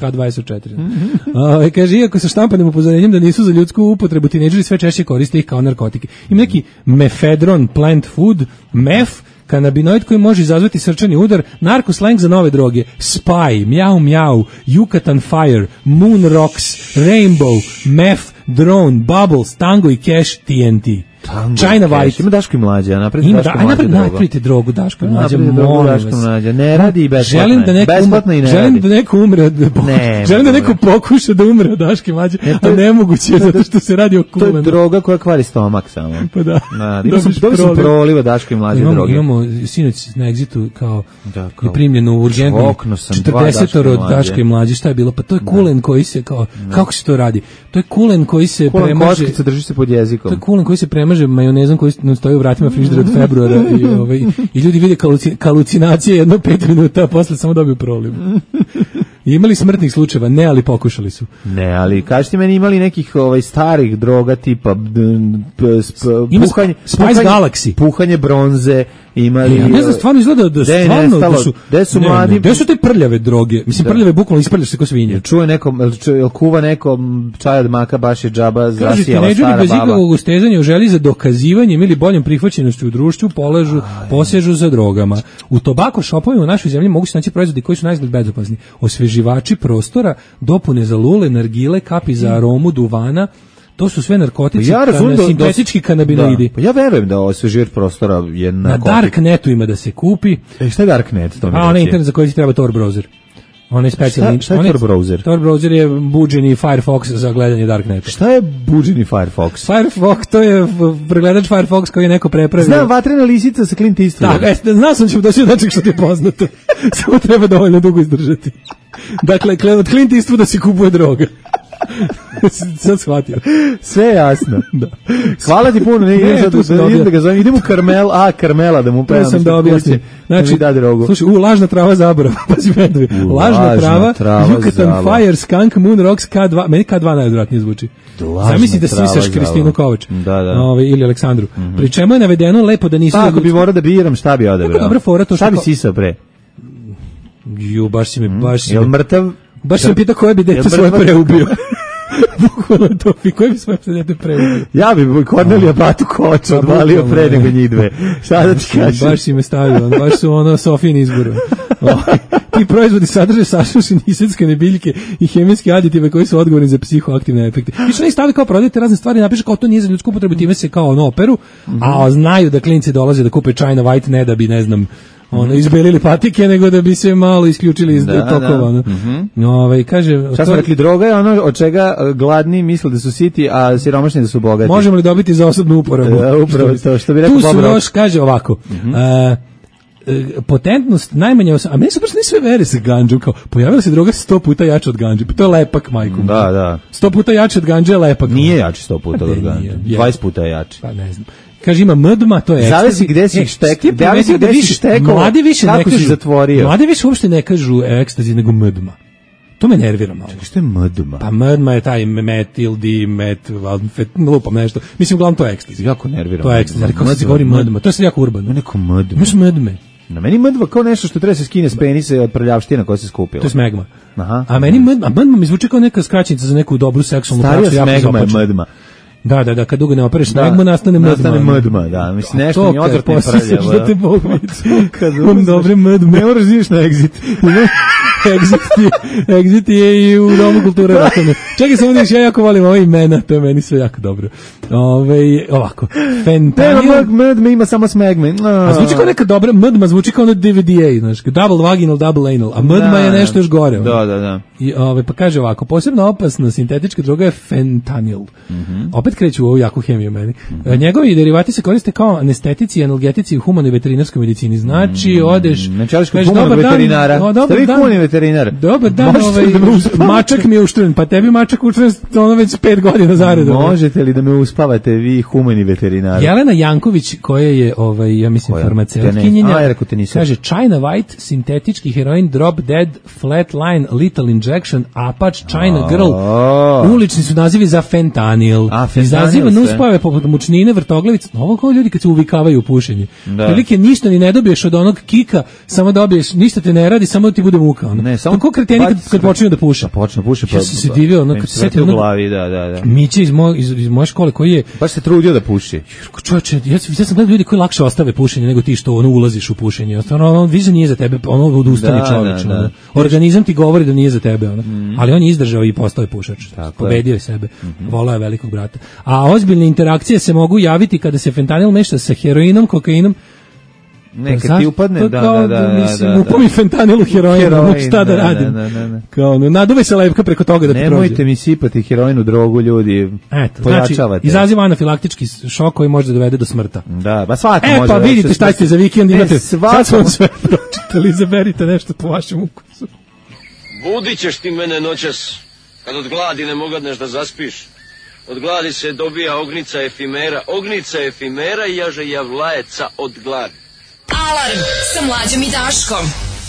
H24. Kaže, iako sa štampanim upozorenjem da nisu za ljudsku upotrebu, tinejdžeri sve češće koriste ih kao narkotike. Ima neki mefedron, plant food, mef, kanabinoid koji može izazvati srčani udar, narkoslang za nove droge, Spy, Mjau Mjau, Yucatan Fire, Moon Rocks, Rainbow, Meth, Drone, Bubbles, Tango i Cash, TNT. China White. Ima Daško i Mlađa, napravite drogu Daško i Mlađa, molim vas. Ne radi i besplatno i ne radi. Želim da neko umre, želim da neko pokuša da umre od Daške i Mlađe, a nemoguće je zato što se radi o kulenu. To je droga koja kvari stomak samo. Pa da. Dobili su proliva Daško i Mlađe droge. Imamo sinoć na Exitu kao je primljeno u urgentnu 40 od Daške i Mlađe, šta je bilo? Pa to je kulen koji se kao, kako se to radi? To je kulen koji se premaže. Drži se pod jezikom. To je kulen koji se premaže majonezom koji nam stoji u vratima frižidera od februara i ljudi vide halucinacije jedno 5 minuta, a posle samo dobiju proliv. Imali smrtnih slučajeva? Ne, ali pokušali su. Ne, ali kažete meni, imali nekih starih droga tipa Spice Galaxy, puhanje bronze, imali... Ja ne znam, stvarno izgleda da su mladi... Gde su te prljave droge? Mislim, prljave bukvalno isprljaš se ko svinje. Čuje nekom, kuva nekom čaj od maka, baš je džaba, zasijala stara baba. Kažete, bez ikakvog ustezanja u želi za dokazivanjem ili boljom prihvaćenošću u društvu posežu za drogama. U tobako shopovima u našoj zemlji mogu se naći proizvodi koji su naizgled bezopazni. Osveživači prostora, dopune za lule, nargile, kapi za aromu, duvana. To su sve narkotici, sintetički kanabinoidi. Pa ja verujem da osveživač prostora je narkotik. Na Darknetu ima da se kupi. Šta je Darknet? Onaj internet za koji ti treba Tor browser. On je specijalni. Šta je Tor browser? Tor browser je buđeni Firefox za gledanje Darkneta. Šta je buđeni Firefox? Firefox, to je pregledač Firefox koji je neko prepravio. Znam, vatrena lisica sa Clint Eastwoodom. Da, znao sam ćemo doći od nečeg što ti je poznato. Samo treba dovoljno dugo izdržati. Dakle, od Clint Eastwooda se kupuje droga. Sad shvatio. Sve je jasno. Da. Hvala ti puno, idemo u Karmela da mu pevam. Sam da objasnim. Znači, slušaj, lažna trava zaborava. Pazi medve. Lažna trava, Yucatan Fire, Skunk, Moon Rocks, K2. Meni K2 najodvratnije zvuči. Zamisli da sisaš Kristinu Kovač. Ili Aleksandru. Pri čemu je navedeno lepo da nisu... Ako bi morao da biram, šta bi odebrao? Šta bi sisao pre? Baš si me... Jel mrtav? Baš sam pitao koje bi dete svoje preubio. Bukvalno to, koje bi svoje dete preubio. Ja bi Kornelija Batu Kovača odvalio pre nego njih dve. Šta da ti kažem? Baš si me stavio, baš su ono Sofijin izbor. Ti proizvodi sadrže sašušene iseckane biljke i hemijske aditive koji su odgovorni za psihoaktivne efekte. I što ne stavi kao prodajete razne stvari, napiše kao to nije za ljudsku upotrebu, time se kao ono operu, a znaju da klinci dolaze da kupe China White, ne da bi, ne znam, izbelili patike, nego da bi se malo isključili iz tokova. Kaže, šta smo rekli, droga je ono od čega gladni misle da su siti, a siromašni da su bogati. Možemo li dobiti za osobnu uporabu? Upravo to, što bi rekao Bob Rock. Tu su još, kaže ovako, potentnost najmanje, a meni su baš ne sve vere sa ganđom, kao pojavila se droga 100 puta jača od ganđe, pa to je lepak, majku. Da. 100 puta jače od ganđe je lepak. Nije jači 100 puta od ganđe, 20 puta je jači. Pa ne znam. Kaže, ima mdma, to je ekstazi. Zavisi gde si štekao, mladi više kako si zatvorio. Mladi više uopšte ne kažu ekstazi, nego mdma. To me nervira malo. Čekaj, što je mdma? Pa mdma je taj metil, lupam nešto. Mislim, uglavnom to je ekstazi. Jako nervira. To je ekstazi, ali kako se govori mdma? To je sad jako urbano. Neko mdma. Imaš mdme. Na meni mdma kao nešto što treba se skine s penisa od prljavština koja se skupila. To je smegma. Aha. A meni mdma mi zvuči kao neka skraćenica za neku dobru seksualnu praksu. Starija smegma je mdma. Da, kad dugo ne opereš smegmu, nastane mdma, da. Mislim, nešto mi odvrtno prljavo. Da te Bog vidi. Kad imam dobre mdme. Ne moraš živiš na Exit. Exit je i u Domu kulture Rakome. Čekaj samo ja jako volim ove imena, to je meni sve jako dobro. Ovako. Fentanyl. Mdma ima samo smegme. A zvuči kao neka dobra, mdma zvuči kao na DVD-a, znaš, double vaginal, double anal, a mdma je nešto još gore. Da. I pa kaže ovako, posebno opasna sintetička droga je fentanyl. Opet kreću u ovu jaku hemiju meni. Njegovi derivati se koriste kao anestetici i analgetici u humanoj veterinarskoj medicini. Znači, odeš... Kažeš, dobar veterinara. Dobar dan, veterinar. Dobar dan, mačak mi je uštren. Pa tebi mačak uštren ono već 5 godina zaredom. Možete li da me uspavate vi humani veterinari? Jelena Janković, koja je, ja mislim, farmaceutkinjenja, kaže China White, sintetički heroin, drop dead, flatline, lethal injection, Apache, China Girl. Ulični su nazivi za fentanil. Izaziva nuspojave poput mučnine, vrtoglavica. Ovo kao ljudi kad se uvikavaju u pušenje. Prilike ništa ni ne dobiješ od onog kika, samo dobiješ, ništa te ne radi, samo ti bude muka. Ne, samo kako kreteni kad počinju da puše. Počne puše pa. Ja se divio, ono kad se setio u glavi, da. Miće iz moje škole koji je baš se trudio da puši. Čoveče, ja sam gledao ljudi koji lakše ostave pušenje nego ti što ono ulaziš u pušenje. Ono više nije za tebe, ono odustani čoveče. Organizam ti govori da nije za tebe, ono. Ali on je izdržao i postao je pušač. Pobedio je sebe. Voleo je velikog brata. A ozbiljne interakcije se mogu javiti kada se fentanil meša sa heroinom, kokainom. Neka ti upadne, da. Mislim, upam i fentanil u heroin, šta da radim. Kao, naduvaj se lepka preko toga da ti prođe. Nemojte mi sipati heroin u drogu, ljudi. Pojačavate. Znači, izaziva anafilaktički šok koji može da dovede do smrta. Da, ba svako može. Pa vidite šta ste za vikend imate. Sad smo sve pročitali, izaberite nešto po vašem ukusu. Budit ćeš ti mene noćas, kad od gladi ne mogadneš da zaspiš. Od gladi se dobija ognica efimera i jaže javlajeca od gladi. Alarm sa Mlađom i Daškom.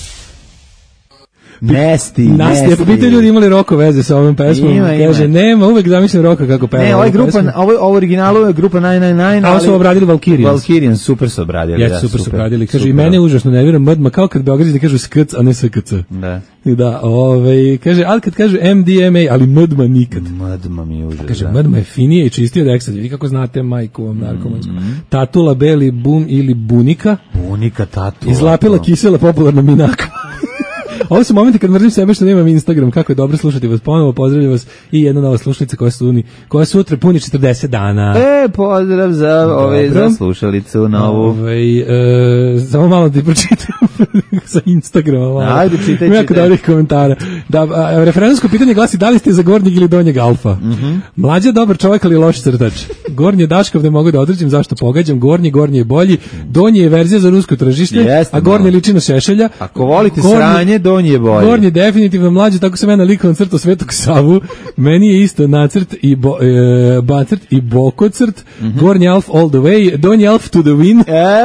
Nesti. Bite ljudi imali Roko veze sa ovom pesmom. Kaže, nema, uvek zamislim Roka kako peva. Ne, ovo originalu je grupa 999. A ovo su obradili Valkyrians, super su obradili. Ja, super su obradili. Kaže, i mene užasno nervira mdma, kao kad Beogradi kažu SKC, a ne SKC. Da, kaže, ali kad kažu MDMA, ali mdma nikad. Mdma mi je užasno. Kaže, mdma je finije i čistije od ekstazi. Vi kako znate majku vam narkomansku. Tatula, beli, bum ili bunika. Bunika, tatula. Izlapila kisela popularna minaka. Ovo su momenti kad mrzim sebe što nemam Instagram, kako je dobro slušati vas ponovo, pozdravljam vas i jedna nova slušalica koja sutra puni 40 dana. Pozdrav za slušalicu novu. Samo malo ti pročitam sa Instagrama. Ajde, čitaj. Jako dobrih komentara. Referendumsko pitanje glasi da li ste za gornjeg ili donjeg alfa. Mlađa dobar čovjek ali loš crtač. Gornje Daškov ne mogu da određim zašto pogađam. Gornji je bolji. Donji je verzija za rusko tržište, a gornji liči na Šešelja. Ako volite sranje, donji je bolji. Gornji je definitivno mlađi, tako sam ja nalikovan crtu Svetog Savu. Meni je isto nacrt i bacrt i bokocrt. Gornji alf all the way, donji alf to the win.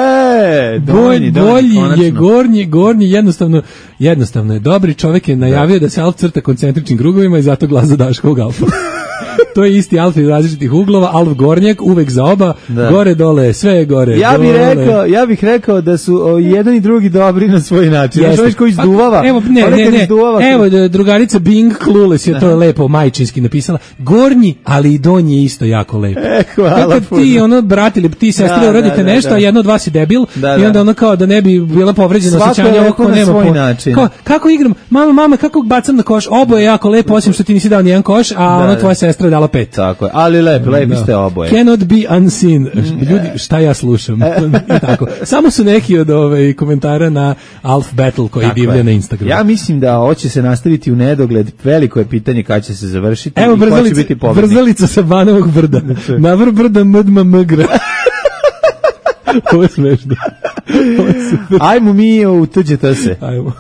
Bolji je gornji jednostavno je dobri čovjek je najavio da se alf crta koncentričnim krugovima i zato glas za Daškovog alfa. To je isti alf iz različitih uglova, alf gornjak, uvek za oba, gore dole, sve je gore. Ja bih rekao da su jedan i drugi dobri na svoj način. Znaš ovaj koji izduvava? Evo, drugarica Bing Clueless je to lepo majčinski napisala. Gornji, ali i donji je isto jako lepo. Hvala. Kad ti brati ili ti sestre uradite nešto, a jedno od vas je debil i onda ono kao da ne bi bila povređena osjećanja ovako nema svoj način. Kako igram? Mama, kako bacam na koš? Oboje jako lepo, osim što ti nisi dao nijedan koš, a ono tvoja sestra dala 5. Tako je, ali lepi ste oboje. Cannot be unseen. Ljudi, šta ja slušam? Tako. Samo su neki od komentara na Alf Battle koji divlja na Instagramu. Ja mislim da hoće se nastaviti u nedogled. Veliko je pitanje kada će se završiti. Evo, brzalica sa Banovog brda. Na vrh brda mdma mgra. Ovo je smešno. Ajmo mi u tuđete se. Ajmo.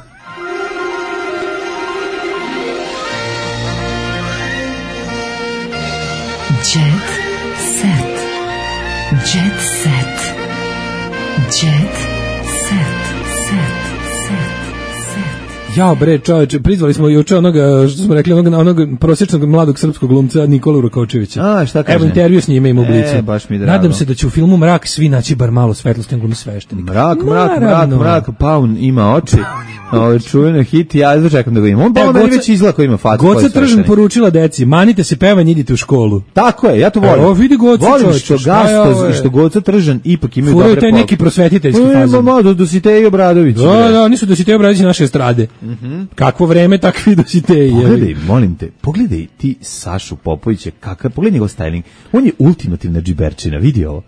Jet set. Jet set. Jet set. Ja bre, čoveče, prizvali smo juče onoga, što smo rekli, onog prosječnog mladog srpskog glumca Nikolu Rukočevića. A, šta kaže? Evo intervju s njime ima u Blicu. Baš mi drago. Nadam se da će u filmu Mrak svi naći bar malo svetlosti, on glumi sveštenika. Mrak, Paun ima oči. Čuveno hit, ja jedva čekam da ga imam. On Paun meni već izlako ima facu. Goca Tržan poručila deci, manite se pevanje, idite u školu. Tako je, ja to volim. Evo vidi Goca, volim što Goca Tržan ipak imaju dobre poruke. Furaju taj neki prosvetiteljski fazon. Dositej Obradović. Da, oni su Dositej Obradović naše estrade. Kakvo vreme, takvi Dositeji. Pogledaj, molim te, pogledaj ti Sašu Popovića, pogledaj njegov styling. On je ultimativna džiberčina, vidi ovo.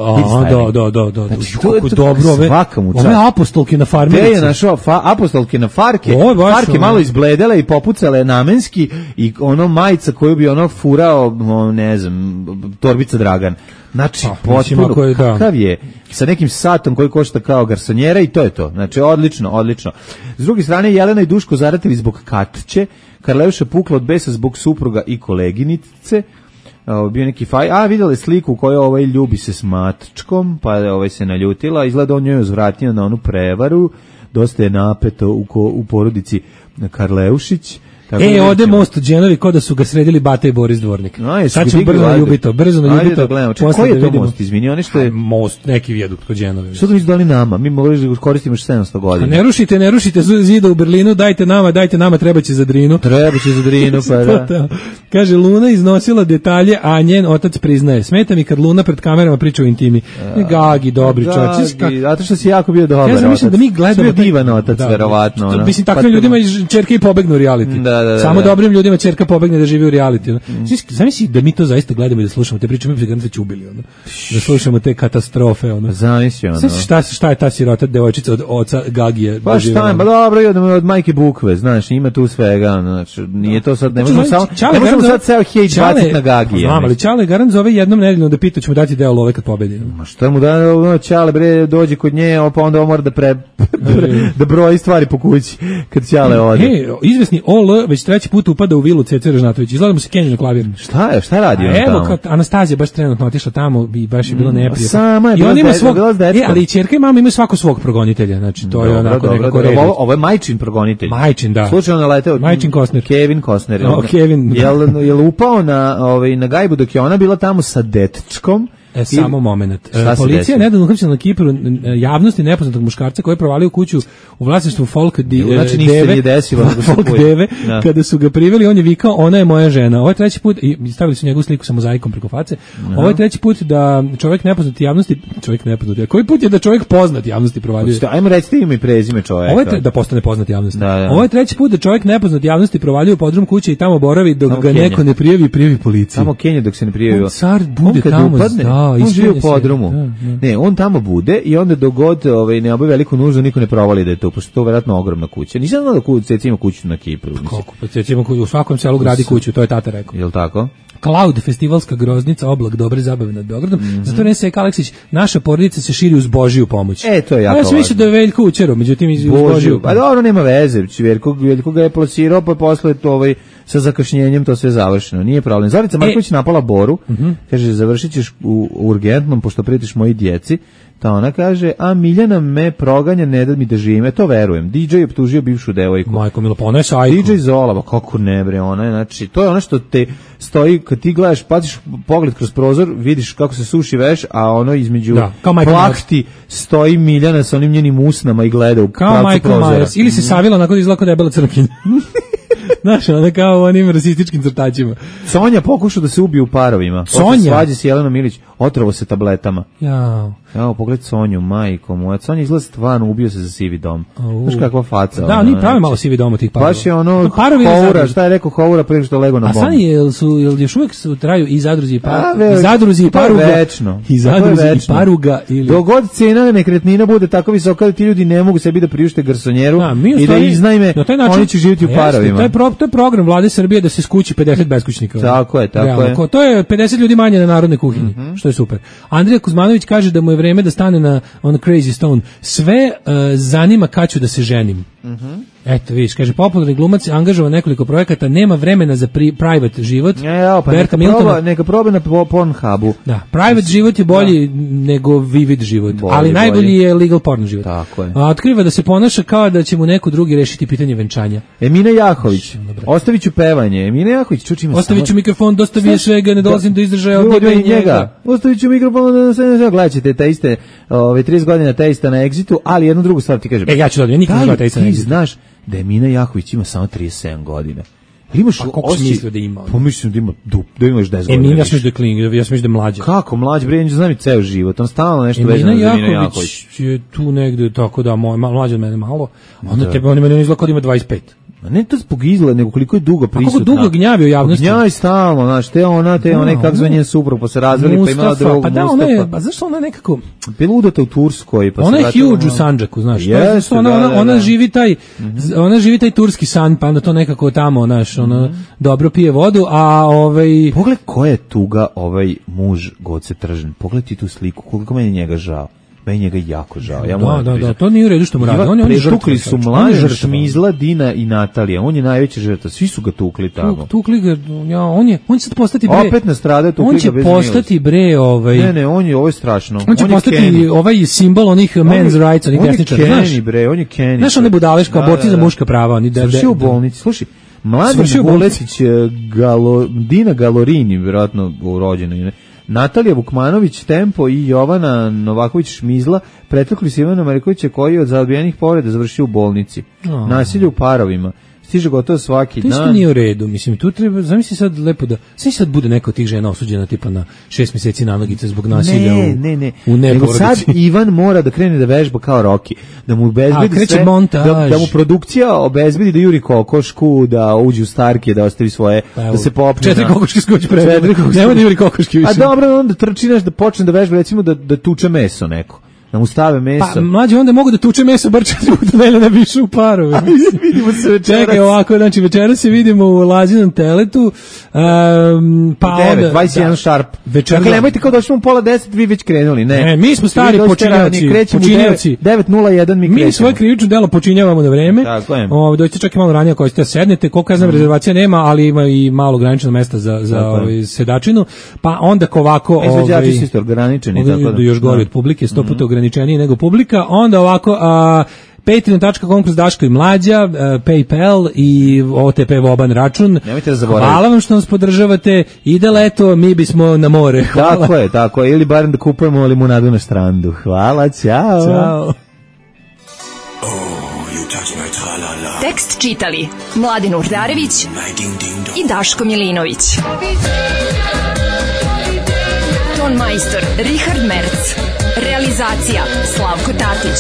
Da. Znači, kako dobro ove apostolke na farmerici. Gde je našao apostolke na farke? Farke malo izbledele i popucale namenski i ono majica koju bi ono furao, ne znam, torbica Dragan. Znači, potpuno, kakav je, sa nekim satom koji košta kao garsonjera i to je to. Znači, odlično. S druge strane, Jelena i Duško zaratili zbog Katče, Karleuša pukla od besa zbog supruga i koleginice, bio neki faj, vidjeli sliku u kojoj ljubi se s Matčkom, pa se naljutila, izgleda on njoj uzvratio na onu prevaru, dosta je napeto u porodici Karleušić. Ode most u Đenovi ko da su ga sredili Bata i Boris Dvornik. Sad ćemo brzo na ljubito. Koji je to most, izvini? Most, neki vijadukt kod Đenovi. Što da mi su dali nama? Mi mogli da koristimo 700 godina. Ne rušite zida u Berlinu, dajte nama, trebaće za Drinu. Pa da. Kaže, Luna iznosila detalje, a njen otac priznaje. Smeta mi kad Luna pred kamerama priča o intimi. Gagi, dobri čovječ. Zato što si jako bio dobar otac. Ja mislim da mi gledamo... Bio divan otac, verovatno. Mislim, takvim ljudima ćerke i pobegnu reality. Samo dobrim ljudima ćerka pobegne da živi u reality. Zamisli da mi to zaista gledamo i da slušamo te priče, mi bi se već ubili. Da slušamo te katastrofe. Zamisli ono. Šta je ta sirota devojčica od oca Gagije? Pa šta je, dobro, od majke Bukve, znaš, ima tu svega. Znači, nije to sad, ne možemo sad ceo hejt baciti na Gagije. Znam, ali Čale garant zove jednom nedeljno da pita, ćemo dati deo love kad pobedi. Ma šta mu da, Čale bre dođe kod nje, pa onda mora da broji stvari po kući kad Čale ode. Izvesni OL već treći put upada u vilu Cece Režnatović. Izgleda mu se Kenji na klavir. Šta radi on tamo? Evo, kao Anastazija baš trenutno otišla tamo i baš je bilo neprijatno. Sama je bila dečka. Ali i ćerka i mama imaju svako svog progonitelja. Znači, to je onako nekako reži. Ovo je majčin progonitelj. Majčin, da. Slučajno naleteo Majčin Costner. Kevin Costner. Jel upao na gajbu dok je ona bila tamo sa dečkom? Samo moment. Policija nedavno uhapsila na Kipru javnosti nepoznatog muškarca koji je provalio kuću u vlasništvu Folk Deve. Kada su ga priveli, on je vikao, ona je moja žena. Ovo je treći put, i stavili su njegovu sliku sa mozaikom preko face. Ovo je treći put da čovjek nepoznati javnosti, koji put je da čovjek poznat javnosti provalio? Ajmo recite ime i prezime čovjeka. Da postane poznat javnosti. Ovo je treći put da čovjek nepoznat javnosti provalio podrum kuće i tamo boravi dok ga neko ne prijavi policiji. Samo Kenja dok se ne prijavi. Car bude tamo. On živi u podrumu. Ne, on tamo bude i onda dogod ne obavi veliku nuždu, niko ne provali da je to, pošto to je vjerojatno ogromna kuća. Nisam znao da Ceci ima kuću na Kipru. Kako? Pa Ceci ima kuću, u svakom selu gradi kuću, to je tata rekao. Jel tako? Cloud, festivalska groznica, oblak dobre zabave nad Beogradom. Zato Nesek Aleksić, naša porodica se širi uz Božiju pomoć. To je jako važno. Ja sam mislio da je Veljko učero, međutim uz Božiju. Pa dobro, nema veze. Veljko ga je plasirao, pa posle sa zakašnjenjem to sve završeno. Nije problem. Zorica Marković napala Boru, kaže, završit ćeš u urgentnom, pošto pritiš moji djeci. Ta ona kaže, a Miljana me proganja, ne da mi da živim. To verujem. DJ je optužio bivšu devojku. Majko Milo, pa ona je sajko. DJ Zola, kako ne bre, ona je, znači, to je ono što te stoji, kad ti gledaš, patiš pogled kroz prozor, vidiš kako se suši veš, a ono između plahti stoji Miljana sa onim njenim usnama i gleda u pravcu prozora. Ili se savila onako da izlako debela crkinja. Znaš, ona kao u onim rasističkim crtačima. Sonja pokušao da se ubije u parovima. Sonja? Svađa s Jelenom Milić, otrovo se tabletama. Jao, pogled Sonju, majko moja. Sonja izgleda stvarno, ubio se za sivi dom. Znaš kakva faca. Da, oni pravi malo sivi dom od tih parova. Baš je ono Houra, šta je rekao Houra prije što lego na bombu. A sad jel još uvijek traju i zadruzi i paruga? I zadruzi i paruga. I zadruzi i paruga. Dogod cena nekretnina bude tako visoka da ti ljudi ne mogu sebi da priušte garsonjeru i da iznajme, oni će živjeti u parovima. To je program Vlade Srbije da se skući 50 beskućnika. Tako je. To je 50 ljudi manje na narodnoj kuhinji, što je super. Andrija Kuzmanović kaže da mu je vreme da stane na on Crazy Stone. Sve zanima kad ću da se ženim. Eto, vidiš, kaže, popularni glumac angažovan nekoliko projekata, nema vremena za private život. Pa neka proba na Pornhubu. Da, private život je bolji nego vivid život, ali najbolji je legal porno život. Tako je. Otkriva da se ponaša kao da će mu neko drugi rešiti pitanje venčanja. Emina Jahović, ostavit ću pevanje. Emina Jahović, čuči ima ostavit ću mikrofon, dosta više ga, ne dolazim do izražaja od njega. Ostavit ću mikrofon, gledat ćete te iste 30 godina te ista na Exitu, ali jednu drugu stvar ti kažem. Ja ću da nikad ne te ista na Exitu. Ti znaš da Emina Jahović ima samo 37 godina. Imaš koliko si mislio da ima? Pa mislim da ima da imaš 10 godina. Emina Jahović je kling, ja sam mislim da je mlađa. Kako mlađa, bre, znam i ceo život. On stalno nešto vezano za Emina Jahović. Je tu negde tako da mlađa od mene malo. Onda tebe on meni izgleda kao da ima 25. Ne to zbog izgleda, nego koliko je dugo prisutna. Kako dugo gnjavi u javnosti? Gnjavi stalno, znaš, te one kako zove njen suprug, pa se razveli, pa imala drugog Mustafa. Pa da, ona je, pa zašto ona nekako... Piludata u Turskoj, pa ona je huge u Sandžaku, znaš. Ona živi taj turski san, pa onda to nekako tamo, znaš, ona dobro pije vodu, a Pogled koja je tuga muž Goce Tržan, pogled ti tu sliku, koliko meni njega žao. Meni njega jako žao. Da, to nije u redu što mu radi. On je tukli su mlađa Šmizla, Dina i Natalija. On je najveća žrtva. Svi su ga tukli tamo. Tukli ga, on će sad postati bre. Opet nastradao, tukli ga bez milosti. On će postati bre Ne, ovo je strašno. On će postati ovaj simbol onih men's rights, onih desničara. On je Kenny, bre, on je Kenny. Znaš, on je budaleš kao borci za muška prava. Završio u bolnici. Slušaj, Mladen Vuletić, Dina Galorini, vjerojatno rođena, Natalija Vukmanović Tempo i Jovana Novaković Šmizla pretekli se Ivana Marikovića koji je od zaodbijenih povreda završio u bolnici. Nasilje u parovima. Stiže gotovo svaki dan. To isto nije u redu. Mislim, tu treba, zamisli sad lepo da... sad bude neko od tih žena osuđena tipa na 6 mjeseci na nogice zbog nasilja u nego sad Ivan mora da krene da vežba kao Rocky. Da mu obezbedi sve... Da mu produkcija obezbedi da juri kokošku, da uđe u Starke, da ostavi svoje... Da se popne... 4 kokoške skoči pre. Nema da juri kokoške više. A dobro, onda trči da počne da vežba, recimo da tuče meso neko. Da mu stave meso. Pa mlađe onda mogu da tuče meso bar 4 puta dnevno da više u parove. Vidimo se večeras. Čekaj ovako, znači večeras se vidimo u Lazinom teletu. Pa 9, 21 sharp. Dakle, nemojte kao došli u 9:30, vi već krenuli. Ne, mi smo stari počinjaci. 9:01 mi krećemo. Mi svoje krivično delo počinjavamo na vreme. Dođite čak i malo ranije ako ćete sednete. Koliko ja znam, rezervacija nema, ali ima i malo ograničeno mesta za sedačinu. Pa onda ovako... Izvođači su isto ograničeni. Još gori od publike, 100 puta ograničeniji nego publika, onda ovako patreon.com kroz Daško i Mlađa, PayPal i OTP Voban račun. Nemojte da zaboravite. Hvala vam što nas podržavate, ide leto, mi bismo na more. Hvala. Tako je, ili barem da kupujemo limunadu na strandu. Hvala, ćao. Ćao. Tekst čitali Mladin Urdarević i Daško Milinović. Ton majstor Richard Merc. Realizacija Slavko Tatić.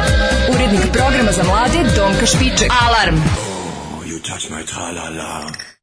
Urednik programa za mlade Donka Špiček. Alarm! Oh, you touch my tra-la-la.